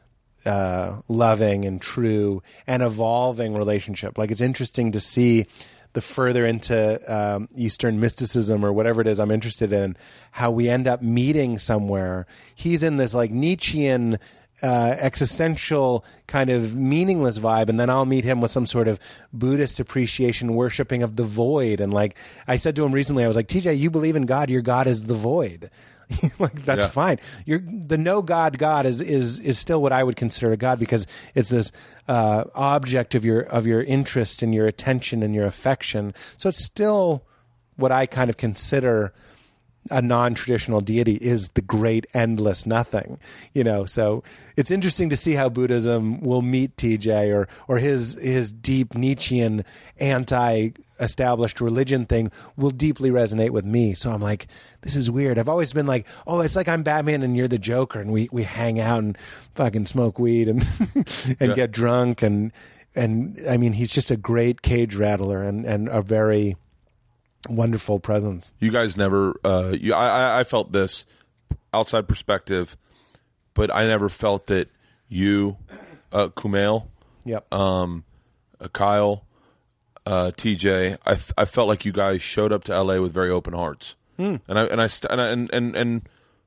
uh, loving and true and evolving relationship. Like, it's interesting to see the further into um, Eastern mysticism or whatever it is I'm interested in, how we end up meeting somewhere. He's in this like Nietzschean uh, existential kind of meaningless vibe, and then I'll meet him with some sort of Buddhist appreciation, worshiping of the void. And like I said to him recently, I was like, T J, you believe in God, your God is the void. Like, that's yeah. fine. You're, the no God God is, is is still what I would consider a God, because it's this uh, object of your of your interest and your attention and your affection. So it's still what I kind of consider a non-traditional deity, is the great endless nothing. You know, so it's interesting to see how Buddhism will meet T J, or or his his deep Nietzschean anti-established religion thing will deeply resonate with me. So I'm like, this is weird. I've always been like, oh, it's like I'm Batman and you're the Joker, and we, we hang out and fucking smoke weed and and yeah. get drunk, and and I mean, he's just a great cage rattler and, and a very wonderful presence. You guys never, uh, you, I, I felt this outside perspective, but I never felt that you, uh, Kumail, yep, um, uh, Kyle, uh, T J, I, th- I felt like you guys showed up to L A with very open hearts. Hmm. And I and I st- and I, and and, and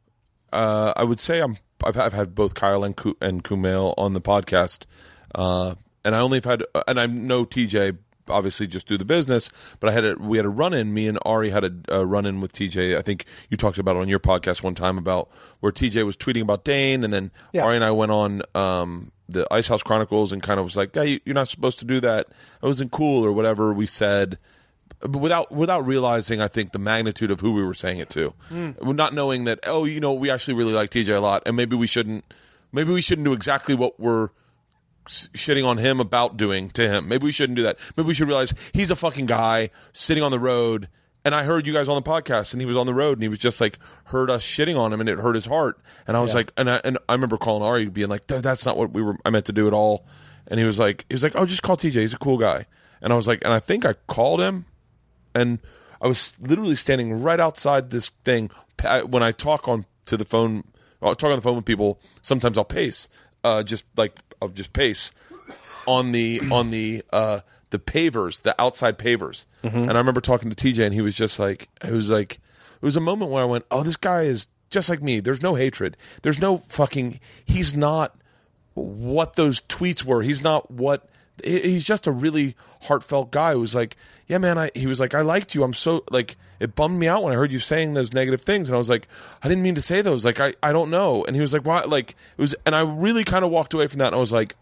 uh, I would say I'm I've, I've had both Kyle and Ku- and Kumail on the podcast, uh, and I only have had and I know T J obviously just through the business, but I had a we had a run in. Me and Ari had a, a run in with T J. I think you talked about it on your podcast one time about where T J was tweeting about Dane, and then yeah. Ari and I went on um, the Ice House Chronicles and kind of was like, "Hey, you're not supposed to do that. That wasn't cool," or whatever we said. But without without realizing, I think, the magnitude of who we were saying it to, mm. not knowing that, oh, you know, we actually really like T J a lot, and maybe we shouldn't, maybe we shouldn't do exactly what we're shitting on him about doing to him. Maybe we shouldn't do that. Maybe we should realize he's a fucking guy sitting on the road, and I heard you guys on the podcast, and he was on the road, and he was just like heard us shitting on him, and it hurt his heart. And I was yeah. like, and I and I remember calling Ari being like, that's not what we were I meant to do at all. And he was like, he was like, oh, just call T J. He's a cool guy. And I was like, and I think I called him. And I was literally standing right outside this thing. When I talk on to the phone, I talk on the phone with people. Sometimes I'll pace, uh, just like I'll just pace on the on the uh, the pavers, the outside pavers. Mm-hmm. And I remember talking to T J, and he was just like, it was like, it was a moment where I went, oh, this guy is just like me. There's no hatred. There's no fucking. He's not what those tweets were. He's not what. He's just a really heartfelt guy who was like, yeah, man, I, he was like, I liked you. I'm so, like, it bummed me out when I heard you saying those negative things. And I was like, I didn't mean to say those. Like, I, I don't know. And he was like, why? Like, it was, and I really kind of walked away from that. And I was like,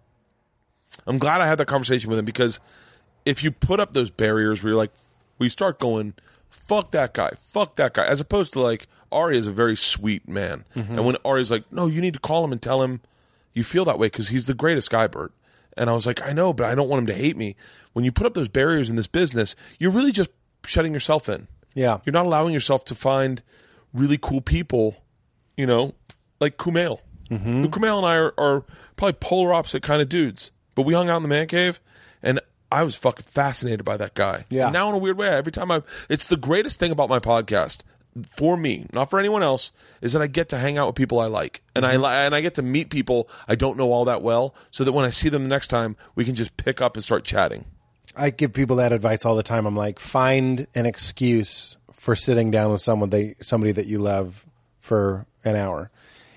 I'm glad I had that conversation with him, because if you put up those barriers where you're like, we start going, fuck that guy, fuck that guy, as opposed to like, Ari is a very sweet man. Mm-hmm. And when Ari's like, no, you need to call him and tell him you feel that way because he's the greatest guy, Bert. And I was like, I know, but I don't want him to hate me. When you put up those barriers in this business, you're really just shutting yourself in. Yeah. You're not allowing yourself to find really cool people, you know, like Kumail. Mm-hmm. Kumail and I are, are probably polar opposite kind of dudes. But we hung out in the man cave, and I was fucking fascinated by that guy. Yeah. And now in a weird way, every time I... It's the greatest thing about my podcast, for me, not for anyone else, is that I get to hang out with people I like, and mm-hmm. I and I get to meet people I don't know all that well, so that when I see them the next time, we can just pick up and start chatting. I give people that advice all the time. I'm like, find an excuse for sitting down with someone they somebody that you love for an hour.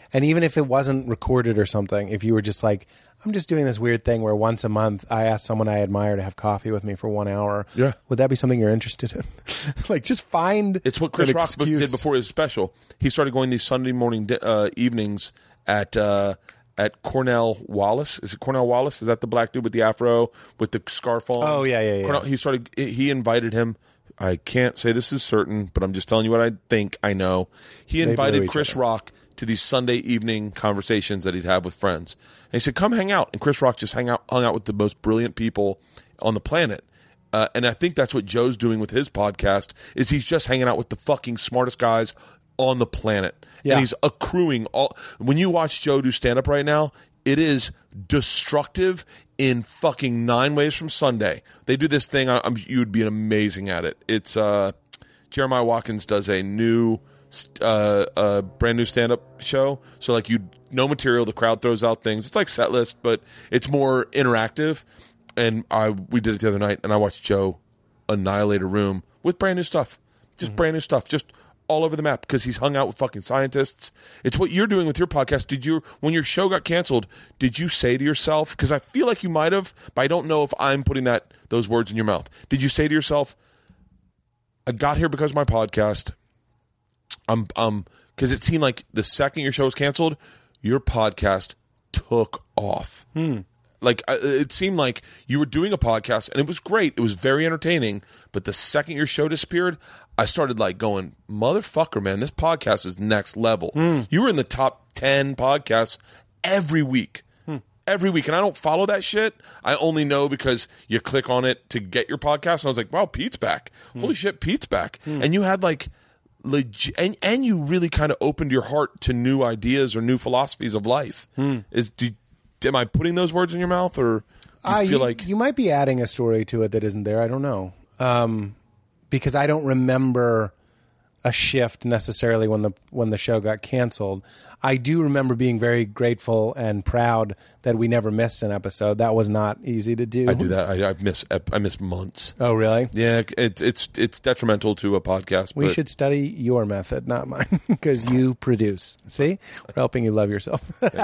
And even if it wasn't recorded or something, if you were just like, I'm just doing this weird thing where once a month I ask someone I admire to have coffee with me for one hour. Yeah. Would that be something you're interested in? Like, just find It's what Chris an Rock excuse. did before his special. He started going these Sunday morning di- uh, evenings at uh, at Cornell Wallace. Is it Cornell Wallace? Is that the black dude with the afro with the scarf on? Oh, yeah, yeah, yeah. Cornell, he started. He invited him. I can't say this is certain, but I'm just telling you what I think I know. He blew invited each Chris other. Rock to these Sunday evening conversations that he'd have with friends. And he said, come hang out. And Chris Rock just hang out, hung out with the most brilliant people on the planet. Uh, and I think that's what Joe's doing with his podcast, is he's just hanging out with the fucking smartest guys on the planet. Yeah. And he's accruing all. When you watch Joe do stand-up right now, it is destructive in fucking nine ways from Sunday. They do this thing. I, I'm, you would be amazing at it. It's uh, Jeremiah Watkins does a new... Uh, a brand new stand-up show. So like you no material, the crowd throws out things. It's like set list, but it's more interactive. And I we did it the other night, and I watched Joe annihilate a room with brand new stuff, just mm-hmm. brand new stuff, just all over the map because he's hung out with fucking scientists. It's what you're doing with your podcast. Did you, when your show got canceled, did you say to yourself? Because I feel like you might have, but I don't know if I'm putting that those words in your mouth. Did you say to yourself, "I got here because of my podcast"? Um, um, because it seemed like the second your show was canceled, your podcast took off. Hmm. Like uh, it seemed like you were doing a podcast and it was great. It was very entertaining. But the second your show disappeared, I started like going, "Motherfucker, man, this podcast is next level." Hmm. You were in the top ten podcasts every week. Every week, and I don't follow that shit. I only know because you click on it to get your podcast. And I was like, "Wow, Pete's back! Holy shit, Pete's back!" And you had like. Legit, and and you really kind of opened your heart to new ideas or new philosophies of life. Hmm. Is do, am I putting those words in your mouth, or do you uh, feel you, like you might be adding a story to it that isn't there? I don't know, um, because I don't remember a shift necessarily when the when the show got canceled. I do remember being very grateful and proud that we never missed an episode. That was not easy to do. I do that? I, I miss I miss months. Oh, really? Yeah, it, it's it's detrimental to a podcast. We but should study your method, not mine, because you produce. See, we're helping you love yourself.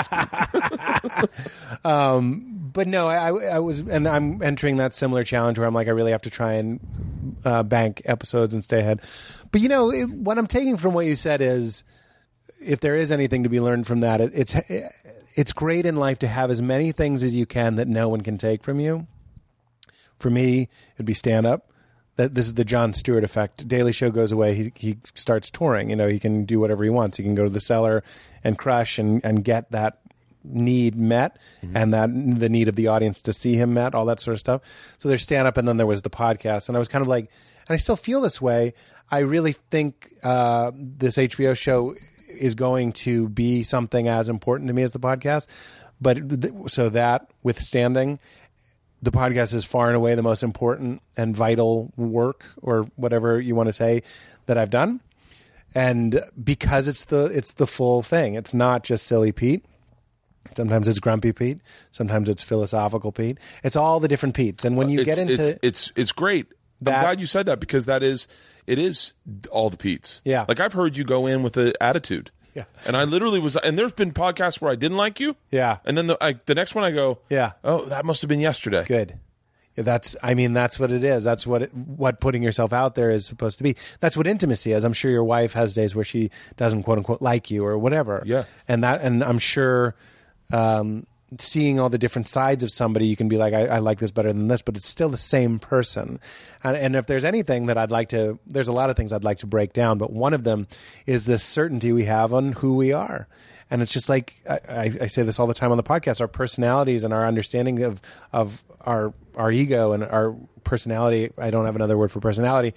um, but no, I, I was, and I'm entering that similar challenge where I'm like, I really have to try and uh, bank episodes and stay ahead. But you know, it, what I'm taking from what you said is, if there is anything to be learned from that, it, it's it's great in life to have as many things as you can that no one can take from you. For me, it'd be stand up. That this is the Jon Stewart effect. Daily Show goes away, he he starts touring. You know, he can do whatever he wants. He can go to the cellar and crush and, and get that need met, mm-hmm. and that the need of the audience to see him met, all that sort of stuff. So there's stand up, and then there was the podcast, and I was kind of like, and I still feel this way. I really think uh, this H B O show is going to be something as important to me as the podcast. But th- so that withstanding, the podcast is far and away the most important and vital work, or whatever you want to say, that I've done. And because it's the it's the full thing. It's not just silly Pete. Sometimes it's grumpy Pete. Sometimes it's philosophical Pete. It's all the different Petes. And when you it's, get into it's it's, it's great. That, I'm glad you said that, because that is it is all the Petes. Yeah. Like I've heard you go in with an attitude. Yeah. And I literally was, and there's been podcasts where I didn't like you. Yeah. And then the I, the next one I go, yeah. Oh, that must have been yesterday. Good. That's, I mean, that's what it is. That's what it, what putting yourself out there is supposed to be. That's what intimacy is. I'm sure your wife has days where she doesn't quote unquote like you or whatever. Yeah. And that, and I'm sure, um, seeing all the different sides of somebody, you can be like, I, I like this better than this, but it's still the same person. And, and if there's anything that I'd like to, there's a lot of things I'd like to break down, but one of them is this certainty we have on who we are. And it's just like, I, I say this all the time on the podcast, our personalities and our understanding of, of our, our ego and our personality, I don't have another word for personality,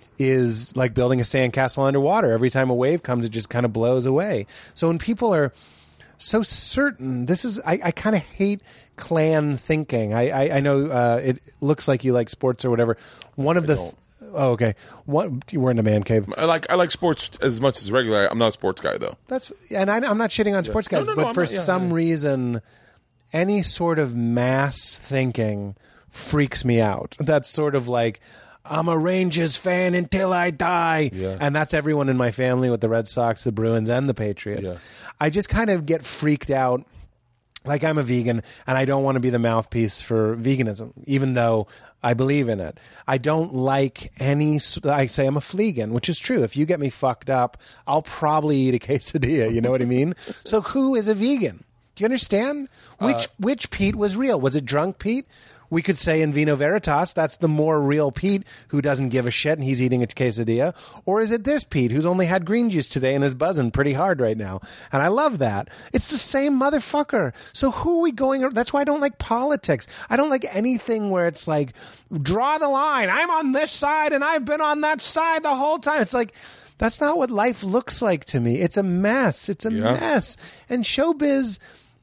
is like building a sandcastle underwater. Every time a wave comes, it just kind of blows away. So when people are so certain, this is, I, I kind of hate clan thinking. I, I, I know uh, it looks like you like sports or whatever. One of I the, don't. oh, okay. What, you were in a man cave. I like I like sports as much as regular. I'm not a sports guy though. That's, and I, I'm not shitting on sports guys, No, no, no, but I'm for not- yeah, some yeah. reason, any sort of mass thinking freaks me out. That's sort of like, I'm a Rangers fan until I die. Yeah. And that's everyone in my family with the Red Sox, the Bruins, and the Patriots. Yeah. I just kind of get freaked out. Like I'm a vegan and I don't want to be the mouthpiece for veganism, even though I believe in it. I don't like any, I say I'm a fleegan, which is true. If you get me fucked up, I'll probably eat a quesadilla. You know what I mean? So who is a vegan? Do you understand? Which, uh, which Pete was real? Was it drunk Pete? We could say in Vino Veritas, that's the more real Pete who doesn't give a shit and he's eating a quesadilla. Or is it this Pete who's only had green juice today and is buzzing pretty hard right now? And I love that. It's the same motherfucker. So who are we going? That's why I don't like politics. I don't like anything where it's like, draw the line. I'm on this side and I've been on that side the whole time. It's like, that's not what life looks like to me. It's a mess. It's a yeah. mess. And showbiz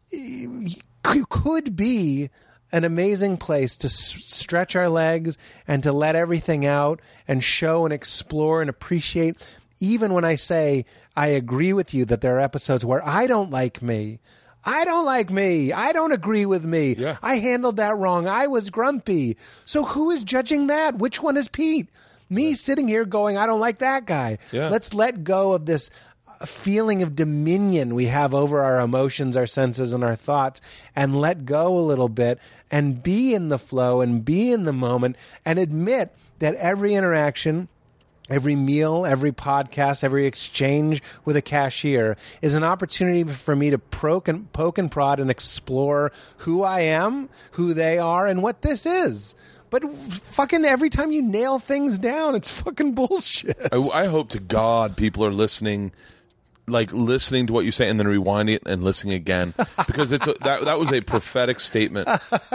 could be an amazing place to s- stretch our legs and to let everything out and show and explore and appreciate. Even when I say I agree with you that there are episodes where I don't like me. I don't like me. I don't agree with me. Yeah. I handled that wrong. I was grumpy. So who is judging that? Which one is Pete? Me yeah. sitting here going, I don't like that guy. Yeah. Let's let go of this feeling of dominion we have over our emotions, our senses, and our thoughts, and let go a little bit and be in the flow and be in the moment and admit that every interaction, every meal, every podcast, every exchange with a cashier is an opportunity for me to poke and, poke and prod and explore who I am, who they are, and what this is. But fucking every time you nail things down, it's fucking bullshit. I, I hope to God people are listening, like listening to what you say and then rewinding it and listening again, because it's a, that that was a prophetic statement.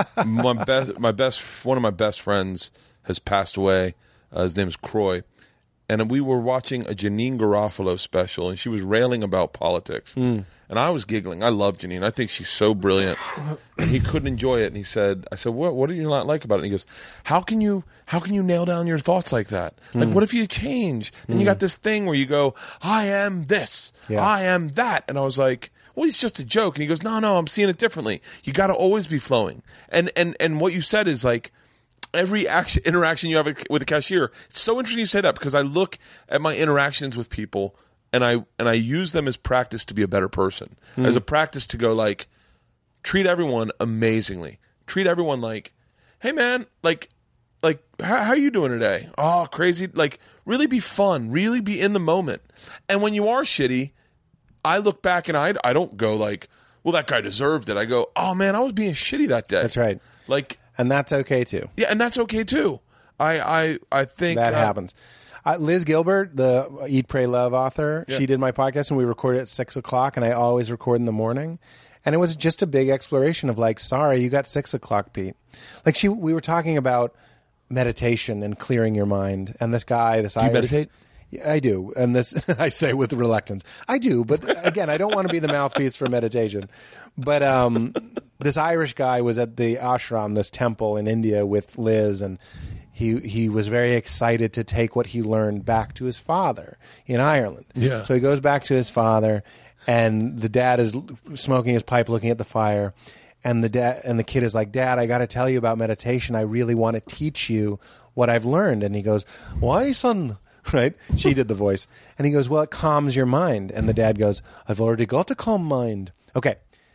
My best, my best, one of my best friends has passed away. Uh, his name is Croy, and we were watching a Janine Garofalo special, and she was railing about politics, mm. and I was giggling. I love Janine. I think she's so brilliant. And he couldn't enjoy it, and he said, "I said, what? What do you not like about it?" And he goes, "How can you?" How can you nail down your thoughts like that? Like, mm. what if you change? Then mm. you got this thing where you go, I am this, yeah. I am that. And I was like, well, he's just a joke. And he goes, no, no, I'm seeing it differently. You got to always be flowing. And, and, and what you said is like, every action, interaction you have with a cashier, it's so interesting you say that, because I look at my interactions with people and I, and I use them as practice to be a better person, mm. as a practice to go like, treat everyone amazingly. Treat everyone like, hey man, like, Like, how, how are you doing today? Oh, crazy. Like, really be fun. Really be in the moment. And when you are shitty, I look back and I, I don't go like, well, that guy deserved it. I go, oh, man, I was being shitty that day. That's right. Like, and that's okay, too. Yeah, and that's okay, too. I I, I think... That uh, happens. Uh, Liz Gilbert, the Eat, Pray, Love author, yeah. she did my podcast, and we recorded at six o'clock, and I always record in the morning. And it was just a big exploration of like, sorry, you got six o'clock, Pete. Like, she, we were talking about meditation and clearing your mind. And this guy, this do you Irish, meditate? Yeah, I do. And this, I say with reluctance, I do. But again, I don't want to be the mouthpiece for meditation. But um, this Irish guy was at the ashram, this temple in India with Liz, and he he was very excited to take what he learned back to his father in Ireland. Yeah. So he goes back to his father, and the dad is smoking his pipe, looking at the fire. And the dad and the kid is like, Dad, I got to tell you about meditation. I really want to teach you what I've learned. And he goes, why, son? Right? She did the voice. And he goes, well, it calms your mind. And the dad goes, I've already got a calm mind. Okay.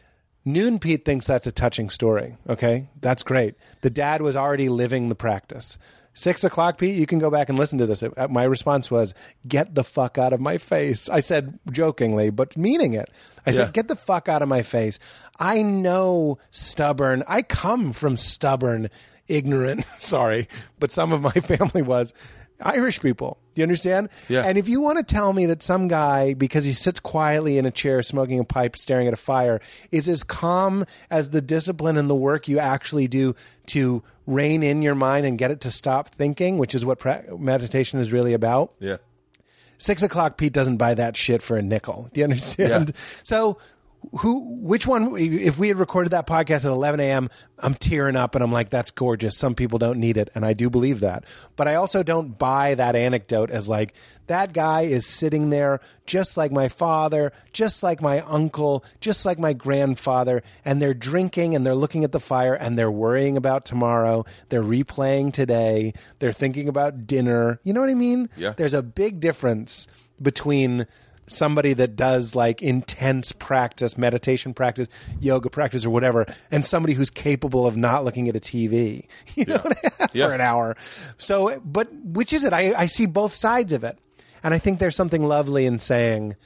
Noon Pete thinks that's a touching story. Okay. That's great. The dad was already living the practice. Six o'clock, Pete, you can go back and listen to this. My response was, get the fuck out of my face. I said jokingly, but meaning it. I yeah. said, get the fuck out of my face. I know stubborn. I come from stubborn, ignorant, sorry, but some of my family was Irish people. Do you understand? Yeah. And if you want to tell me that some guy, because he sits quietly in a chair smoking a pipe, staring at a fire, is as calm as the discipline and the work you actually do to rein in your mind and get it to stop thinking, which is what pra- meditation is really about. Yeah. Six o'clock Pete doesn't buy that shit for a nickel. Do you understand? Yeah. So who, which one, if we had recorded that podcast at eleven a.m., I'm tearing up and I'm like, that's gorgeous. Some people don't need it. And I do believe that. But I also don't buy that anecdote as like, that guy is sitting there just like my father, just like my uncle, just like my grandfather, and they're drinking and they're looking at the fire and they're worrying about tomorrow. They're replaying today. They're thinking about dinner. You know what I mean? Yeah. There's a big difference between somebody that does like intense practice, meditation practice, yoga practice or whatever, and somebody who's capable of not looking at a T V, you know, Yeah. for Yeah. an hour. So, but which is it? I, I see both sides of it. And I think there's something lovely in saying,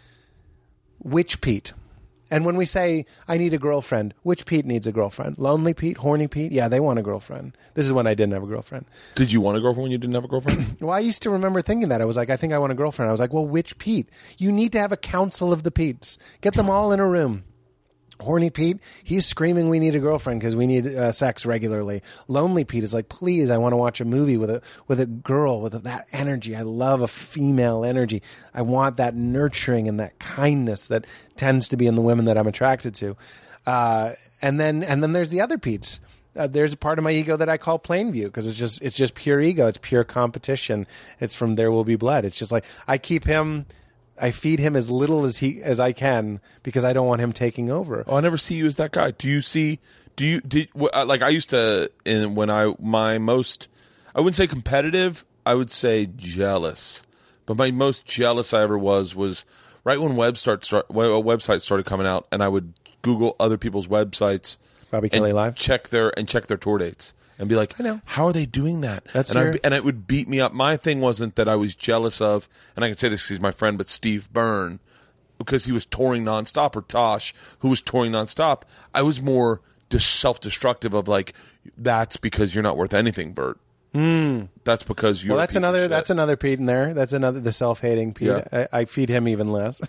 which Pete? And when we say, I need a girlfriend, which Pete needs a girlfriend? Lonely Pete? Horny Pete? Yeah, they want a girlfriend. This is when I didn't have a girlfriend. Did you want a girlfriend when you didn't have a girlfriend? Well, I used to remember thinking that. I was like, I think I want a girlfriend. I was like, well, which Pete? You need to have a council of the Petes. Get them all in a room. Horny Pete, he's screaming we need a girlfriend because we need uh, sex regularly. Lonely Pete is like, please, I want to watch a movie with a with a girl with that energy. I love a female energy. I want that nurturing and that kindness that tends to be in the women that I'm attracted to. Uh, and then and then there's the other Petes. Uh, there's a part of my ego that I call Plainview because it's just it's just pure ego. It's pure competition. It's from There Will Be Blood. It's just like I keep him. I feed him as little as he as I can because I don't want him taking over. Oh, I never see you as that guy. Do you see? Do you did like I used to? In when I my most, I wouldn't say competitive. I would say jealous. But my most jealous I ever was was right when web start, start websites started coming out, and I would Google other people's websites, Bobby Kelly and Live, check their and check their tour dates. And be like, I know. How are they doing that? That's and, your... I, and it would beat me up. My thing wasn't that I was jealous of, and I can say this because he's my friend, but Steve Byrne, because he was touring nonstop, or Tosh, who was touring nonstop. I was more just self-destructive of like, that's because you're not worth anything, Bert. Mm. That's because you're. Well, that's a piece another. of shit. That's another Pete in there. That's another the self-hating Pete. Yeah. I, I feed him even less.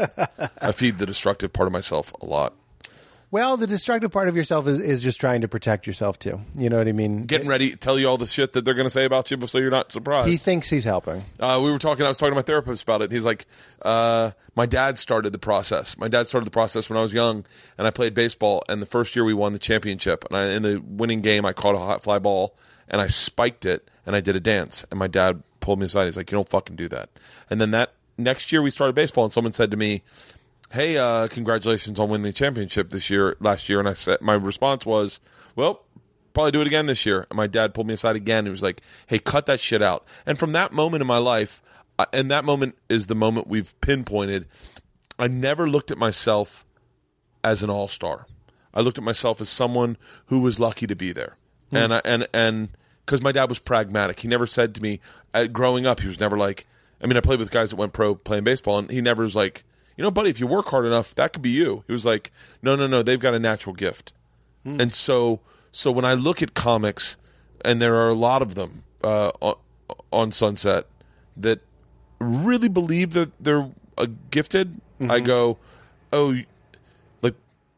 I feed the destructive part of myself a lot. Well, the destructive part of yourself is, is just trying to protect yourself too. You know what I mean? Getting ready, tell you all the shit that they're going to say about you, so you're not surprised. He thinks he's helping. Uh, we were talking. I was talking to my therapist about it. He's like, uh, my dad started the process. My dad started the process when I was young, and I played baseball. And the first year we won the championship, and I, in the winning game, I caught a hot fly ball, and I spiked it, and I did a dance. And my dad pulled me aside. He's like, "You don't fucking do that." And then that next year we started baseball, and someone said to me, hey, uh, congratulations on winning the championship this year, last year. And I said, my response was, well, probably do it again this year. And my dad pulled me aside again. And he was like, hey, cut that shit out. And from that moment in my life, uh, and that moment is the moment we've pinpointed, I never looked at myself as an all-star. I looked at myself as someone who was lucky to be there. Hmm. And, I, and, and, because my dad was pragmatic. He never said to me, uh, growing up, he was never like, I mean, I played with guys that went pro playing baseball, and he never was like, you know, buddy, if you work hard enough, that could be you. He was like, no, no, no, they've got a natural gift. Mm. And so so when I look at comics, and there are a lot of them uh, on, on Sunset that really believe that they're uh, gifted, mm-hmm. I go, oh, like,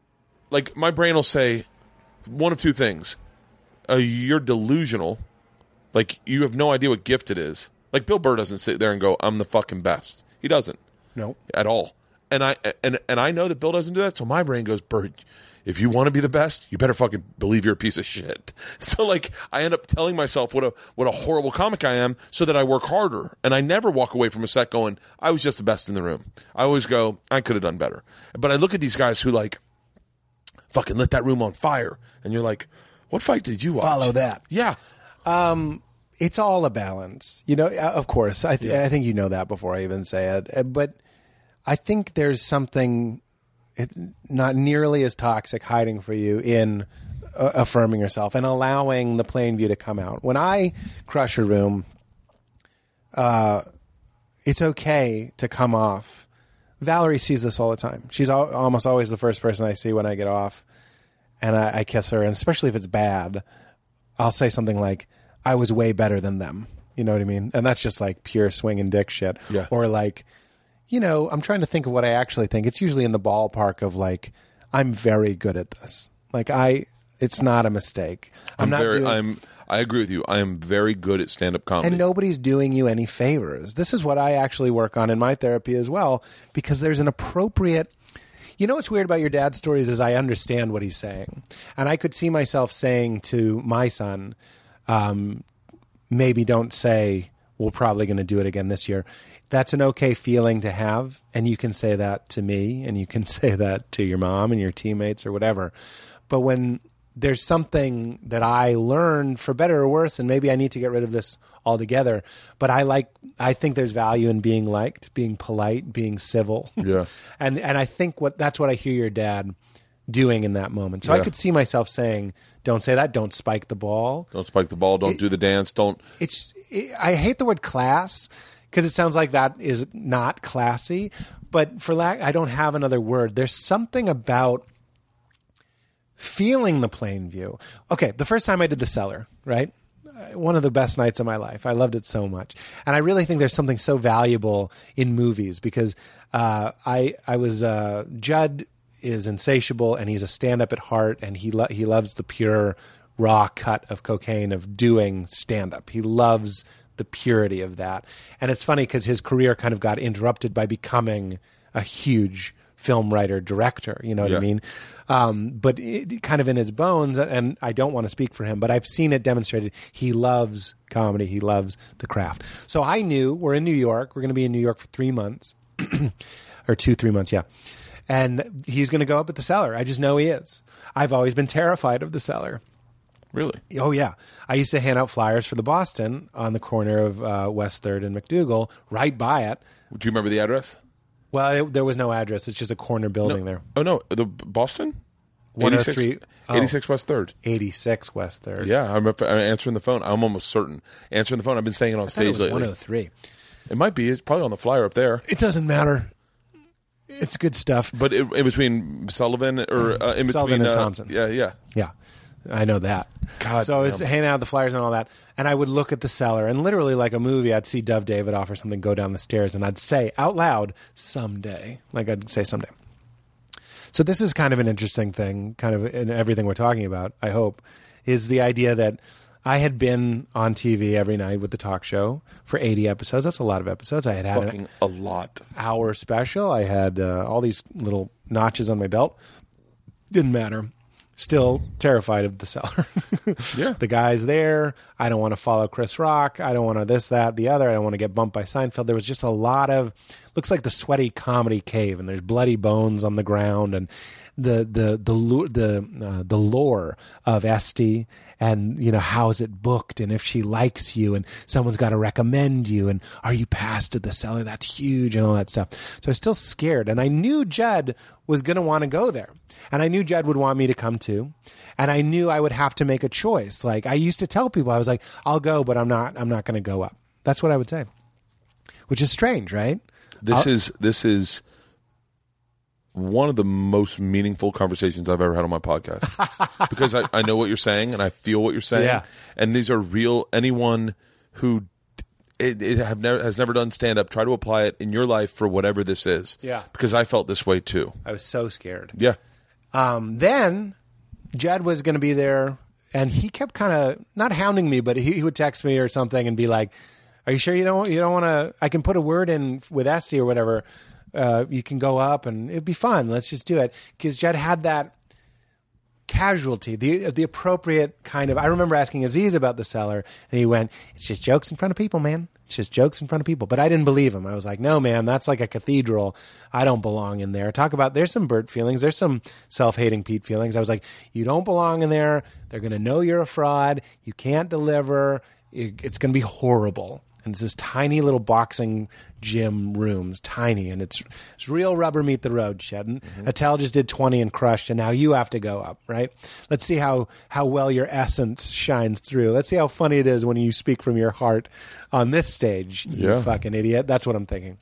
like my brain will say one of two things. Uh, you're delusional. Like, you have no idea what gift it is. Like, Bill Burr doesn't sit there and go, I'm the fucking best. He doesn't. No. At all. And I and and I know that Bill doesn't do that, so my brain goes, Bert, if you want to be the best, you better fucking believe you're a piece of shit. So like I end up telling myself what a what a horrible comic I am so that I work harder. And I never walk away from a set going, I was just the best in the room. I always go, I could have done better. But I look at these guys who like fucking lit that room on fire. And you're like, what fight did you watch? Follow that. Yeah. Um it's all a balance. You know, of course. I th- yeah. I think you know that before I even say it. But I think there's something not nearly as toxic hiding for you in uh, affirming yourself and allowing the plain view to come out. When I crush a room, uh, it's okay to come off. Valerie sees this all the time. She's al- almost always the first person I see when I get off, and I, I kiss her. And especially if it's bad, I'll say something like, I was way better than them. You know what I mean? And that's just like pure swinging dick shit. Yeah. Or like, you know, I'm trying to think of what I actually think. It's usually in the ballpark of like, I'm very good at this. Like I, it's not a mistake. I'm, I'm not very, doing, I'm, I agree with you. I am very good at stand-up comedy. and nobody's doing you any favors. This is what I actually work on in my therapy as well, because there's an appropriate, You know what's weird about your dad's stories is I understand what he's saying. And I could see myself saying to my son, um, maybe don't say, we're probably going to do it again this year. That's an okay feeling to have. And you can say that to me, and you can say that to your mom and your teammates or whatever. But when there's something that I learned for better or worse, and maybe I need to get rid of this altogether, but I like, I think there's value in being liked, being polite, being civil. Yeah. and and I think what that's what I hear your dad doing in that moment. So Yeah. I could see myself saying, don't say that, don't spike the ball. Don't spike the ball. Don't It- do the dance. Don't. It's it, I hate the word class because it sounds like that is not classy, but for lack, I don't have another word. There's something about feeling the plain view. Okay, the first time I did The Cellar, right? Uh, One of the best nights of my life. I loved it so much. And I really think there's something so valuable in movies because uh, I I was uh, Judd is insatiable and he's a stand-up at heart and he lo- he loves the pure raw cut of cocaine of doing stand-up. He loves the purity of that. And it's funny because his career kind of got interrupted by becoming a huge film writer, director, you know what Yeah. I mean? Um, but it, kind of in his bones, and I don't want to speak for him, but I've seen it demonstrated. He loves comedy. He loves the craft. So I knew we're in New York. We're going to be in New York for three months or two, three months. Yeah. And he's going to go up at the Cellar. I just know he is. I've always been terrified of the Cellar. Really? Oh, yeah. I used to hand out flyers for the Boston on the corner of uh, West third and McDougal, right by it. Do you remember the address? Well, it, there was no address. It's just a corner building there. Oh, no. The Boston? one oh eighty-six three Oh. eighty-six West third. eighty-six West third. Yeah, I remember I'm answering the phone. I'm almost certain. Answering the phone. I've been saying it on I thought it stage was lately. one oh three It might be. It's probably on the flyer up there. It doesn't matter. It's good stuff. But in, in between Sullivan or uh, in Sullivan between and uh, Thompson. Yeah, yeah. Yeah, I know that. God so I was damn. handing out the flyers and all that, and I would look at the Cellar, and literally like a movie, I'd see Dove Davidoff or something go down the stairs, and I'd say out loud, someday. Like I'd say someday. So this is kind of an interesting thing, kind of in everything we're talking about, I hope, is the idea that I had been on T V every night with the talk show for eighty episodes. That's a lot of episodes. I had had Fucking a lot. an hour special. I had uh, all these little notches on my belt. Didn't matter. Still terrified of the Cellar. Yeah. The guy's there. I don't want to follow Chris Rock. I don't want to this, that, the other. I don't want to get bumped by Seinfeld. There was just a lot of, looks like the sweaty comedy cave, and there's bloody bones on the ground, and the the the lu- the uh, the lore of Esty, and you know, how's it booked, and if she likes you, and someone's got to recommend you, and are you passed at the Cellar? That's huge, and all that stuff. So I was still scared, and I knew Judd was going to want to go there, and I knew Judd would want me to come too, and I knew I would have to make a choice. Like I used to tell people, I was like, I'll go, but I'm not. I'm not going to go up. That's what I would say, which is strange, right? This I'll- is this is one of the most meaningful conversations I've ever had on my podcast because I, I know what you're saying and I feel what you're saying. Yeah. And these are real. Anyone who it, it have never has never done stand up, try to apply it in your life for whatever this is. Yeah. Because I felt this way too. I was so scared. Yeah. Um, then Judd was going to be there, and he kept kind of not hounding me, but he, he would text me or something and be like, "Are you sure you don't you don't want to? I can put a word in with Esty or whatever. Uh, you can go up and it'd be fun. Let's just do it." Because Judd had that casualty, the the appropriate kind of. I remember asking Aziz about the Cellar, and he went, "It's just jokes in front of people, man. It's just jokes in front of people." But I didn't believe him. I was like, "No, man, that's like a cathedral. I don't belong in there." Talk about there's some Bert feelings, there's some self-hating Pete feelings. I was like, "You don't belong in there. They're going to know you're a fraud. You can't deliver. It's going to be horrible." And it's this tiny little boxing gym rooms, tiny, and it's it's real rubber meet the road, Shedden. Mm-hmm. Attell just did twenty and crushed, and now you have to go up, right? Let's see how, how well your essence shines through. Let's see how funny it is when you speak from your heart on this stage, you Yeah. fucking idiot. That's what I'm thinking.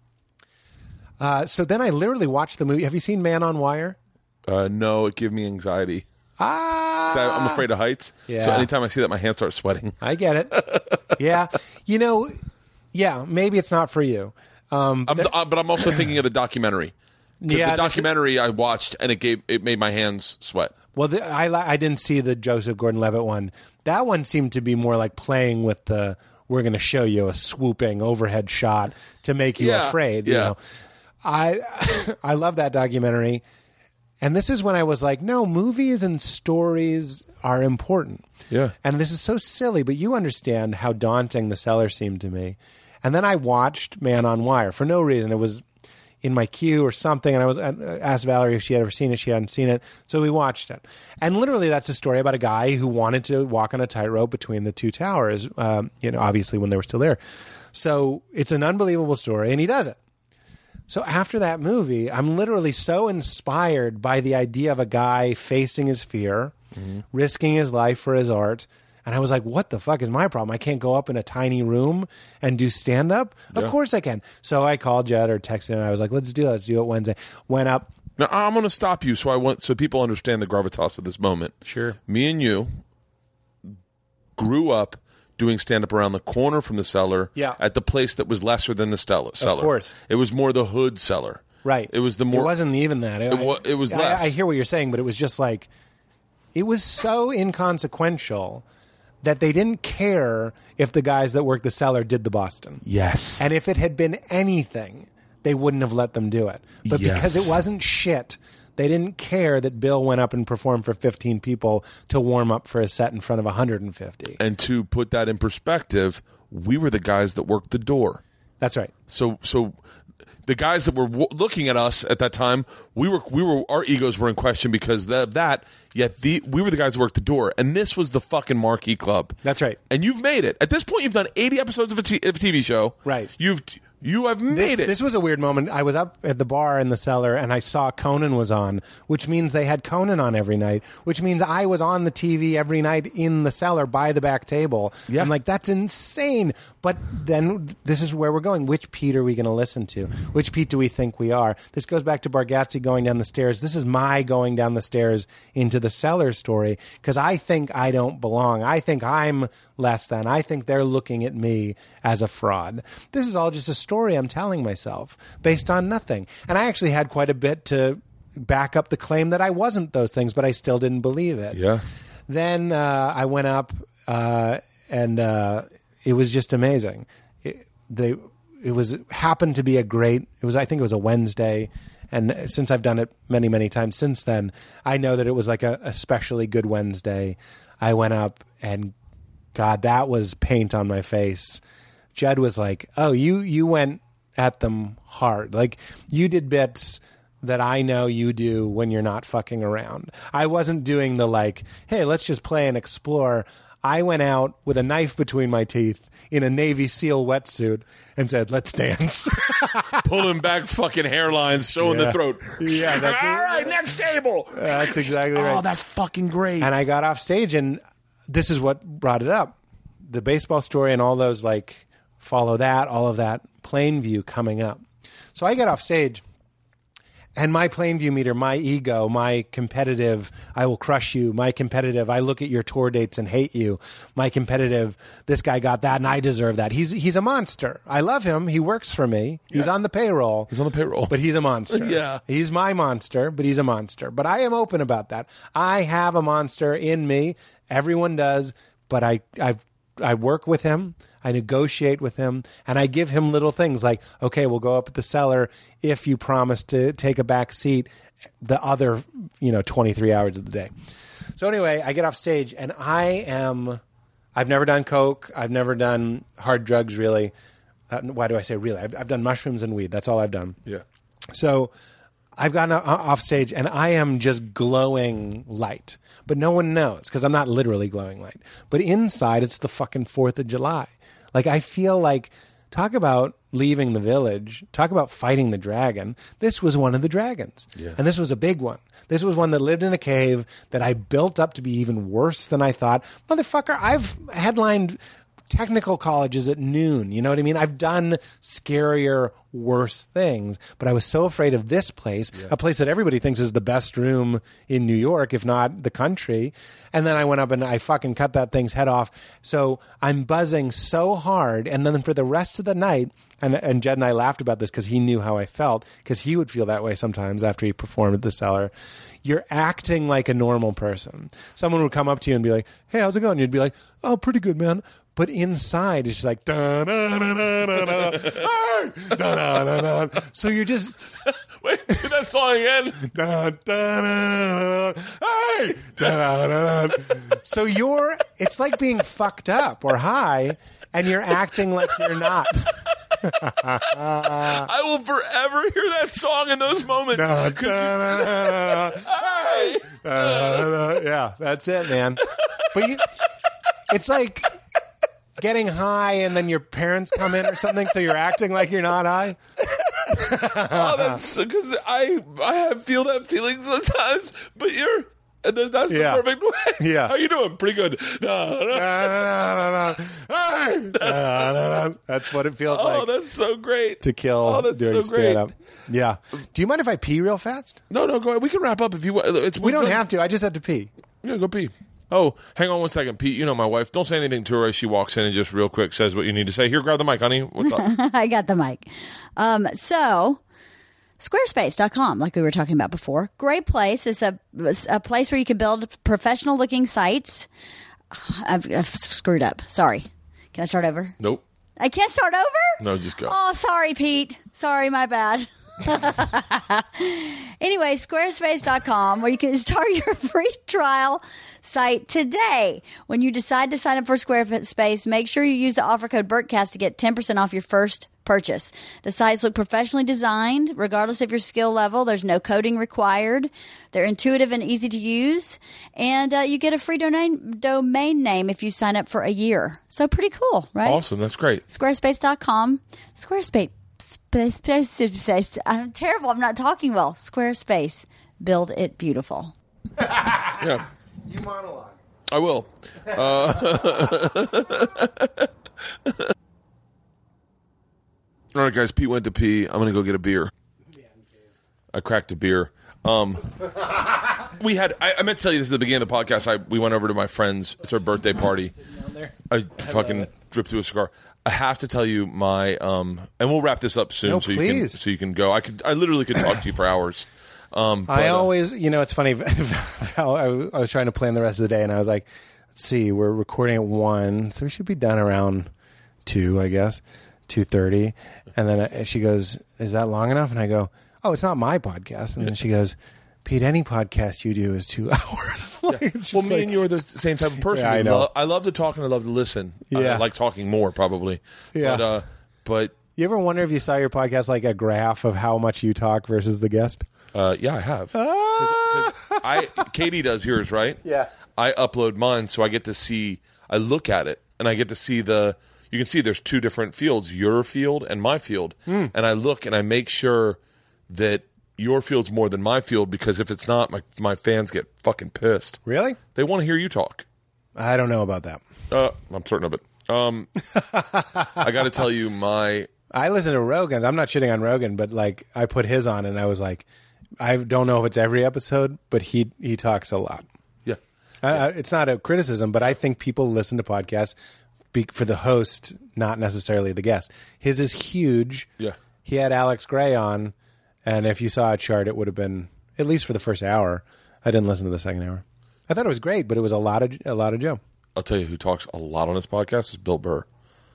Uh, so then I literally watched the movie. Have you seen Man on Wire? Uh, no, it gave me anxiety. Ah, 'Cause I, I'm afraid of heights. Yeah. So anytime I see that, my hands start sweating. I get it. Yeah. You know, yeah, maybe it's not for you. Um, I'm, uh, but I'm also thinking of the documentary. 'Cause Yeah, the this- documentary I watched and it gave it made my hands sweat. Well, the, I li- I didn't see the Joseph Gordon-Levitt one. That one seemed to be more like playing with the. We're going to show you a swooping overhead shot to make you Yeah, afraid. You yeah. know, I I love that documentary. And this is when I was like, no, movies and stories are important. Yeah. And this is so silly, but you understand how daunting The Cellar seemed to me. And then I watched Man on Wire for no reason. It was in my queue or something, and I was I asked Valerie if she had ever seen it. She hadn't seen it, so we watched it. And literally, that's a story about a guy who wanted to walk on a tightrope between the two towers. Um, you know, obviously when they were still there. So it's an unbelievable story, and he does it. So after that movie, I'm literally so inspired by the idea of a guy facing his fear, mm-hmm. risking his life for his art. And I was like, what the fuck is my problem? I can't go up in a tiny room and do stand-up? Yeah. Of course I can. So I called Jed or texted him, and I was like, let's do it. Let's do it Wednesday. Went up. Now, I'm going to stop you so I want so people understand the gravitas of this moment. Sure. Me and you grew up doing stand-up around the corner from the Cellar yeah. at the place that was lesser than the Cellar. Of course. It was more the hood Cellar. Right. It was the more... It wasn't even that. It, it, wa- it was I, less. I, I hear what you're saying, but it was just like... It was so inconsequential that they didn't care if the guys that worked the Cellar did the Boston. Yes. And if it had been anything, they wouldn't have let them do it. But yes. because it wasn't shit, they didn't care that Bill went up and performed for fifteen people to warm up for a set in front of one hundred fifty. And to put that in perspective, we were the guys that worked the door. That's right. So so the guys that were w- looking at us at that time, we were we were our egos were in question because of that. Yet the we were the guys that worked the door, and this was the fucking marquee club. That's right. And you've made it. At this point, you've done eighty episodes of a, t- of a T V show. Right. You've you have made this, it. This was a weird moment. I was up at the bar in the Cellar, and I saw Conan was on, which means they had Conan on every night, which means I was on the T V every night in the Cellar by the back table. Yeah. I'm like, that's insane. But then this is where we're going. Which Pete are we going to listen to? Which Pete do we think we are? This goes back to Bargatze going down the stairs. This is my going down the stairs into the Cellar story, because I think I don't belong. I think I'm less than. I think they're looking at me as a fraud. This is all just a story I'm telling myself based on nothing. And I actually had quite a bit to back up the claim that I wasn't those things, but I still didn't believe it. Yeah. Then uh, I went up, uh, and uh, it was just amazing. It, they, it was happened to be a great. It was I think it was a Wednesday. And since I've done it many, many times since then, I know that it was like a especially good Wednesday. I went up, and God, that was paint on my face. Jed was like, oh, you, you went at them hard. Like, you did bits that I know you do when you're not fucking around. I wasn't doing the like, hey, let's just play and explore. I went out with a knife between my teeth in a Navy SEAL wetsuit and said, let's dance. Pulling back fucking hairlines, showing Yeah. the throat. Yeah, that's All right, next table. That's exactly right. Oh, that's fucking great. And I got off stage, and this is what brought it up. The baseball story and all those, like, follow that, all of that, Plainview coming up. So I get off stage, and my Plainview meter, my ego, my competitive, I will crush you, my competitive, I look at your tour dates and hate you, my competitive, this guy got that and I deserve that. He's he's a monster. I love him. He works for me. He's Yeah. on the payroll. He's on the payroll. But he's a monster. Yeah. He's my monster, but he's a monster. But I am open about that. I have a monster in me. Everyone does. But I I've, I work with him. I negotiate with him, and I give him little things like, okay, we'll go up at the Cellar if you promise to take a back seat the other, you know, twenty-three hours of the day. So anyway, I get off stage, and I am, I've never done coke. I've never done hard drugs, really. Uh, why do I say really? I've, I've done mushrooms and weed. That's all I've done. Yeah. So I've gotten o- off stage, and I am just glowing light. But no one knows, because I'm not literally glowing light. But inside, it's the fucking fourth of July. Like, I feel like, talk about leaving the village, talk about fighting the dragon. This was one of the dragons. Yeah. And this was a big one. This was one that lived in a cave that I built up to be even worse than I thought. Motherfucker, I've headlined technical colleges at noon. You know what I mean? I've done scarier, worse things, but I was so afraid of this place, yeah. a place that everybody thinks is the best room in New York, if not the country. And then I went up and I fucking cut that thing's head off. So I'm buzzing so hard. And then for the rest of the night, And and Jed and I laughed about this because he knew how I felt, because he would feel that way sometimes after he performed at the Cellar. You're acting like a normal person. Someone would come up to you and be like, "Hey, how's it going?" You'd be like, "Oh, pretty good, man." But inside, it's just like, da, da, da, da, da, da. Hey! Da, da, da, da. So you're just... Wait, that song again. Da, da, da, da. Hey! Da, da, da, da. So you're... It's like being fucked up or high, and you're acting like you're not. I will forever hear that song in those moments. Da, da, da, da, da. Hey! Da, da, da. Yeah, that's it, man. But you... It's like... getting high and then your parents come in or something, so you're acting like you're not high. Oh, that's because I I have feel that feeling sometimes, but you're and then that's Yeah. the perfect way. Yeah. How you doing? Pretty good. No, no. Da, da, da, da. Hey! Da, da, da. That's what it feels Oh, like that's so great. to kill Oh, that's during so great. stand-up. Yeah. Do you mind if I pee real fast? No, no, go ahead. We can wrap up if you want. It's, We don't have to. I just have to pee. Yeah, go pee. Oh, hang on one second, Pete. You know my wife. Don't say anything to her as she walks in and just real quick says what you need to say. Here, grab the mic, honey. What's up? I got the mic. Um, so, squarespace dot com, like we were talking about before. Great place. It's a, a place where you can build professional-looking sites. I've, I've screwed up. Sorry. Can I start over? Nope. I can't start over? No, just go. Oh, sorry, Pete. Sorry, my bad. Anyway, squarespace dot com, where you can start your free trial site today. When you decide to sign up for Squarespace, make sure you use the offer code BERTCAST to get ten percent off your first purchase. The sites look professionally designed, regardless of your skill level. There's no coding required. They're intuitive and easy to use. And uh, you get a free domain, domain name if you sign up for a year. So pretty cool, right? Awesome. That's great. Squarespace dot com. Squarespace. Space, space, space. I'm terrible. I'm not talking well. Squarespace. Build it beautiful. Yeah. You monologue. I will. Uh, all right, guys. Pete went to pee. I'm going to go get a beer. I cracked a beer. Um, we had. I, I meant to tell you this at the beginning of the podcast. I we went over to my friend's. It's her birthday party. I fucking dripped through a cigar. I have to tell you my. Um, and we'll wrap this up soon, No, so you can please. so you can go. I could. I literally could talk to you for hours. Um, but, I uh, always, you know, it's funny. How I, I was trying to plan the rest of the day, and I was like, let's see, we're recording at one, so we should be done around two, I guess, two thirty. And then uh, she goes, is that long enough? And I go, oh, it's not my podcast. And then she goes, Pete, any podcast you do is two hours. Like, it's Well, just me like- and you are the same type of person. Yeah, I We know. lo- I love to talk and I love to listen. I Yeah. like talking more, probably. Yeah. But, uh, but You ever wonder if you saw your podcast like a graph of how much you talk versus the guest? uh, yeah, I have. 'Cause- 'cause I Katie does yours, right? Yeah. I upload mine, so I get to see. I look at it, and I get to see the. You can see there's two different fields: your field and my field. Hmm. And I look and I make sure that your field's more than my field, because if it's not, my my fans get fucking pissed. Really? They want to hear you talk. I don't know about that. Uh, I'm certain of it. Um, I got to tell you, my I listen to Rogan's. I'm not shitting on Rogan, but like I put his on, and I was like, I don't know if it's every episode, but he he talks a lot. yeah. Uh, it's not a criticism, but I think people listen to podcasts be- for the host, not necessarily the guest. His is huge. Yeah. He had Alex Gray on, and if you saw a chart, it would have been at least for the first hour. I didn't listen to the second hour. I thought it was great, but it was a lot of a lot of Joe. I'll tell you who talks a lot on this podcast is Bill Burr.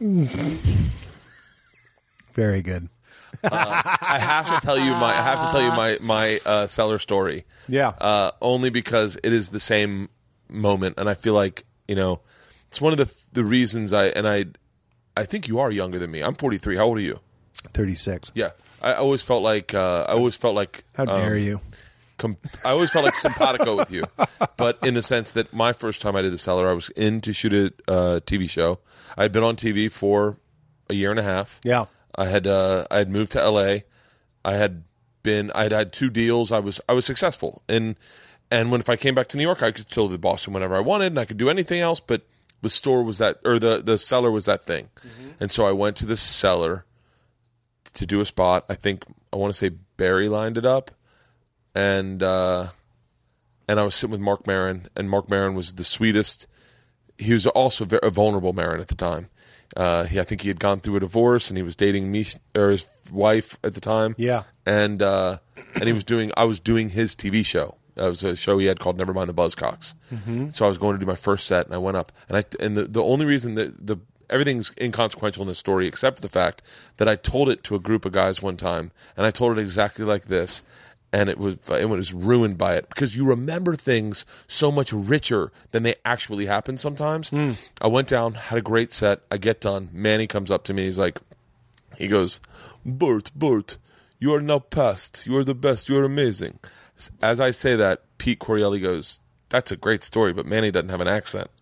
Very good. I have to tell you my I have to tell you my my uh, Cellar story. Yeah. Uh, only because it is the same moment, and I feel like, you know, it's one of the the reasons I and I I think you are younger than me. I'm forty-three. How old are you? thirty-six. Yeah. I always felt like uh, I always felt like How dare um, you? Com- I always felt like simpatico with you, but in the sense that my first time I did the Cellar, I was in to shoot a uh, T V show. I had been on T V for a year and a half. Yeah. I had uh, I had moved to L A. I had been I had had two deals. I was I was successful, and and when if I came back to New York, I could still do Boston whenever I wanted, and I could do anything else. But the store was that, or the the Cellar was that thing, mm-hmm. And so I went to the Cellar to do a spot. I think I want to say Barry lined it up. And uh, and I was sitting with Mark Maron, and Mark Maron was the sweetest. He was also very, a vulnerable Maron at the time. Uh, he, I think he had gone through a divorce, and he was dating me or his wife at the time. Yeah. and uh, and he was doing. I was doing his T V show. It was a show he had called Nevermind the Buzzcocks. Mm-hmm. So I was going to do my first set, and I went up, and I and the, the only reason that the everything's inconsequential in this story, except for the fact that I told it to a group of guys one time, and I told it exactly like this. And it was it was ruined by it because you remember things so much richer than they actually happen sometimes. Mm. I went down, had a great set. I get done. Manny comes up to me. He's like, he goes, Bert, Bert, you are now past. You are the best. You are amazing. As I say that, Pete Corielli goes, that's a great story, but Manny doesn't have an accent.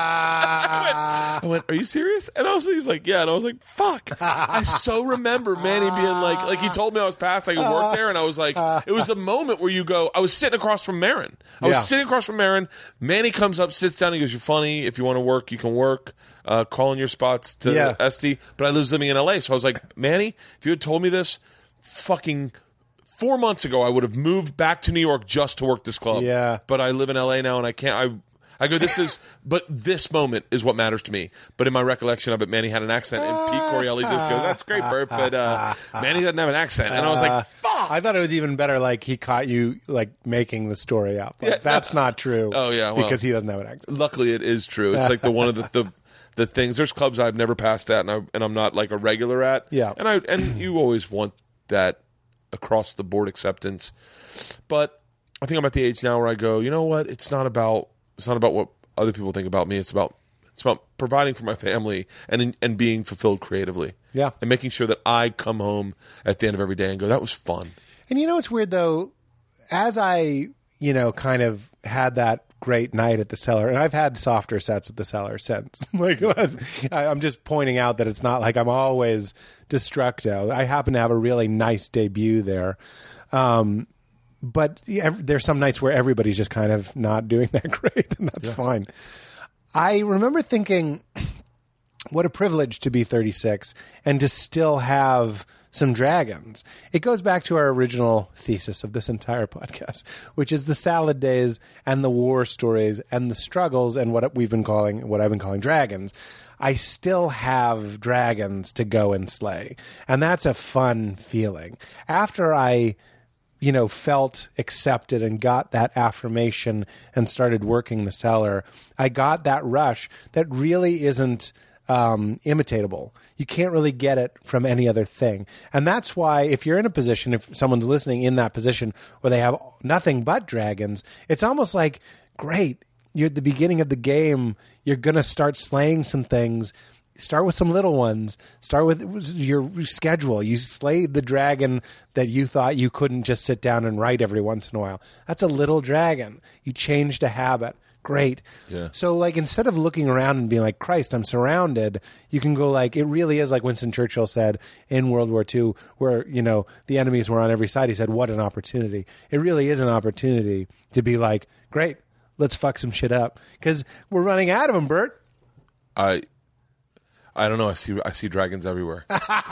Ah. I, went, I went, are you serious? And I was, he was like, yeah. And I was like, fuck. I so remember Manny being like, like he told me I was past, I could work there. And I was like, it was a moment where you go, I was sitting across from Marin. I was Yeah. sitting across from Marin. Manny comes up, sits down. He goes, you're funny. If you want to work, you can work. Uh, call in your spots to Yeah. Esty. But I was living in L A. So I was like, Manny, if you had told me this fucking four months ago, I would have moved back to New York just to work this club. Yeah. But I live in L A now, and I can't. I I go. This is. But this moment is what matters to me. But in my recollection of it, Manny had an accent, and Pete Corielli just goes, "That's great, Bert." But uh, Manny doesn't have an accent, and I was like, "Fuck." I thought it was even better. Like he caught you like making the story up. Like, Yeah, that's no. not true. Oh, yeah, well. because he doesn't have an accent. Luckily, it is true. It's like the one of the. the The things there's clubs I've never passed at, and, I, and I'm not like a regular at. Yeah. and I and you always want that across the board acceptance, but I think I'm at the age now where I go, you know what? It's not about it's not about what other people think about me. It's about it's about providing for my family and and being fulfilled creatively. Yeah. and making sure that I come home at the end of every day and go, that was fun. And you know what's weird though? As I, you know, kind of had that great night at the Cellar, and I've had softer sets at the Cellar since. Like, I- I'm just pointing out that it's not like I'm always destructo. I happen to have a really nice debut there. Um, but ev- there's some nights where everybody's just kind of not doing that great, and that's fine. I remember thinking, what a privilege to be thirty-six and to still have some dragons. It goes back to our original thesis of this entire podcast, which is the salad days and the war stories and the struggles and what we've been calling, what I've been calling dragons. I still have dragons to go and slay. And that's a fun feeling. After I, you know, felt accepted and got that affirmation and started working the Cellar, I got that rush that really isn't um, imitatable. You can't really get it from any other thing. And that's why if you're in a position, if someone's listening in that position where they have nothing but dragons, it's almost like, great, you're at the beginning of the game, you're going to start slaying some things. Start with some little ones. Start with your schedule. You slayed the dragon that you thought you couldn't just sit down and write every once in a while. That's a little dragon. You changed a habit. Great. Yeah. So, like, instead of looking around and being like, Christ, I'm surrounded, you can go like, it really is like Winston Churchill said in World War Two, where, you know, the enemies were on every side. He said, what an opportunity. It really is an opportunity to be like, great, let's fuck some shit up. Because we're running out of them, Bert. I I don't know. I see I see dragons everywhere.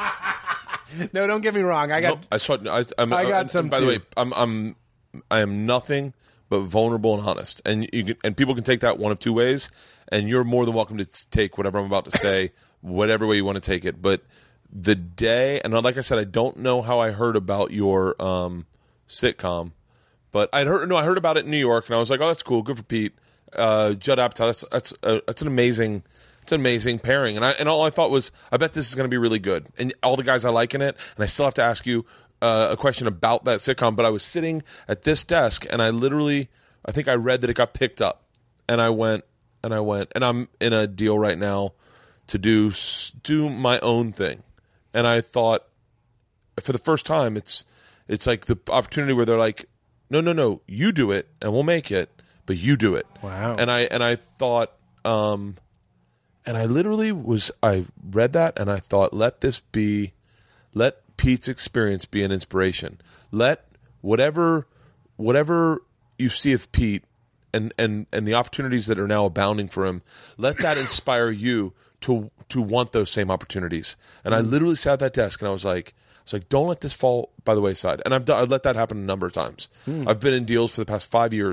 No, don't get me wrong. I got No, I saw. I, I'm, I got and some By too. the way, I'm I'm I am nothing but vulnerable and honest, and you can, and people can take that one of two ways, and you're more than welcome to take whatever I'm about to say, whatever way you want to take it. But the day, and like I said, I don't know how I heard about your um, sitcom, but I heard no, I heard about it in New York, and I was like, oh, that's cool, good for Pete. Uh, Judd Apatow, that's that's uh, that's an amazing. It's an amazing pairing, and I and all I thought was, I bet this is going to be really good, and all the guys I like in it. And I still have to ask you uh, a question about that sitcom. But I was sitting at this desk, and I literally, I think I read that it got picked up, and I went, and I went, and I'm in a deal right now to do do my own thing, and I thought, for the first time, it's it's like the opportunity where they're like, no, no, no, you do it, and we'll make it, but you do it. Wow. And I and I thought. Um, And I literally was, I read that and I thought, let this be, let Pete's experience be an inspiration. Let whatever, whatever you see of Pete and, and, and the opportunities that are now abounding for him, let that inspire you to, to want those same opportunities. And I literally sat at that desk and I was like, I was like, don't let this fall by the wayside. And I've done, I've let that happen a number of times. I've been in deals for the past five years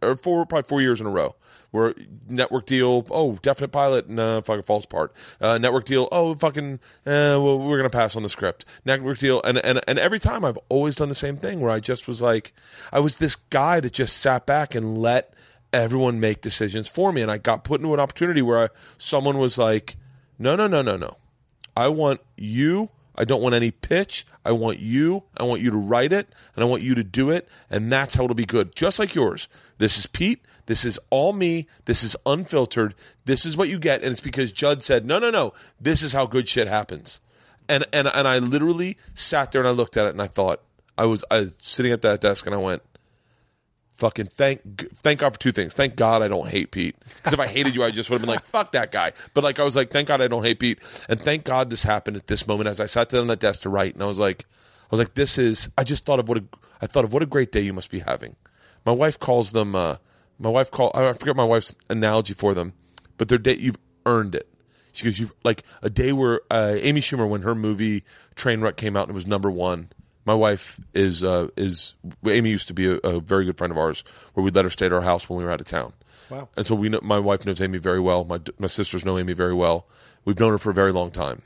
or four, probably four years in a row. Where network deal, oh, definite pilot, no, fucking falls apart. Uh, network deal, oh, fucking, uh, well, we're gonna pass on the script. Network deal, and, and and every time I've always done the same thing where I just was like, I was this guy that just sat back and let everyone make decisions for me, and I got put into an opportunity where I, someone was like, no, no, no, no, no, I want you. I don't want any pitch. I want you. I want you to write it, and I want you to do it, and that's how it'll be good, just like yours. This is Pete. This is all me. This is unfiltered. This is what you get. And it's because Judd said, no, no, no. This is how good shit happens. And and and I literally sat there and I looked at it and I thought, I was, I was sitting at that desk and I went, fucking thank thank God for two things. Thank God I don't hate Pete. Because if I hated you, I just would have been like, fuck that guy. But like I was like, thank God I don't hate Pete. And thank God this happened at this moment as I sat there on that desk to write. And I was like, I was like, this is, I just thought of what a, I thought of what a great day you must be having. My wife calls them, uh, My wife called, I forget my wife's analogy for them, but their day, you've earned it. She goes, you've, like a day where uh, Amy Schumer, when her movie Trainwreck came out and it was number one, my wife is, uh, is Amy used to be a, a very good friend of ours where we'd let her stay at our house when we were out of town. Wow. And so we know, my wife knows Amy very well. My, my sisters know Amy very well. We've known her for a very long time.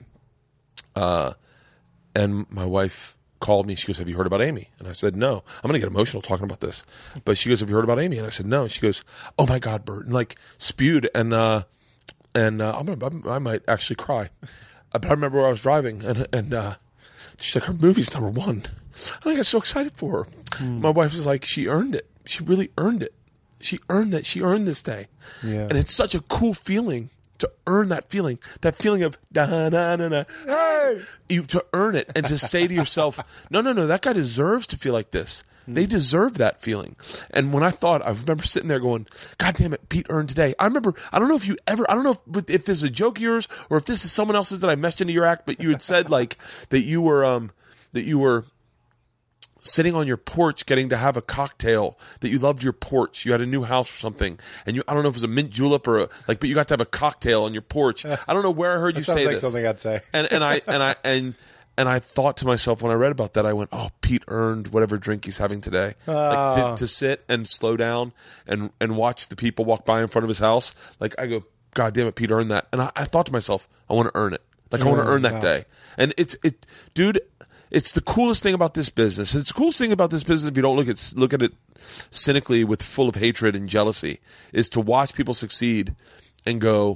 Uh, and my wife called me. She goes, have you heard about Amy? And I said, no. I'm going to get emotional talking about this. But she goes, have you heard about Amy? And I said, no. And she goes, oh my God, Bert. And like spewed. And, uh, and, uh, I'm gonna, I might actually cry. But I remember where I was driving and, and, uh, she's like, her movie's number one. And I got so excited for her. Mm. My wife was like, she earned it. She really earned it. She earned that. She earned this day. Yeah. And it's such a cool feeling to earn that feeling, that feeling of da da da da. Hey, you to earn it and to say to yourself, no, no, no, that guy deserves to feel like this. Mm. They deserve that feeling. And when I thought, I remember sitting there going, God damn it, Pete earned today. I remember, I don't know if you ever, I don't know if, if this is a joke of yours or if this is someone else's that I meshed into your act, but you had said like that you were, um, that you were sitting on your porch getting to have a cocktail, that you loved your porch. You had a new house or something. And you, I don't know if it was a mint julep or a, like, but you got to have a cocktail on your porch. I don't know where I heard you say like this. Sounds like something I'd say. And, and I, and I, and, and I thought to myself when I read about that, I went, oh, Pete earned whatever drink he's having today. Oh. Like to, to sit and slow down and, and watch the people walk by in front of his house. Like I go, God damn it, Pete earned that. And I, I thought to myself, I want to earn it. Like I want to earn that wow. day. And it's, it, dude, it's the coolest thing about this business. It's the coolest thing about this business, if you don't look at look at it cynically with full of hatred and jealousy, is to watch people succeed and go,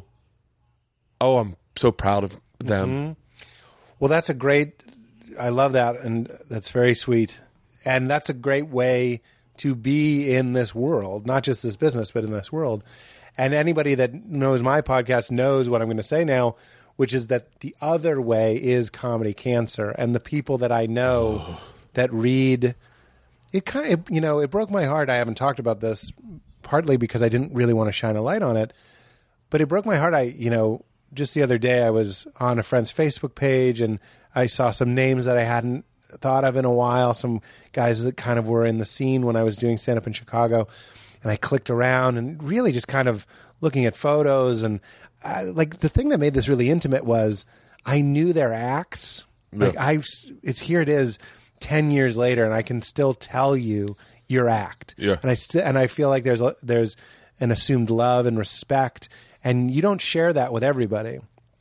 oh, I'm so proud of them. Mm-hmm. Well, that's a great – I love that, and that's very sweet. And that's a great way to be in this world, not just this business, but in this world. And anybody that knows my podcast knows what I'm going to say now, which is that the other way is comedy cancer. And the people that I know oh. that read, it kind of, you know, it broke my heart. I haven't talked about this partly because I didn't really want to shine a light on it, but it broke my heart. I, you know, just the other day I was on a friend's Facebook page and I saw some names that I hadn't thought of in a while, some guys that kind of were in the scene when I was doing stand-up in Chicago. And I clicked around and really just kind of looking at photos and I, like the thing that made this really intimate was I knew their acts. Yeah. Like I, it's here it is, ten years later, and I can still tell you your act. Yeah, and I st- and I feel like there's a, there's an assumed love and respect, and you don't share that with everybody.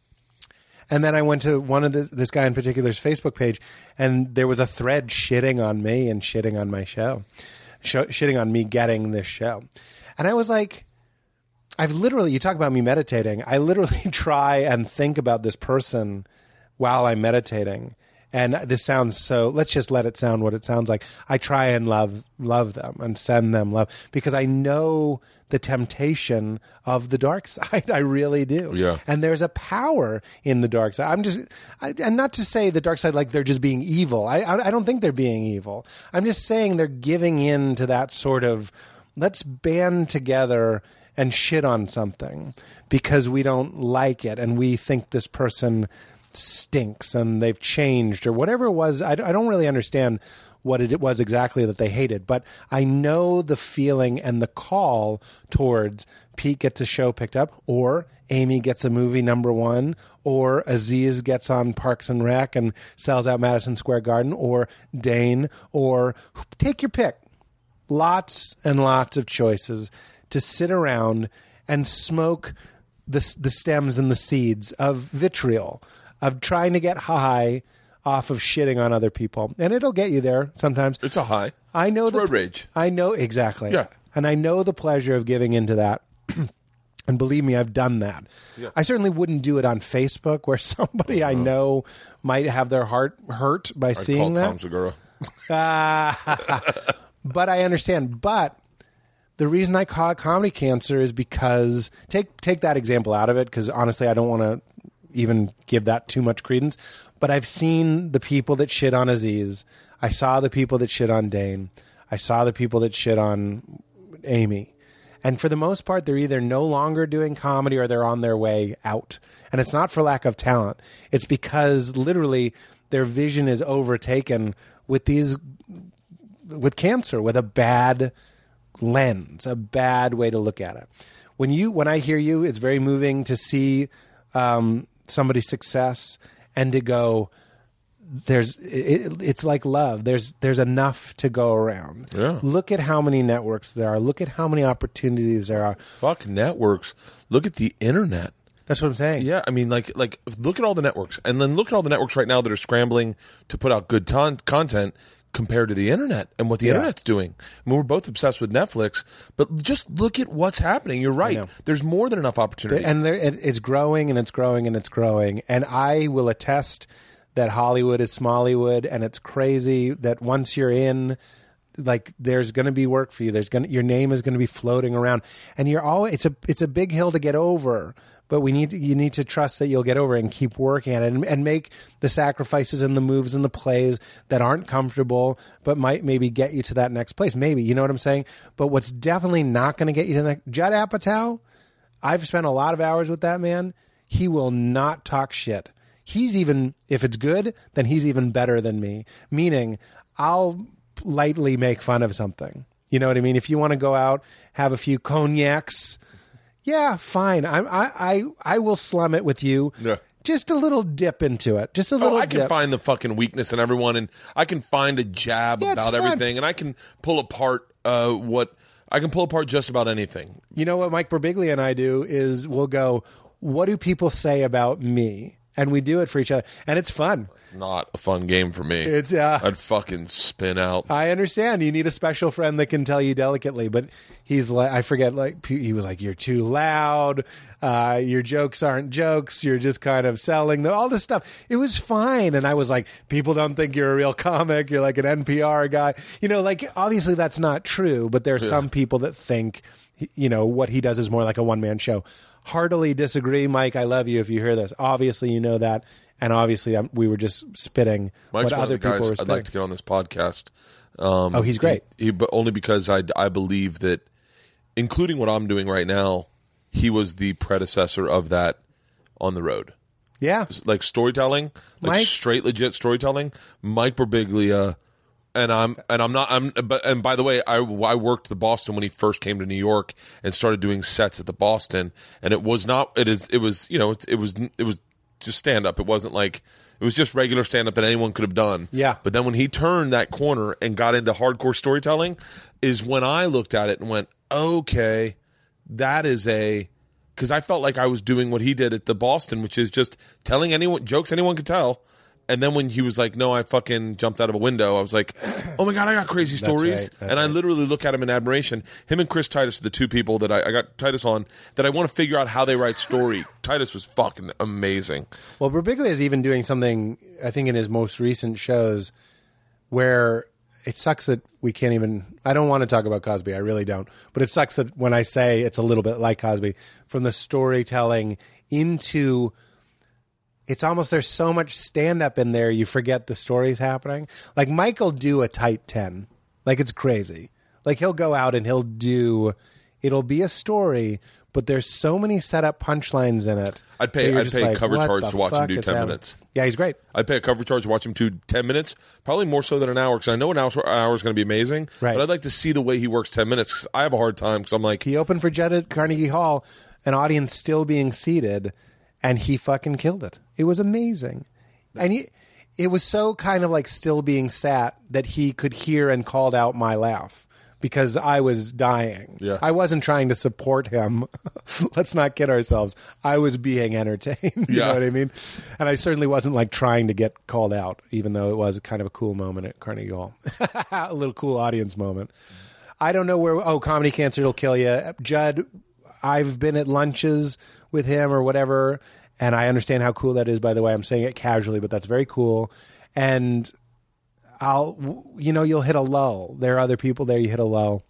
And then I went to one of the, this guy in particular's Facebook page, and there was a thread shitting on me and shitting on my show, Sh- shitting on me getting this show, and I was like. I've literally, you talk about me meditating, I literally try and think about this person while I'm meditating. And this sounds so, let's just let it sound what it sounds like. I try and love love them and send them love because I know the temptation of the dark side. I really do. Yeah. And there's a power in the dark side. I'm just, I, and not to say the dark side like they're just being evil. I, I, I don't think they're being evil. I'm just saying they're giving in to that sort of, let's band together and shit on something because we don't like it and we think this person stinks and they've changed or whatever it was. I, I don't really understand what it was exactly that they hated, but I know the feeling and the call towards Pete gets a show picked up or Amy gets a movie number one or Aziz gets on Parks and Rec and sells out Madison Square Garden or Dane or take your pick. lots and lots of choices to sit around and smoke the, the stems and the seeds of vitriol, of trying to get high off of shitting on other people. And it'll get you there sometimes. It's a high. I know it's the, road rage. I know, exactly. Yeah. And I know the pleasure of giving into that. And believe me, I've done that. Yeah. I certainly wouldn't do it on Facebook where somebody I know might have their heart hurt by I'd seeing call that. Tom Segura. Uh, but I understand. But the reason I call it comedy cancer is because, take take that example out of it, because honestly, I don't want to even give that too much credence. But I've seen the people that shit on Aziz. I saw the people that shit on Dane. I saw the people that shit on Amy. And for the most part, they're either no longer doing comedy or they're on their way out. And it's not for lack of talent. It's because literally their vision is overtaken with these, with cancer, with a bad lens, a bad way to look at it. When you, when I hear you, it's very moving to see um, somebody's success and to go, there's it, it's like love. There's there's enough to go around. Yeah. Look at how many networks there are. Look at how many opportunities there are. Fuck networks. Look at the internet. That's what I'm saying. Yeah, I mean, like, like look at all the networks, and then look at all the networks right now that are scrambling to put out good ton- content compared to the internet and what the Yeah. internet's doing. I mean, we're both obsessed with Netflix, but just look at what's happening. You're right. know. There's more than enough opportunity. And there, it, it's growing and it's growing and it's growing. And I will attest that Hollywood is Smollywood, and it's crazy that once you're in, like, there's going to be work for you. There's going to, your name is going to be floating around, and you're always, it's a it's a big hill to get over. But we need to, you need to trust that you'll get over it and keep working at it, and, and make the sacrifices and the moves and the plays that aren't comfortable, but might maybe get you to that next place. Maybe, you know what I'm saying? But what's definitely not going to get you to the next, Judd Apatow, I've spent a lot of hours with that man. He will not talk shit. He's even, if it's good, then he's even better than me. Meaning, I'll lightly make fun of something. You know what I mean? If you want to go out, have a few cognacs, yeah, fine. I I I, I will slum it with you. Yeah. Just a little dip into it. Just a little Oh, I can dip. find the fucking weakness in everyone, and I can find a jab Yeah, it's about fun. everything, and I can pull apart uh, what I can pull apart just about anything. You know what Mike Birbiglia and I do is we'll go, what do people say about me? And we do it for each other. And it's fun. It's not a fun game for me. It's uh, I'd fucking spin out. I understand. You need a special friend that can tell you delicately, but he's like, I forget, like, he was like, you're too loud. Uh, your jokes aren't jokes. You're just kind of selling the, all this stuff. It was fine. And I was like, people don't think you're a real comic. You're like an N P R guy. You know, like, obviously that's not true, but there are Yeah. some people that think, you know, what he does is more like a one man show. Heartily disagree, Mike. I love you if you hear this. Obviously, you know that. And obviously, um, we were just spitting Mike's what one other of the people guys were I'd spitting. like to get on this podcast. Um, Oh, he's great. He, he, but only because I, I believe that, including what I'm doing right now, he was the predecessor of that on the road. Yeah. Like storytelling, like Mike- straight legit storytelling. Mike Birbiglia, and I'm and I'm not. I'm but and by the way, I I worked the Boston when he first came to New York and started doing sets at the Boston, and it was not. It is. It was. You know. It, it was. It was just stand up. It wasn't like. It was just regular stand up that anyone could have done. Yeah. But then when he turned that corner and got into hardcore storytelling, is when I looked at it and went, okay, that is a. Because I felt like I was doing what he did at the Boston, which is just telling anyone jokes anyone could tell. And then when he was like, no, I fucking jumped out of a window, I was like, oh my God, I got crazy That's stories. right, that's and I right. literally look at him in admiration. Him and Chris Titus are the two people that I, I got Titus on that I want to figure out how they write story. Titus was fucking amazing. Well, Birbiglia is even doing something, I think, in his most recent shows where it sucks that we can't even. I don't want to talk about Cosby. I really don't. But it sucks that when I say it's a little bit like Cosby, from the storytelling into. It's almost, there's so much stand-up in there, you forget the story's happening. Like, Mike will do a tight ten. Like, it's crazy. Like, he'll go out and he'll do, it'll be a story, but there's so many set-up punchlines in it. I'd pay- that you're I'd just pay a like, cover what charge the to watch him fuck do is ten happening? minutes. Yeah, he's great. I'd pay a cover charge to watch him do ten minutes, probably more so than an hour, because I know an hour, hour is going to be amazing. Right. But I'd like to see the way he works ten minutes, because I have a hard time, because I'm like, He opened for Judd at Carnegie Hall, an audience still being seated, and he fucking killed it. It was amazing. And he, it was so kind of like still being sat that he could hear and called out my laugh because I was dying. Yeah. I wasn't trying to support him. Let's not kid ourselves. I was being entertained. You Yeah. know what I mean? And I certainly wasn't like trying to get called out, even though it was kind of a cool moment at Carnegie Hall. A little cool audience moment. I don't know where, oh, comedy cancer will kill you. Judd, I've been at lunches with him or whatever, and I understand how cool that is, by the way. I'm saying it casually, but that's very cool. And I'll, you know, you'll hit a lull. There are other people there, you hit a lull.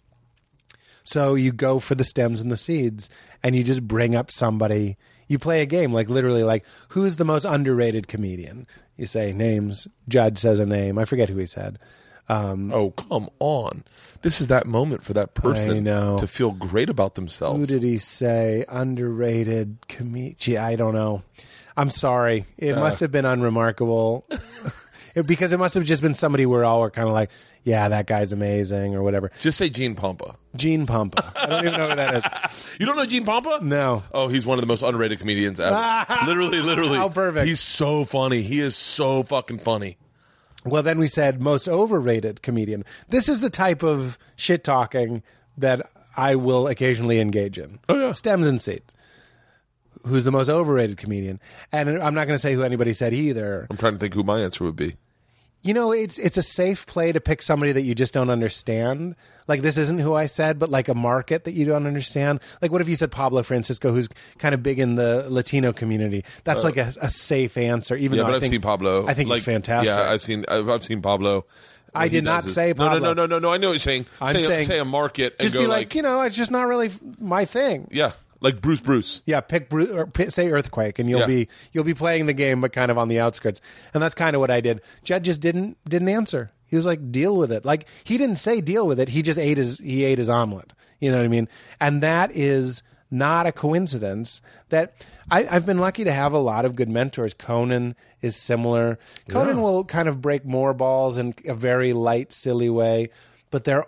So you go for the stems and the seeds, and you just bring up somebody. You play a game, like literally, like, who's the most underrated comedian? You say names. Judd says a name. I forget who he said. Um, Oh, come on. This is that moment for that person I know. to feel great about themselves. Who did he say? Underrated comedian. Gee, I don't know. I'm sorry. It Uh. must have been unremarkable. It- because it must have just been somebody where all were kind of like, yeah, that guy's amazing or whatever. Just say Gene Pompa. Gene Pompa. I don't even know who that is. You don't know Gene Pompa? No. Oh, he's one of the most underrated comedians ever. literally, literally. How perfect. He's so funny. He is so fucking funny. Well, then we said most overrated comedian. This is the type of shit talking that I will occasionally engage in. Oh, yeah. Stems and seeds. Who's the most overrated comedian? And I'm not going to say who anybody said either. I'm trying to think who my answer would be. You know, it's it's a safe play to pick somebody that you just don't understand. Like, this isn't who I said, but like a market that you don't understand. Like, what if you said Pablo Francisco, who's kind of big in the Latino community? That's like a, a safe answer. Even Yeah, though but I I've think, seen Pablo. I think like, he's fantastic. Yeah, I've seen I've, I've seen Pablo. I What he did not does is- say No, no, Pablo. no, no, no, no. I know what you're saying. I'm say, saying say a market just and go be like, like, you know, it's just not really my thing. yeah, like Bruce Bruce. Yeah, pick Bru- or pick, say Earthquake, and you'll Yeah. be you'll be playing the game, but kind of on the outskirts. And that's kind of what I did. Judd just didn't didn't answer. He was like, deal with it. Like, he didn't say deal with it. He just ate his he ate his omelet. You know what I mean? And that is not a coincidence. That I, I've been lucky to have a lot of good mentors. Conan is similar. Conan Yeah. will kind of break more balls in a very light, silly way, but they're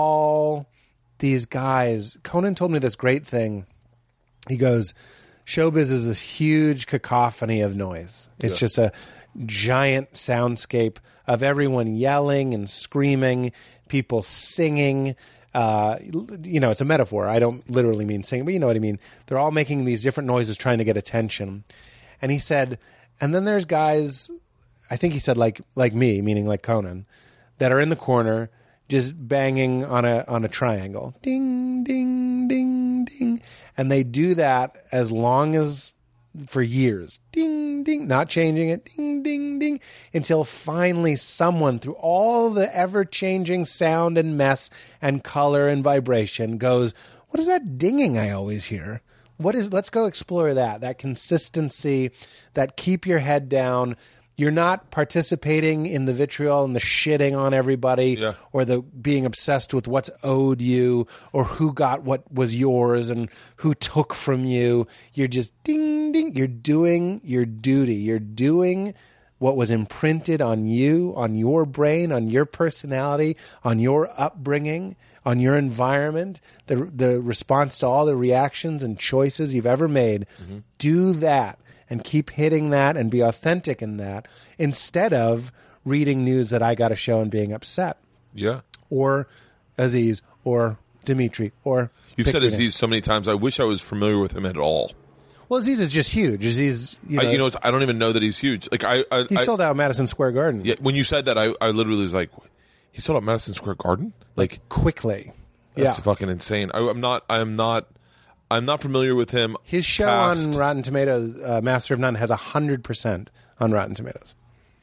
all these guys. Conan told me this great thing. He goes, showbiz is this huge cacophony of noise. It's Yeah. just a giant soundscape of everyone yelling and screaming, people singing. Uh, you know, it's a metaphor. I don't literally mean singing, but you know what I mean. They're all making these different noises trying to get attention. And he said, and then there's guys, I think he said like like me, meaning like Conan, that are in the corner just banging on a on a triangle. Ding, ding, ding, ding. And they do that as long as for years. Ding, ding, not changing it. Ding, ding, ding. Until finally someone, through all the ever-changing sound and mess and color and vibration, goes, what is that dinging I always hear? What is, let's go explore that. That consistency, that keep your head down. You're not participating in the vitriol and the shitting on everybody, Yeah. or the being obsessed with what's owed you or who got what was yours and who took from you. You're just ding, ding. You're doing your duty. You're doing what was imprinted on you, on your brain, on your personality, on your upbringing, on your environment, the, the response to all the reactions and choices you've ever made. Mm-hmm. Do that. And keep hitting that and be authentic in that, instead of reading news that I got a show and being upset. Yeah. Or Aziz, or Dimitri, or... You've pick said your Aziz so many times. I wish I was familiar with him at all. name. Well, Aziz is just huge. Aziz, you know, I, you know, it's, I don't even know that he's huge. Like I, I, he I sold out Madison Square Garden. yeah. When you said that, I, I literally was like, he sold out Madison Square Garden. Like Quickly. that's yeah. fucking insane. I, I'm not. I'm not. I'm not familiar with him. His show past- on Rotten Tomatoes, uh, Master of None, has one hundred percent on Rotten Tomatoes.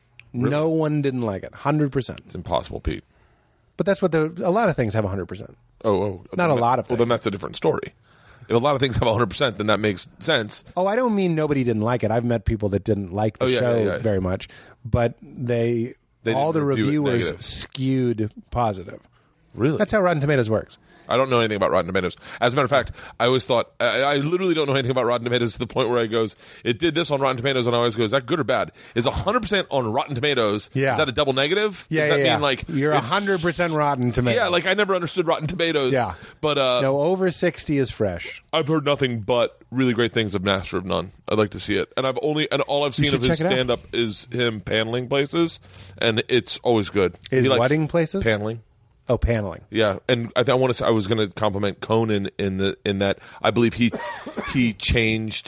No one didn't like it. one hundred percent. It's impossible, Pete. But that's what the... A lot of things have one hundred percent. Oh, oh. Not a lot of Well, things. then that's a different story. If a lot of things have one hundred percent, then that makes sense. Oh, I don't mean nobody didn't like it. I've met people that didn't like the Oh, yeah, show yeah, yeah. very much, but they, They all the didn't review it reviewers negative. skewed positive. Really? That's how Rotten Tomatoes works. I don't know anything about Rotten Tomatoes. As a matter of fact, I always thought I, I literally don't know anything about Rotten Tomatoes to the point where I goes, it did this on Rotten Tomatoes, and I always go, is that good or bad? Is one hundred percent on Rotten Tomatoes? Yeah. Is that a double negative? Yeah, Does yeah, that yeah. mean like You're it's- one hundred percent Rotten Tomatoes. Yeah, like I never understood Rotten Tomatoes. Yeah. but uh, No, over sixty is fresh. I've heard nothing but really great things of Master of None. I'd like to see it, and I've only and all I've seen should of his check it out. stand up is him paneling places, and it's always good. Is He likes wedding places? paneling. Oh, paneling. Yeah, and I, th- I want to. Say, I was going to compliment Conan in the in that I believe he he changed.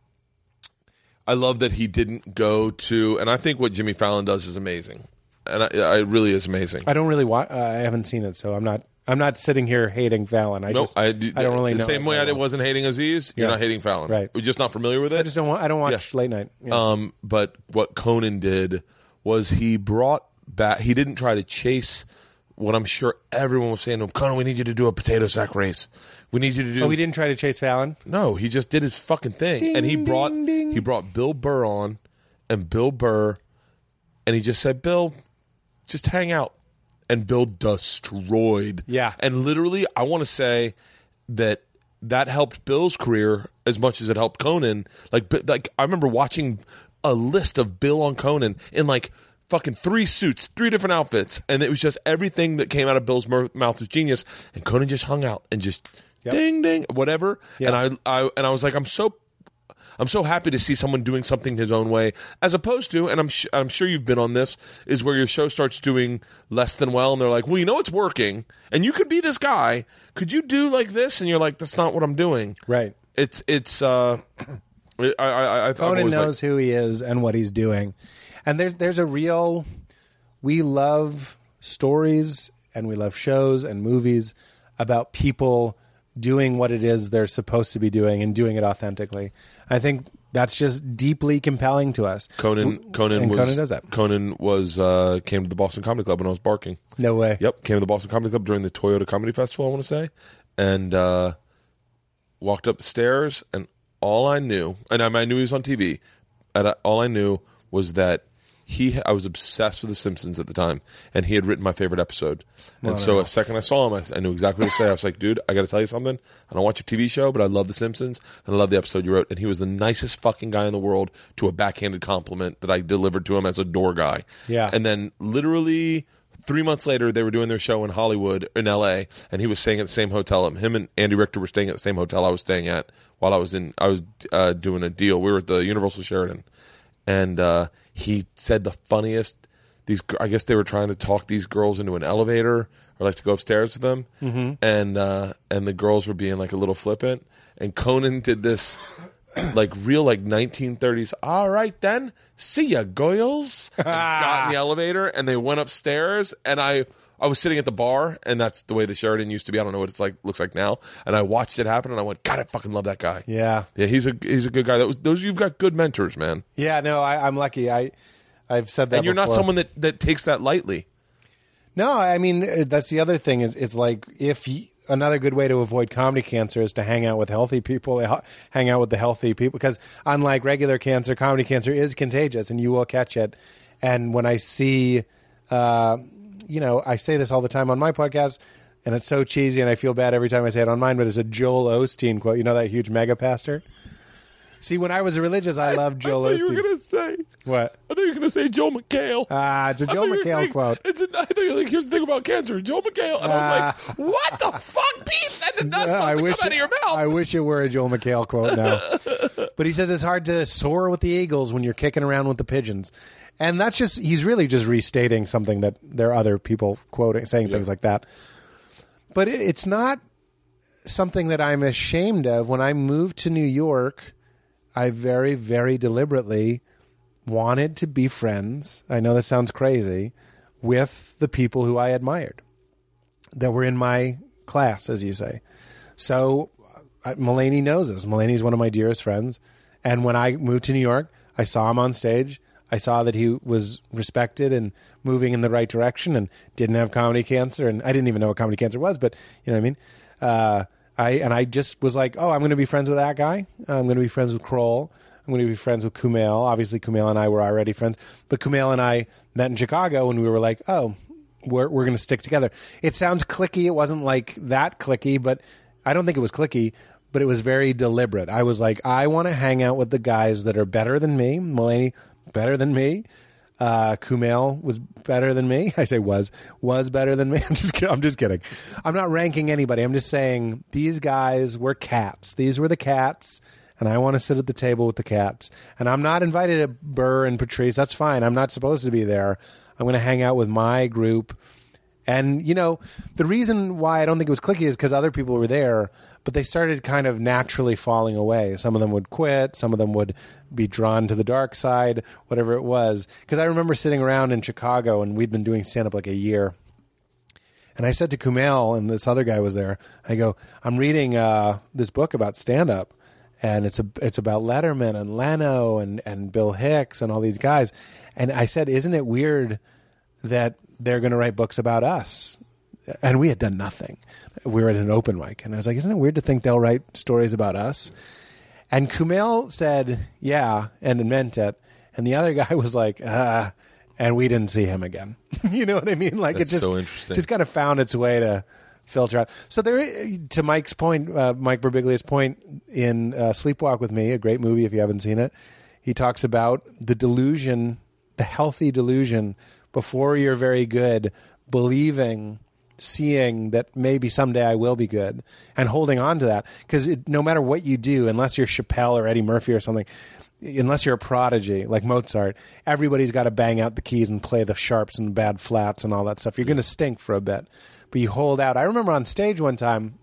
I love that he didn't go to, and I think what Jimmy Fallon does is amazing, and I, I really is amazing. I don't really want. Uh, I haven't seen it, so I'm not. I'm not sitting here hating Fallon. I No, just. I, I don't really the know. The same way I wasn't hating Aziz, you're Yeah. not hating Fallon. Right. We're just not familiar with it. I just don't want. I don't watch Yeah. late night. Yeah. Um, but what Conan did was he brought back. He didn't try to chase what I'm sure everyone was saying to him. Conan, we need you to do a potato sack race. We need you to do. oh, he didn't try to chase Fallon. No, he just did his fucking thing, Ding, and he brought ding, ding. he brought Bill Burr on, and Bill Burr, and he just said, Bill, just hang out, and Bill destroyed. Yeah. And literally, I want to say that that helped Bill's career as much as it helped Conan. Like, bi- like I remember watching a list of Bill on Conan in like fucking three suits, three different outfits, and it was just everything that came out of Bill's mouth was genius. And Conan just hung out and just Yep. ding ding whatever. Yeah. And I, I and I was like, I'm so. I'm so happy to see someone doing something his own way, as opposed to, and I'm sh- I'm sure you've been on this, is where your show starts doing less than well, and they're like, well, you know it's working, and you could be this guy. Could you do like this? And you're like, that's not what I'm doing. Right. It's it's. Uh, I I I, I Conan knows like, who he is and what he's doing, and there's there's a real. We love stories and we love shows and movies about people doing what it is they're supposed to be doing and doing it authentically. I think that's just deeply compelling to us. Conan Conan and was Conan does that. Conan was uh, came to the Boston Comedy Club when I was barking. No way. Yep, came to the Boston Comedy Club during the Toyota Comedy Festival, I want to say, and uh, walked up the stairs, and all I knew, and I, I knew he was on T V, and I, all I knew was that he, I was obsessed with The Simpsons at the time, and he had written my favorite episode. And Well, so no. a second I saw him, I, I knew exactly what to say. I was like, dude, I got to tell you something. I don't watch your T V show, but I love The Simpsons, and I love the episode you wrote. And he was the nicest fucking guy in the world to a backhanded compliment that I delivered to him as a door guy. Yeah. And then literally three months later, they were doing their show in Hollywood, in L A, and he was staying at the same hotel. Him and Andy Richter were staying at the same hotel I was staying at while I was in. I was uh, doing a deal. We were at the Universal Sheraton, and uh, he said the funniest. These, I guess they were trying to talk these girls into an elevator or like to go upstairs with them, mm-hmm. and uh, and the girls were being like a little flippant. And Conan did this like real like nineteen thirties. All right then. See ya, girls. And got in the elevator, and they went upstairs, and I I was sitting at the bar, and that's the way the Sheraton used to be. I don't know what it's like looks like now. And I watched it happen, and I went, God, I fucking love that guy. Yeah. Yeah, he's a he's a good guy. That was those you've got good mentors, man. Yeah, no, I, I'm lucky. I, I've said that And you're not before. someone that, that takes that lightly. No, I mean, uh, that's the other thing. Is it's like if y another good way to avoid comedy cancer is to hang out with healthy people, uh, hang out with the healthy people. Because unlike regular cancer, comedy cancer is contagious, and you will catch it. And when I see, uh, you know, I say this all the time on my podcast, and it's so cheesy, and I feel bad every time I say it on mine, but it's a Joel Osteen quote. You know that huge mega pastor? See, when I was religious, I loved Joel I thought Osteen. you were going to say. What? I thought you were going to say Joe McHale. Ah, it's a I Joe thought you were McHale saying- quote. It's a, I thought you were like, here's the thing about cancer, Joe McHale. And I was like, what the fuck, Pete? That did not Yeah, supposed I to wish come out of your mouth. I wish it were a Joel McHale quote now. But he says it's hard to soar with the eagles when you're kicking around with the pigeons. And that's just, he's really just restating something that there are other people quoting, saying things like that. But it, it's not something that I'm ashamed of. When I moved to New York, I very, very deliberately wanted to be friends. I know that sounds crazy, with the people who I admired that were in my class, as you say. So uh, Mulaney knows this. Mulaney's one of my dearest friends. And when I moved to New York, I saw him on stage. I saw that he was respected and moving in the right direction and didn't have comedy cancer. And I didn't even know what comedy cancer was, but you know what I mean? Uh, I And I just was like, oh, I'm going to be friends with that guy. I'm going to be friends with Kroll. I'm going to be friends with Kumail. Obviously, Kumail and I were already friends. But Kumail and I met in Chicago, and we were like, oh, we're, we're going to stick together. It sounds cliquey. It wasn't like that cliquey, but I don't think it was cliquey, but it was very deliberate. I was like, I want to hang out with the guys that are better than me. Mulaney, better than me. Uh, Kumail was better than me. I say was was better than me. I'm just kidding. I'm just kidding. I'm not ranking anybody. I'm just saying these guys were cats. These were the cats, and I want to sit at the table with the cats. And I'm not invited to Burr and Patrice. That's fine. I'm not supposed to be there. I'm going to hang out with my group And, you know, the reason why I don't think it was clicky is because other people were there, but they started kind of naturally falling away. Some of them would quit. Some of them would be drawn to the dark side, whatever it was. Because I remember sitting around in Chicago, and we'd been doing stand-up like a year. And I said to Kumail, and this other guy was there, I go, I'm reading uh, this book about stand-up, and it's a, it's about Letterman and Leno and, and Bill Hicks and all these guys. And I said, isn't it weird that they're going to write books about us? And we had done nothing. We were at an open mic. And I was like, isn't it weird to think they'll write stories about us? And Kumail said, yeah, and meant it. And the other guy was like, ah, and we didn't see him again. You know what I mean? Like That's it just, so interesting. just kind of found its way to filter out. So there, to Mike's point, uh, Mike Birbiglia's point in uh, Sleepwalk with Me, a great movie if you haven't seen it, he talks about the delusion, the healthy delusion before you're very good, believing, seeing that maybe someday I will be good, and holding on to that. Because no matter what you do, unless you're Chappelle or Eddie Murphy or something, unless you're a prodigy like Mozart, everybody's got to bang out the keys and play the sharps and bad flats and all that stuff. You're going to stink for a bit, but you hold out. I remember on stage one time,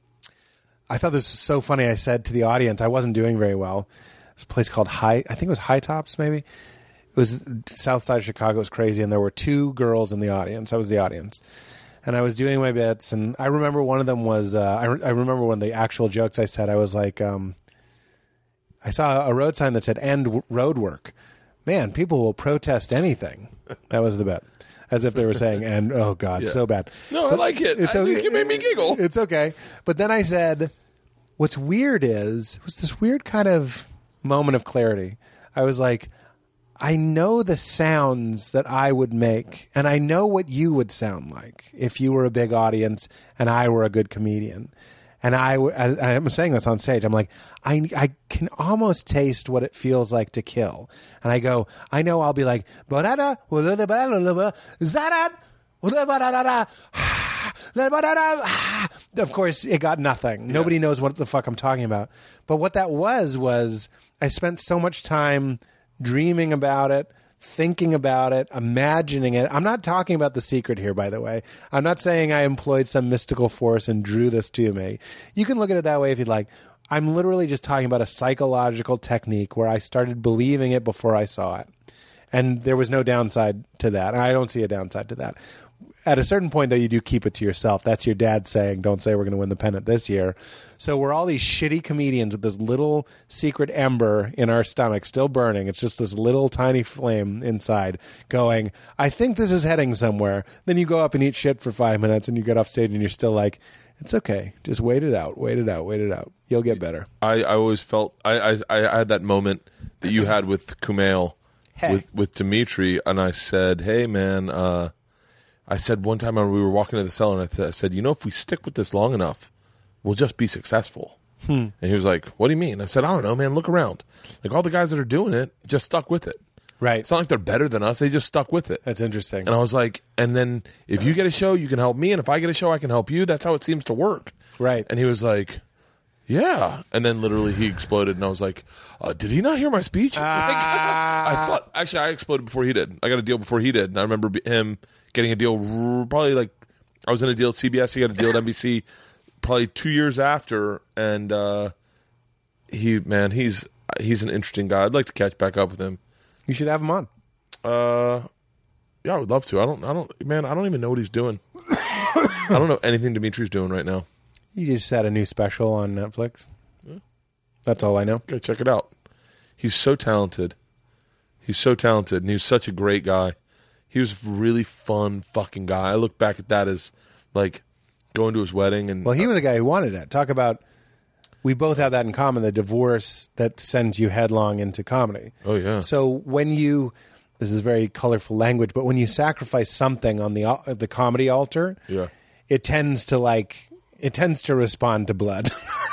I thought this was so funny. I said to the audience, I wasn't doing very well. This place called High, I think it was High Tops maybe. It was south side of Chicago. It was crazy. And there were two girls in the audience. I was the audience. And I was doing my bits. And I remember one of them was, uh, I, re- I remember one of the actual jokes I said. I was like, um, I saw a road sign that said end w- road work. Man, people will protest anything. That was the bet. As if they were saying, and oh God, Yeah. so bad. No, But I like it. It's I okay. think you made me giggle. It's okay. But then I said, what's weird is, it was this weird kind of moment of clarity. I was like, I know the sounds that I would make, and I know what you would sound like if you were a big audience and I were a good comedian. And I, w- I, I'm saying this on stage. I'm like, I, I can almost taste what it feels like to kill. And I go, I know I'll be like, of course, it got nothing. Yeah. Nobody knows what the fuck I'm talking about. But what that was, was I spent so much time dreaming about it, thinking about it, imagining it. I'm not talking about The Secret here, by the way. I'm not saying I employed some mystical force and drew this to me. You can look at it that way if you'd like. I'm literally just talking about a psychological technique where I started believing it before I saw it. And there was no downside to that. I don't see a downside to that. At a certain point, though, you do keep it to yourself. That's your dad saying, don't say we're going to win the pennant this year. So we're all these shitty comedians with this little secret ember in our stomach still burning. It's just this little tiny flame inside going, I think this is heading somewhere. Then you go up and eat shit for five minutes and you get off stage and you're still like, it's okay. Just wait it out. Wait it out. Wait it out. You'll get better. I, I always felt I, I I had that moment that you had with Kumail, Hey. with with Dimitri, and I said, "Hey, man," uh, I said one time when we were walking to the cellar, and I, th- I said, "You know, if we stick with this long enough, we'll just be successful." Hmm. And he was like, "What do you mean?" I said, "I don't know, man. Look around. Like all the guys that are doing it just stuck with it. Right. It's not like they're better than us. They just stuck with it." That's interesting. And I was like, and then if you get a show, you can help me. And if I get a show, I can help you. That's how it seems to work. Right. And he was like, yeah. And then literally he exploded. And I was like, uh, did he not hear my speech? Ah. Like, I thought, actually, I exploded before he did. I got a deal before he did. And I remember be- him getting a deal r- probably like, I was in a deal at C B S. He got a deal at N B C probably two years after. And uh, he, man, he's he's an interesting guy. I'd like to catch back up with him. You should have him on. Uh, yeah, I would love to. I don't, I don't, man, I don't even know what he's doing. I don't know anything Dimitri's doing right now. You just had a new special on Netflix. Yeah. That's all I know. Go check it out. He's so talented. He's so talented, and he's such a great guy. He was a really fun fucking guy. I look back at that as like going to his wedding. And Well, he was a guy who wanted it. Talk about, we both have that in common, the divorce that sends you headlong into comedy. Oh, yeah. So when you, this is very colorful language, but when you sacrifice something on the al- the comedy altar, Yeah. it tends to like, it tends to respond to blood.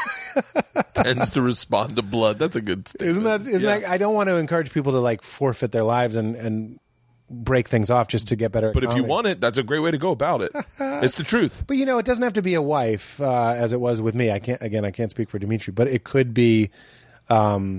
tends to respond to blood. That's a good statement. Isn't that, isn't Yeah. that, I don't want to encourage people to like forfeit their lives and, and break things off just to get better at But if you comedy. want it, that's a great way to go about it. It's the truth. But you know, it doesn't have to be a wife, uh, as it was with me. I can't. Again, I can't speak for Dimitri, but it could be, um,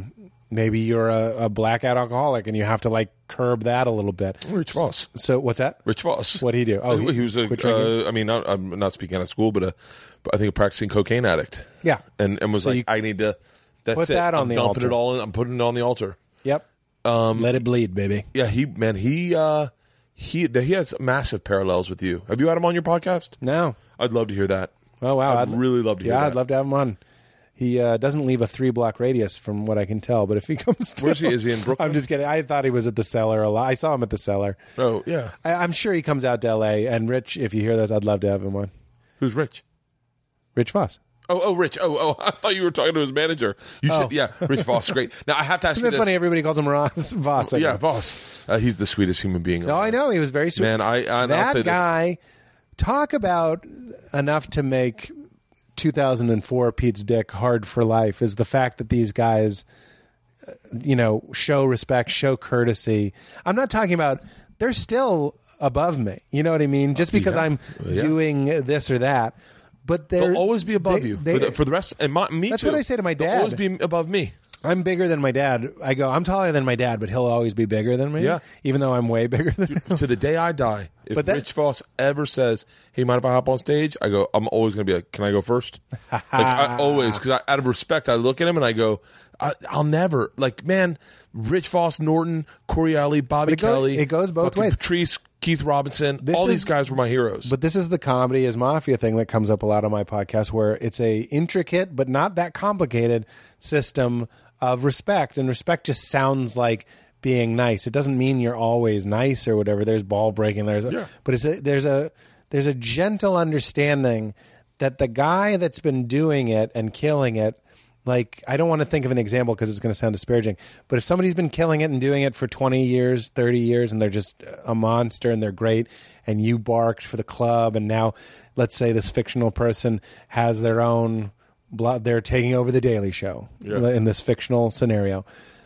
maybe you're a, a blackout alcoholic and you have to like curb that a little bit. Rich Voss. So what's that? Rich Voss. What did he do? Oh, he, he was a. quit drinking? Uh, I mean, not, I'm not speaking out of school, but a, but I think a practicing cocaine addict. Yeah. and and was So like, you I need to. That's put it. that on I'm the dumping altar. it all. In, I'm putting it on the altar. Yep. Um, Let it bleed, baby. Yeah, he man, he uh, he he has massive parallels with you. Have you had him on your podcast? No. I'd love to hear that. Oh wow, I'd, really love to hear yeah, that. I'd love to have him on. He uh, doesn't leave a three block radius from what I can tell, but if he comes to, Where's he? Is he in Brooklyn? I'm just kidding. I thought he was at the Cellar a lot. I saw him at the Cellar. Oh yeah. I, I'm sure he comes out to L A. And Rich, if you hear this, I'd love to have him on. Who's Rich? Rich Voss. Oh, oh, Rich. Oh, oh, I thought you were talking to his manager. You Oh. should, yeah, Rich Voss, great. Now I have to ask Isn't you that this. funny? Everybody calls him Ross Voss. Yeah, Voss. Uh, he's the sweetest human being. No, I know he was very sweet. Man, I, I I'll that say guy. Talk about enough to make two thousand four Pete's Dick hard for life is the fact that these guys, uh, you know, show respect, show courtesy. I'm not talking about they're still above me. You know what I mean? Just because Yeah. I'm Yeah. doing this or that, but they're They'll always be above they- you they- for the, for the rest. And my, me That's too. what I say to my They'll dad. always be above me. I'm bigger than my dad. I go, I'm taller than my dad, but he'll always be bigger than me. Yeah. Even though I'm way bigger than him. To the day I die, if But that- Rich Voss ever says, "Hey, mind if I hop on stage?" I go, "I'm always going to be like, can I go first?" Like I always, because out of respect, I look at him and I go, I, "I'll never." Like, man, Rich Voss, Norton, Corey, Bobby It goes- Kelly, it goes both fucking ways. Patrice, Keith Robinson, This all is- these guys were my heroes. But this is the comedy is mafia thing that comes up a lot on my podcast, where it's a intricate but not that complicated system of respect, and respect just sounds like being nice. It doesn't mean you're always nice or whatever. There's ball breaking. There's, a, Yeah. but it's a, there's a there's a gentle understanding that the guy that's been doing it and killing it. Like, I don't want to think of an example because it's going to sound disparaging, but if somebody's been killing it and doing it for twenty years, thirty years, and they're just a monster and they're great, and you barked for the club, and now let's say this fictional person has their own, blo- they're taking over the Daily Show Yeah. in this fictional scenario.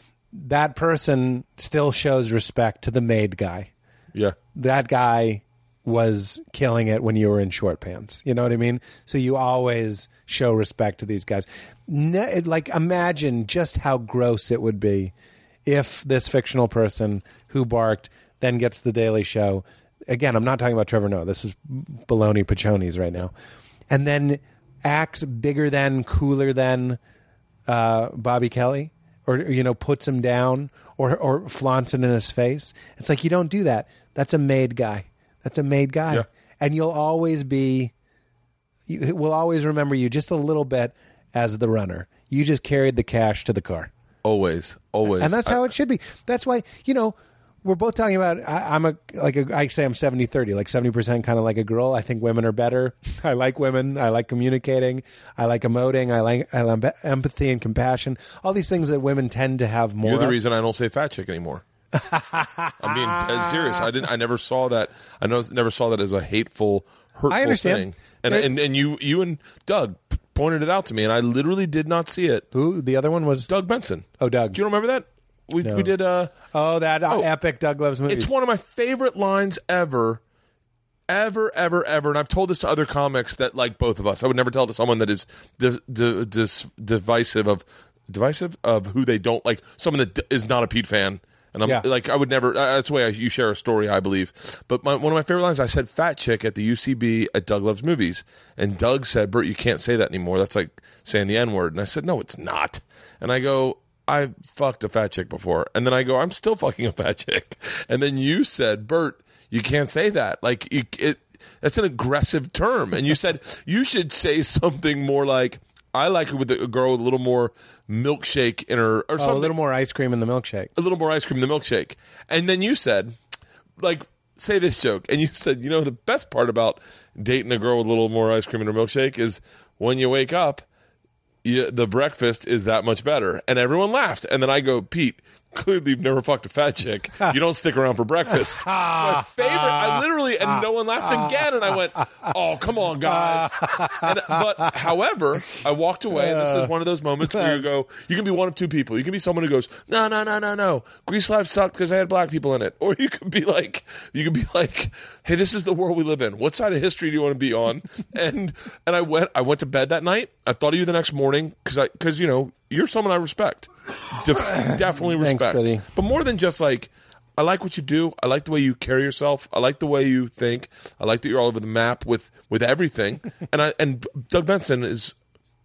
That person still shows respect to the made guy. yeah, That guy was killing it when you were in short pants. You know what I mean? So you always show respect to these guys. Ne- like, imagine just how gross it would be if this fictional person who barked then gets the Daily Show. Again, I'm not talking about Trevor Noah. This is baloney Pachonis right now. And then acts bigger than, cooler than uh, Bobby Kelly, or, you know, puts him down, or or flaunts it in his face. It's like, you don't do that. That's a made guy. That's a made guy. Yeah. And you'll always be, you, we'll always remember you just a little bit as the runner. You just carried the cash to the car. always, always. And that's how it should be. That's why, you know, we're both talking about, I, I'm a, like, a, I say I'm seventy thirty, like seventy percent kind of like a girl. I think women are better. I like women. I like communicating. I like emoting. I like, I like empathy and compassion. All these things that women tend to have more You're the of. reason I don't say fat chick anymore. I'm being dead serious. I didn't. I never saw that. I know, never saw that as a hateful, hurtful I understand. thing. And, There- and and you you and Doug p- pointed it out to me, and I literally did not see it. Who? The other one was, Doug Benson. oh, Doug. Do you remember that? We No. we did. Uh, Oh, that uh, Oh, epic Doug Loves Movies. it's one of my favorite lines ever, ever, ever, ever. And I've told this to other comics that like both of us. I would never tell it to someone that is di- di- dis- divisive of divisive of who they don't like. Someone that d- is not a Pete fan. And I'm Yeah. like, I would never. Uh, that's the way I, you share a story, I believe. But my, one of my favorite lines, I said "fat chick" at the U C B at Doug Loves Movies, and Doug said, "Bert, you can't say that anymore. That's like saying the N word." And I said, "No, it's not." And I go, "I fucked a fat chick before," and then I go, "I'm still fucking a fat chick." And then you said, "Bert, you can't say that. Like you, it, that's an aggressive term." And you said you should say something more like, "I like it with a girl with a little more milkshake in her," or Oh, something. a little more ice cream in the milkshake. a little more ice cream in the milkshake. And then you said, like, say this joke. And you said, you know, the best part about dating a girl with a little more ice cream in her milkshake is when you wake up, you, the breakfast is that much better. And everyone laughed. And then I go, Pete, clearly you've never fucked a fat chick. You don't stick around for breakfast. My favorite. I literally, and no one laughed again. And I went, oh, come on, guys. And, but however, I walked away. And this is one of those moments where you go, you can be one of two people. You can be someone who goes, no, no, no, no, no. Grease Life sucked because I had black people in it. Or you could be like, you could be like, hey, this is the world we live in. What side of history do you want to be on? And and I went, I went to bed that night. I thought of you the next morning because I, because you know, you're someone I respect. Def- definitely Thanks, respect. buddy. But more than just like, I like what you do. I like the way you carry yourself. I like the way you think. I like that you're all over the map with, with everything. and I and Doug Benson is,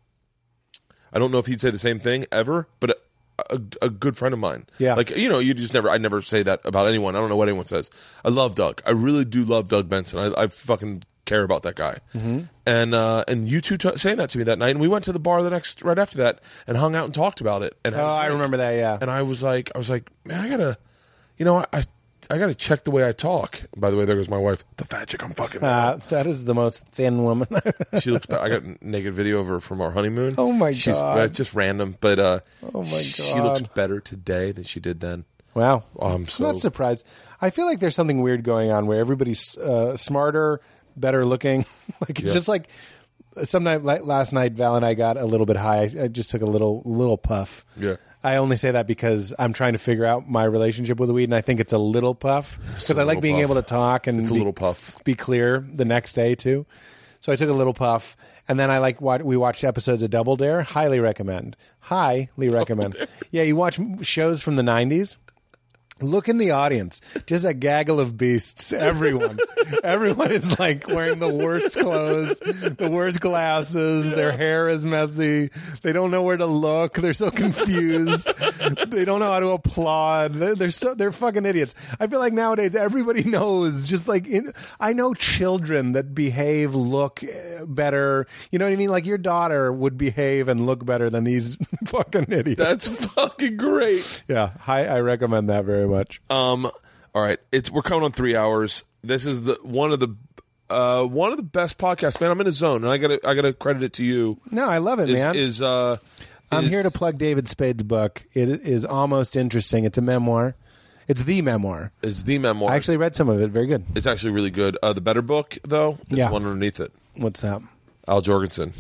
I don't know if he'd say the same thing ever, but a, a, a good friend of mine. Yeah. Like, you know, you just never, I never say that about anyone. I don't know what anyone says. I love Doug. I really do love Doug Benson. I, I fucking care about that guy. Mm-hmm. And uh, and you two t- saying that to me that night, and we went to the bar the next right after that and hung out and talked about it. And Oh, I remember that. Yeah. And I was like, I was like, man, I gotta, you know, I I gotta check the way I talk. By the way, there goes my wife, the fat chick I'm fucking. Uh, that is the most thin woman. She looks. I got a naked video of her from our honeymoon. Oh, my She's, God. uh, just random, but uh, Oh, my she looks God. better today than she did then. Wow. Oh, I'm I'm so- not surprised. I feel like there's something weird going on where everybody's uh, smarter, better looking. Like it's Yeah. just like some night, like last night, Val and I got a little bit high. I, I just took a little little puff. Yeah. I only say that because I'm trying to figure out my relationship with the weed, and I think it's a little puff because a I like little being puff. able to talk and It's a be, little puff. be clear the next day too. So I took a little puff, and then I like what we watched episodes of Double Dare. Highly recommend. Highly recommend. Yeah, you watch m- shows from the nineties. Look in the audience. Just a gaggle of beasts. Everyone. Everyone is like wearing the worst clothes, the worst glasses. Their hair is messy. They don't know where to look. They're so confused. They don't know how to applaud. They're, they're so they're fucking idiots. I feel like nowadays everybody knows. Just like in, I know children that behave, look eh, better. You know what I mean? Like your daughter would behave and look better than these fucking idiots. That's fucking great. Yeah, I, I recommend that very much. Um. All right. It's we're coming on three hours. This is the one of the uh one of the best podcasts, man. I'm in a zone, and I gotta I gotta credit it to you. No, I love it, Is man. is uh. I'm is- here to plug David Spade's book. It is almost interesting. It's a memoir. It's the memoir. Is the memoir. I actually read some of it. Very good. It's actually really good. Uh, the better book, though, is Yeah. the one underneath it. What's that? Al Jorgensen.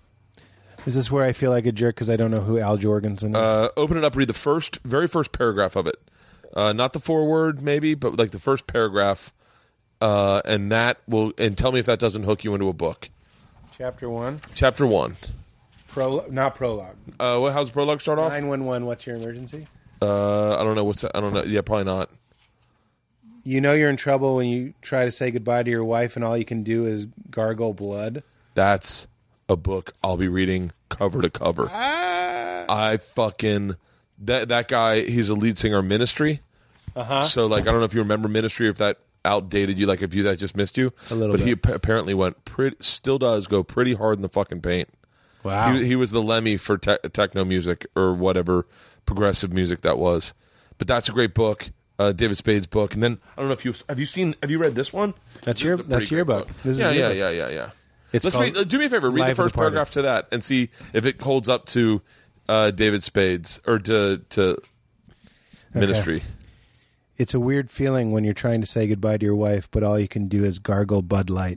Is this where I feel like a jerk because I don't know who Al Jorgensen is? Uh, open it up. Read the first, very first paragraph of it. Uh, not the foreword, maybe, but like the first paragraph, uh, and that will. And tell me if that doesn't hook you into a book. Chapter one. Chapter one. Prolo- not prologue. Uh, what, how's the prologue start off? nine one one, what's your emergency? Uh, I don't know. What's that? I don't know. Yeah, probably not. You know you're in trouble when you try to say goodbye to your wife and all you can do is gargle blood. That's a book I'll be reading cover to cover. Ah. I fucking that that guy. He's a lead singer of Ministry. Uh-huh. So like, I don't know if you remember Ministry, or if that outdated you, like if you that just missed you. A little but he bit. ap- apparently went pretty. Still does go pretty hard in the fucking paint. Wow. He, he was the Lemmy for te- techno music or whatever progressive music that was. But that's a great book, uh, David Spade's book. And then I don't know if you have you seen have you read this one? That's This your- is a pretty that's your great book. This is yeah, your yeah, book. yeah, yeah, yeah. It's Let's called read, uh, do me a favor. Read Life the of the first Party. paragraph to that and see if it holds up to uh, David Spade's or to to Ministry. It's a weird feeling when you're trying to say goodbye to your wife, but all you can do is gargle Bud Light.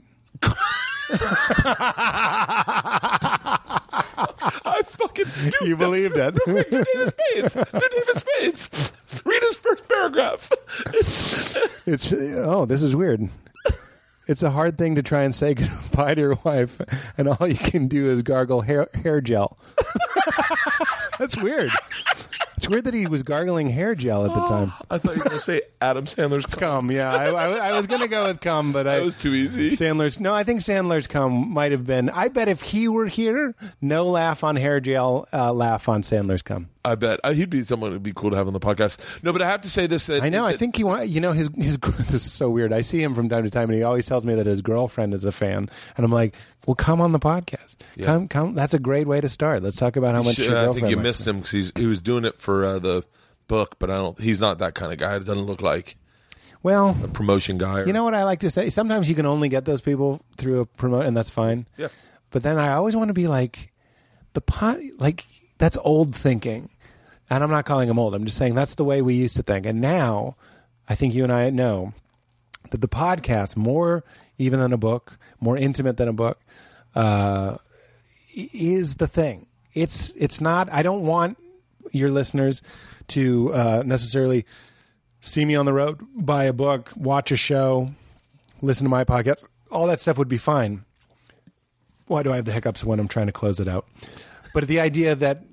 I fucking do. You believed it. David Spades. Do David Spades. Read his first paragraph. It's oh, this is weird. It's a hard thing to try and say goodbye to your wife, and all you can do is gargle hair hair gel. That's weird. It's weird that he was gargling hair gel at the time. I thought you were going to say Adam Sandler's cum. Cum, yeah. I, I, I was going to go with cum, but I That was too easy. Sandler's. No, I think Sandler's cum might have been. I bet if he were here, no laugh on hair gel, uh, laugh on Sandler's cum. I bet uh, he'd be someone who'd be cool to have on the podcast. No, but I have to say this. That, I know. I that- think he want. You know, his his. This is so weird. I see him from time to time, and he always tells me that his girlfriend is a fan, and I'm like, "Well, come on the podcast. Yeah. Come, come. That's a great way to start. Let's talk about how much Should- your I girlfriend." think you likes missed it. him because he was doing it for uh, the book, but I don't. He's not that kind of guy. It doesn't look like Well, a promotion guy. Or, you know what I like to say? Sometimes you can only get those people through a promote, and that's fine. Yeah. But then I always want to be like, the pot, like, that's old thinking. And I'm not calling him old. I'm just saying that's the way we used to think. And now I think you and I know that the podcast, more even than a book, more intimate than a book, uh, is the thing. It's it's not. I don't want your listeners to uh, necessarily see me on the road, buy a book, watch a show, listen to my podcast. All that stuff would be fine. Why do I have the hiccups when I'm trying to close it out? But the idea that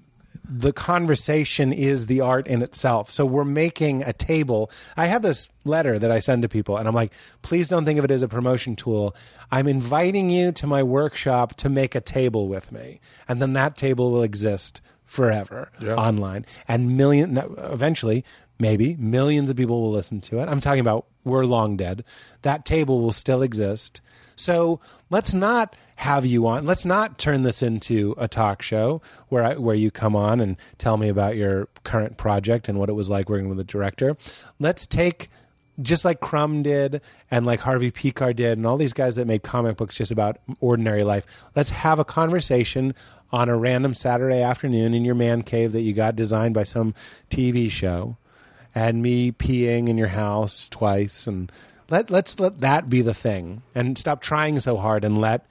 the conversation is the art in itself. So we're making a table. I have this letter that I send to people, and I'm like, please don't think of it as a promotion tool. I'm inviting you to my workshop to make a table with me, and then that table will exist forever Yeah. online, and million eventually maybe millions of people will listen to it. I'm talking about we're long dead. That table will still exist. So let's not have you on. Let's not turn this into a talk show where I, where you come on and tell me about your current project and what it was like working with a director. Let's take, just like Crumb did and like Harvey Pekar did and all these guys that made comic books just about ordinary life. Let's have a conversation on a random Saturday afternoon in your man cave that you got designed by some T V show, and me peeing in your house twice, and let let's let that be the thing, and stop trying so hard and let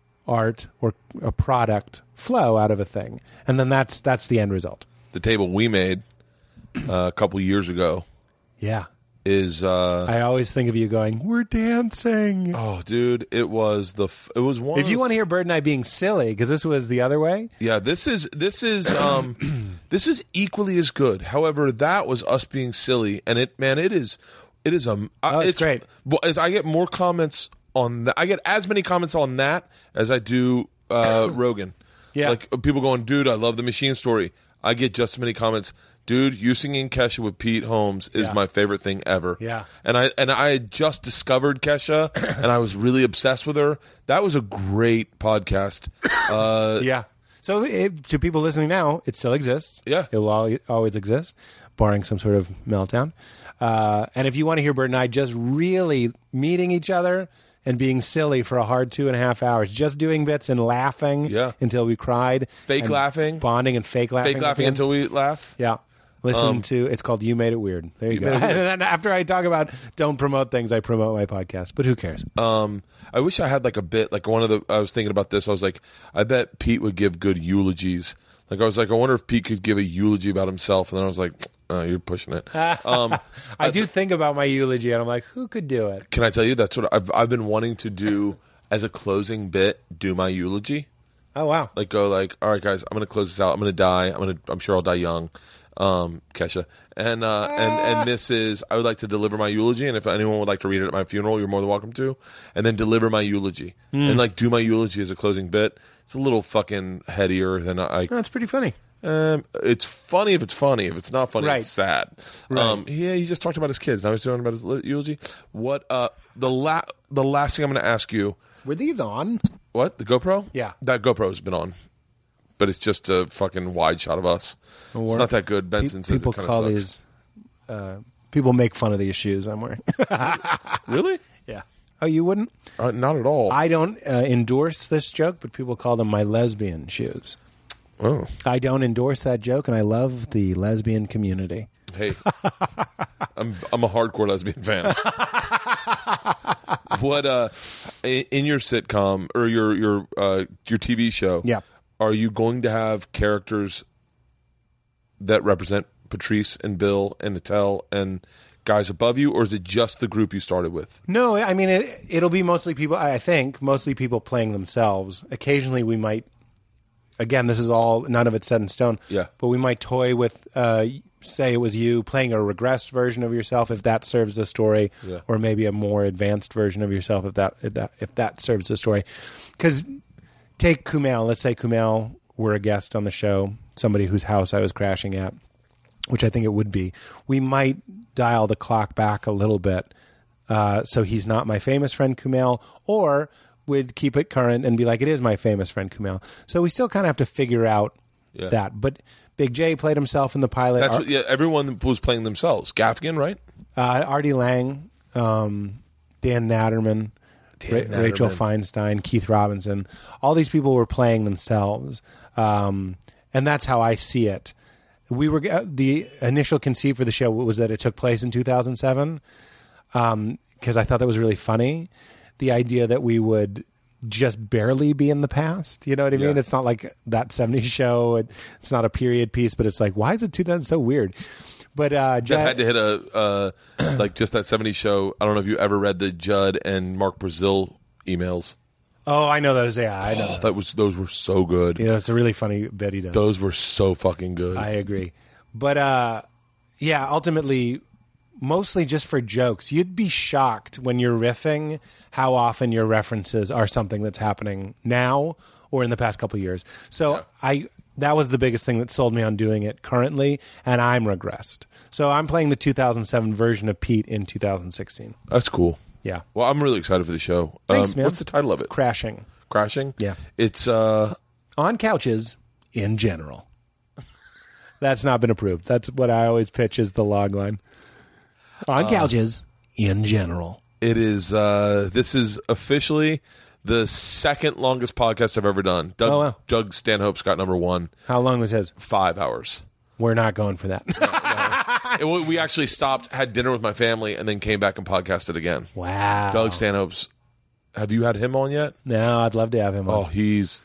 art or a product flow out of a thing, and then that's that's the end result. The table we made uh, a couple years ago Yeah, is uh, I always think of you going, "We're dancing." oh, dude, it was the f- it was one. If of you the want to hear Bird and I being silly, because this was the other way. Yeah, this is this is um this is equally as good. However, that was us being silly, and it man, it is it is um Oh, it's great. Well, as I get more comments on that, I get as many comments on that as I do uh, Rogan. Yeah. Like people going, dude, I love the Machine story. I get just as many comments. Dude, you singing Kesha with Pete Holmes is Yeah. my favorite thing ever. Yeah. And I and I had just discovered Kesha, and I was really obsessed with her. That was a great podcast. Uh, Yeah. So it, to people listening now, it still exists. Yeah. It will al- always exist, barring some sort of meltdown. Uh, and if you want to hear Bert and I just really meeting each other and being silly for a hard two and a half hours, just doing bits and laughing Yeah. until we cried. Fake and laughing. Bonding and fake laughing. fake at the laughing end. until we laugh. Yeah. Listen Um, to, it's called You Made It Weird. There you, You go. Made It Weird. And then after I talk about don't promote things, I promote my podcast. But who cares? Um, I wish I had like a bit, like one of the, I was thinking about this. I was like, I bet Pete would give good eulogies. Like, I was like, I wonder if Pete could give a eulogy about himself. And then I was like, oh, you're pushing it. Um, I do think about my eulogy, and I'm like, who could do it? can I tell you, that's what I've, I've been wanting to do as a closing bit, do my eulogy. Oh, wow. Like, go like, all right, guys, I'm going to close this out. I'm going to die. I'm going to, I'm sure I'll die young. Um, Kesha. And, uh, and, and this is, I would like to deliver my eulogy. And if anyone would like to read it at my funeral, you're more than welcome to. And then deliver my eulogy. And like do my eulogy as a closing bit. It's a little fucking headier than I, No, it's pretty funny. um, it's funny if it's funny. If it's not funny, Right. it's sad. Right. Um, yeah, he just talked about his kids. Now he's talking about his li- eulogy. What, uh, the la- the last thing I'm going to ask you, Were these on? what, the GoPro? Yeah. That GoPro's been on. But it's just a fucking wide shot of us. Or- It's not that good. Benson Pe- says people it kind call of sucks. these. Uh, people make fun of these shoes I'm wearing. Really? Yeah. Oh, you wouldn't? Uh, not at all. I don't uh, endorse this joke, but people call them my lesbian shoes. oh. I don't endorse that joke, and I love the lesbian community. Hey, I'm I'm a hardcore lesbian fan. What uh, in in your sitcom or your your uh, your T V show? Yeah. Are you going to have characters that represent Patrice and Bill and Natel and guys above you, or is it just the group you started with? No, I mean it. It'll be mostly people. I think mostly people playing themselves. Occasionally, we might. Again, this is all none of it's set in stone. Yeah. But we might toy with, uh, say, it was you playing a regressed version of yourself, if that serves the story, Yeah. or maybe a more advanced version of yourself, if that if that, if that serves the story. Because take Kumail. Let's say Kumail were a guest on the show, somebody whose house I was crashing at, which I think it would be. We might dial the clock back a little bit, uh, so he's not my famous friend Kumail, or would keep it current and be like, it is my famous friend Kumail. So we still kind of have to figure out Yeah. that. But Big J played himself in the pilot. That's Ar- what, yeah. Everyone was playing themselves. Gaffigan, right? uh, Artie Lang, um, Dan Natterman, Dan Ra- Rachel Natterman. Feinstein, Keith Robinson. All these people were playing themselves. Um, and that's how I see it. We were uh, the initial conceit for the show was that it took place in two thousand seven, um, because I thought that was really funny. The idea that we would just barely be in the past, you know what I mean? Yeah. It's not like that seventies show. It, it's not a period piece, but it's like, why is it two thousand so weird? But uh, That Judd, had to hit a uh, like just that seventies show. I don't know if you ever read the Judd and Mark Brazil emails. Oh, I know those. Yeah, I know. Oh, that was those were so good. Yeah, it's a really funny bit he does. Those were so fucking good. I agree. But, uh, yeah, ultimately, mostly just for jokes. You'd be shocked when you're riffing how often your references are something that's happening now or in the past couple of years. So Yeah. I that was the biggest thing that sold me on doing it currently, and I'm regressed. So I'm playing the two thousand seven version of Pete in two thousand sixteen. That's cool. Yeah. Well, I'm really excited for the show. Thanks, um, man. What's the title of it? Crashing. Crashing? Yeah. It's uh On couches in general. That's not been approved. That's what I always pitch as the log line. On couches in general. it is uh this is officially the second longest podcast I've ever done. Doug, Oh, wow. Doug Stanhope's got number one. How long was his? Five hours. We're not going for that. It- we actually stopped, had dinner with my family, and then came back and podcasted again. Wow. Doug Stanhope's. Have you had him on yet? No, I'd love to have him on. Oh, he's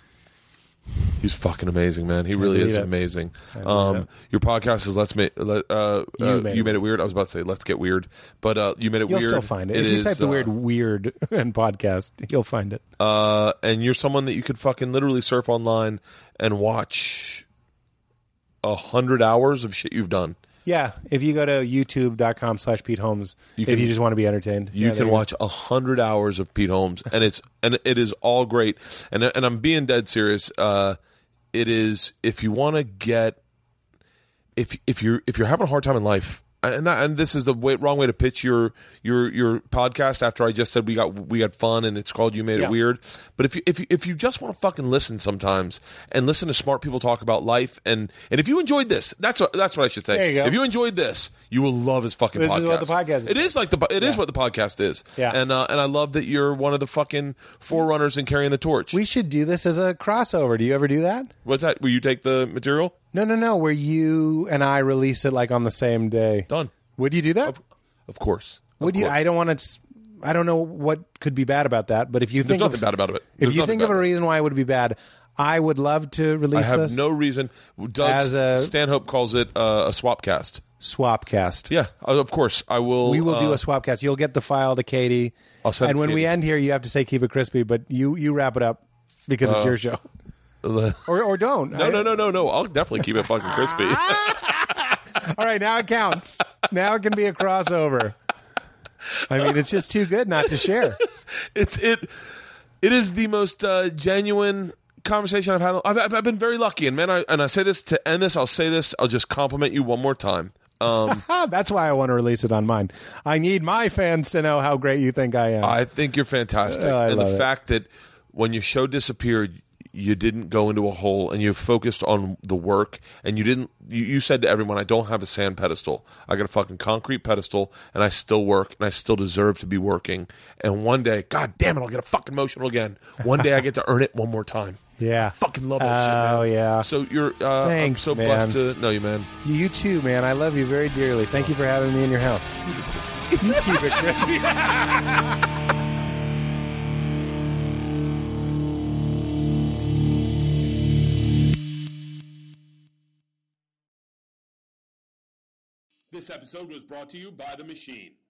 he's fucking amazing, man. He really believe is it. amazing. believe Um, it. your podcast is Let's Make uh, uh, You you, Made made, It it weird. I was about to say Let's Get Weird, but uh, you made it You'll weird. still find it. if you is, type the uh, word weird and podcast, you'll find it. uh, and you're someone that you could fucking literally surf online and watch a hundred hours of shit you've done. Yeah, if you go to youtube.com slash Pete Holmes, You if can- you just want to be entertained. You Yeah, there can go. watch a hundred hours of Pete Holmes, and it's and it is all great. And and I'm being dead serious. Uh, it is if you want to get if if you're if you're having a hard time in life, and that, and this is the way, wrong way to pitch your your your podcast. After I just said we got we had fun, and it's called You Made Yeah. It Weird. But if you if you, if you just want to fucking listen sometimes and listen to smart people talk about life, and and if you enjoyed this, that's what that's what I should say. There you go. If you enjoyed this, you will love his fucking This podcast. is what the podcast is. It is like the it is Yeah. what the podcast is. Yeah. And uh, and I love that you're one of the fucking forerunners in carrying the torch. We should do this as a crossover. Do you ever do that? What's that? Will you take the material? No, no, no. Where you and I release it like on the same day. Done. Would you do that? Of, of course. Of Would you? course. I don't want to. I don't know what could be bad about that. But if you There's think nothing of, bad about it. if There's you nothing think of bad a about it. reason why it would be bad, I would love to I release have this. no reason. Doug As a- Stanhope calls it uh, a swapcast. Swapcast. Yeah, uh, of course. I will. We will do uh, a swapcast. You'll get the file to Katie. I'll send it and to when we Katie. end here, you have to say keep it crispy, but you you wrap it up because it's your show. no, Or or don't. no, no, no, no. I'll definitely keep it fucking crispy. All right, now it counts. Now it can be a crossover. I mean, it's just too good not to share. it's it. It is the most uh, genuine conversation I've had. I've, I've I've been very lucky, and man, I and I say this to end this. I'll say this. I'll just compliment you one more time. Um, Ah, that's why I want to release it on mine. I need my fans to know how great you think I am. I think you're fantastic, Oh, I and the love it. fact that when your show disappeared, you didn't go into a hole, and you focused on the work, and you didn't. You, you said to everyone, "I don't have a sand pedestal. I got a fucking concrete pedestal, and I still work, and I still deserve to be working. And one day, God damn it, I'll get a fucking emotional again. One day, I get to earn it one more time. yeah. Fucking love that shit, man. Oh, yeah. So you're. Uh, Thanks, I'm so man. blessed to know you, man. You too, man. I love you very dearly. Thank you for having me in your house. You keep it crispy. This episode was brought to you by The Machine.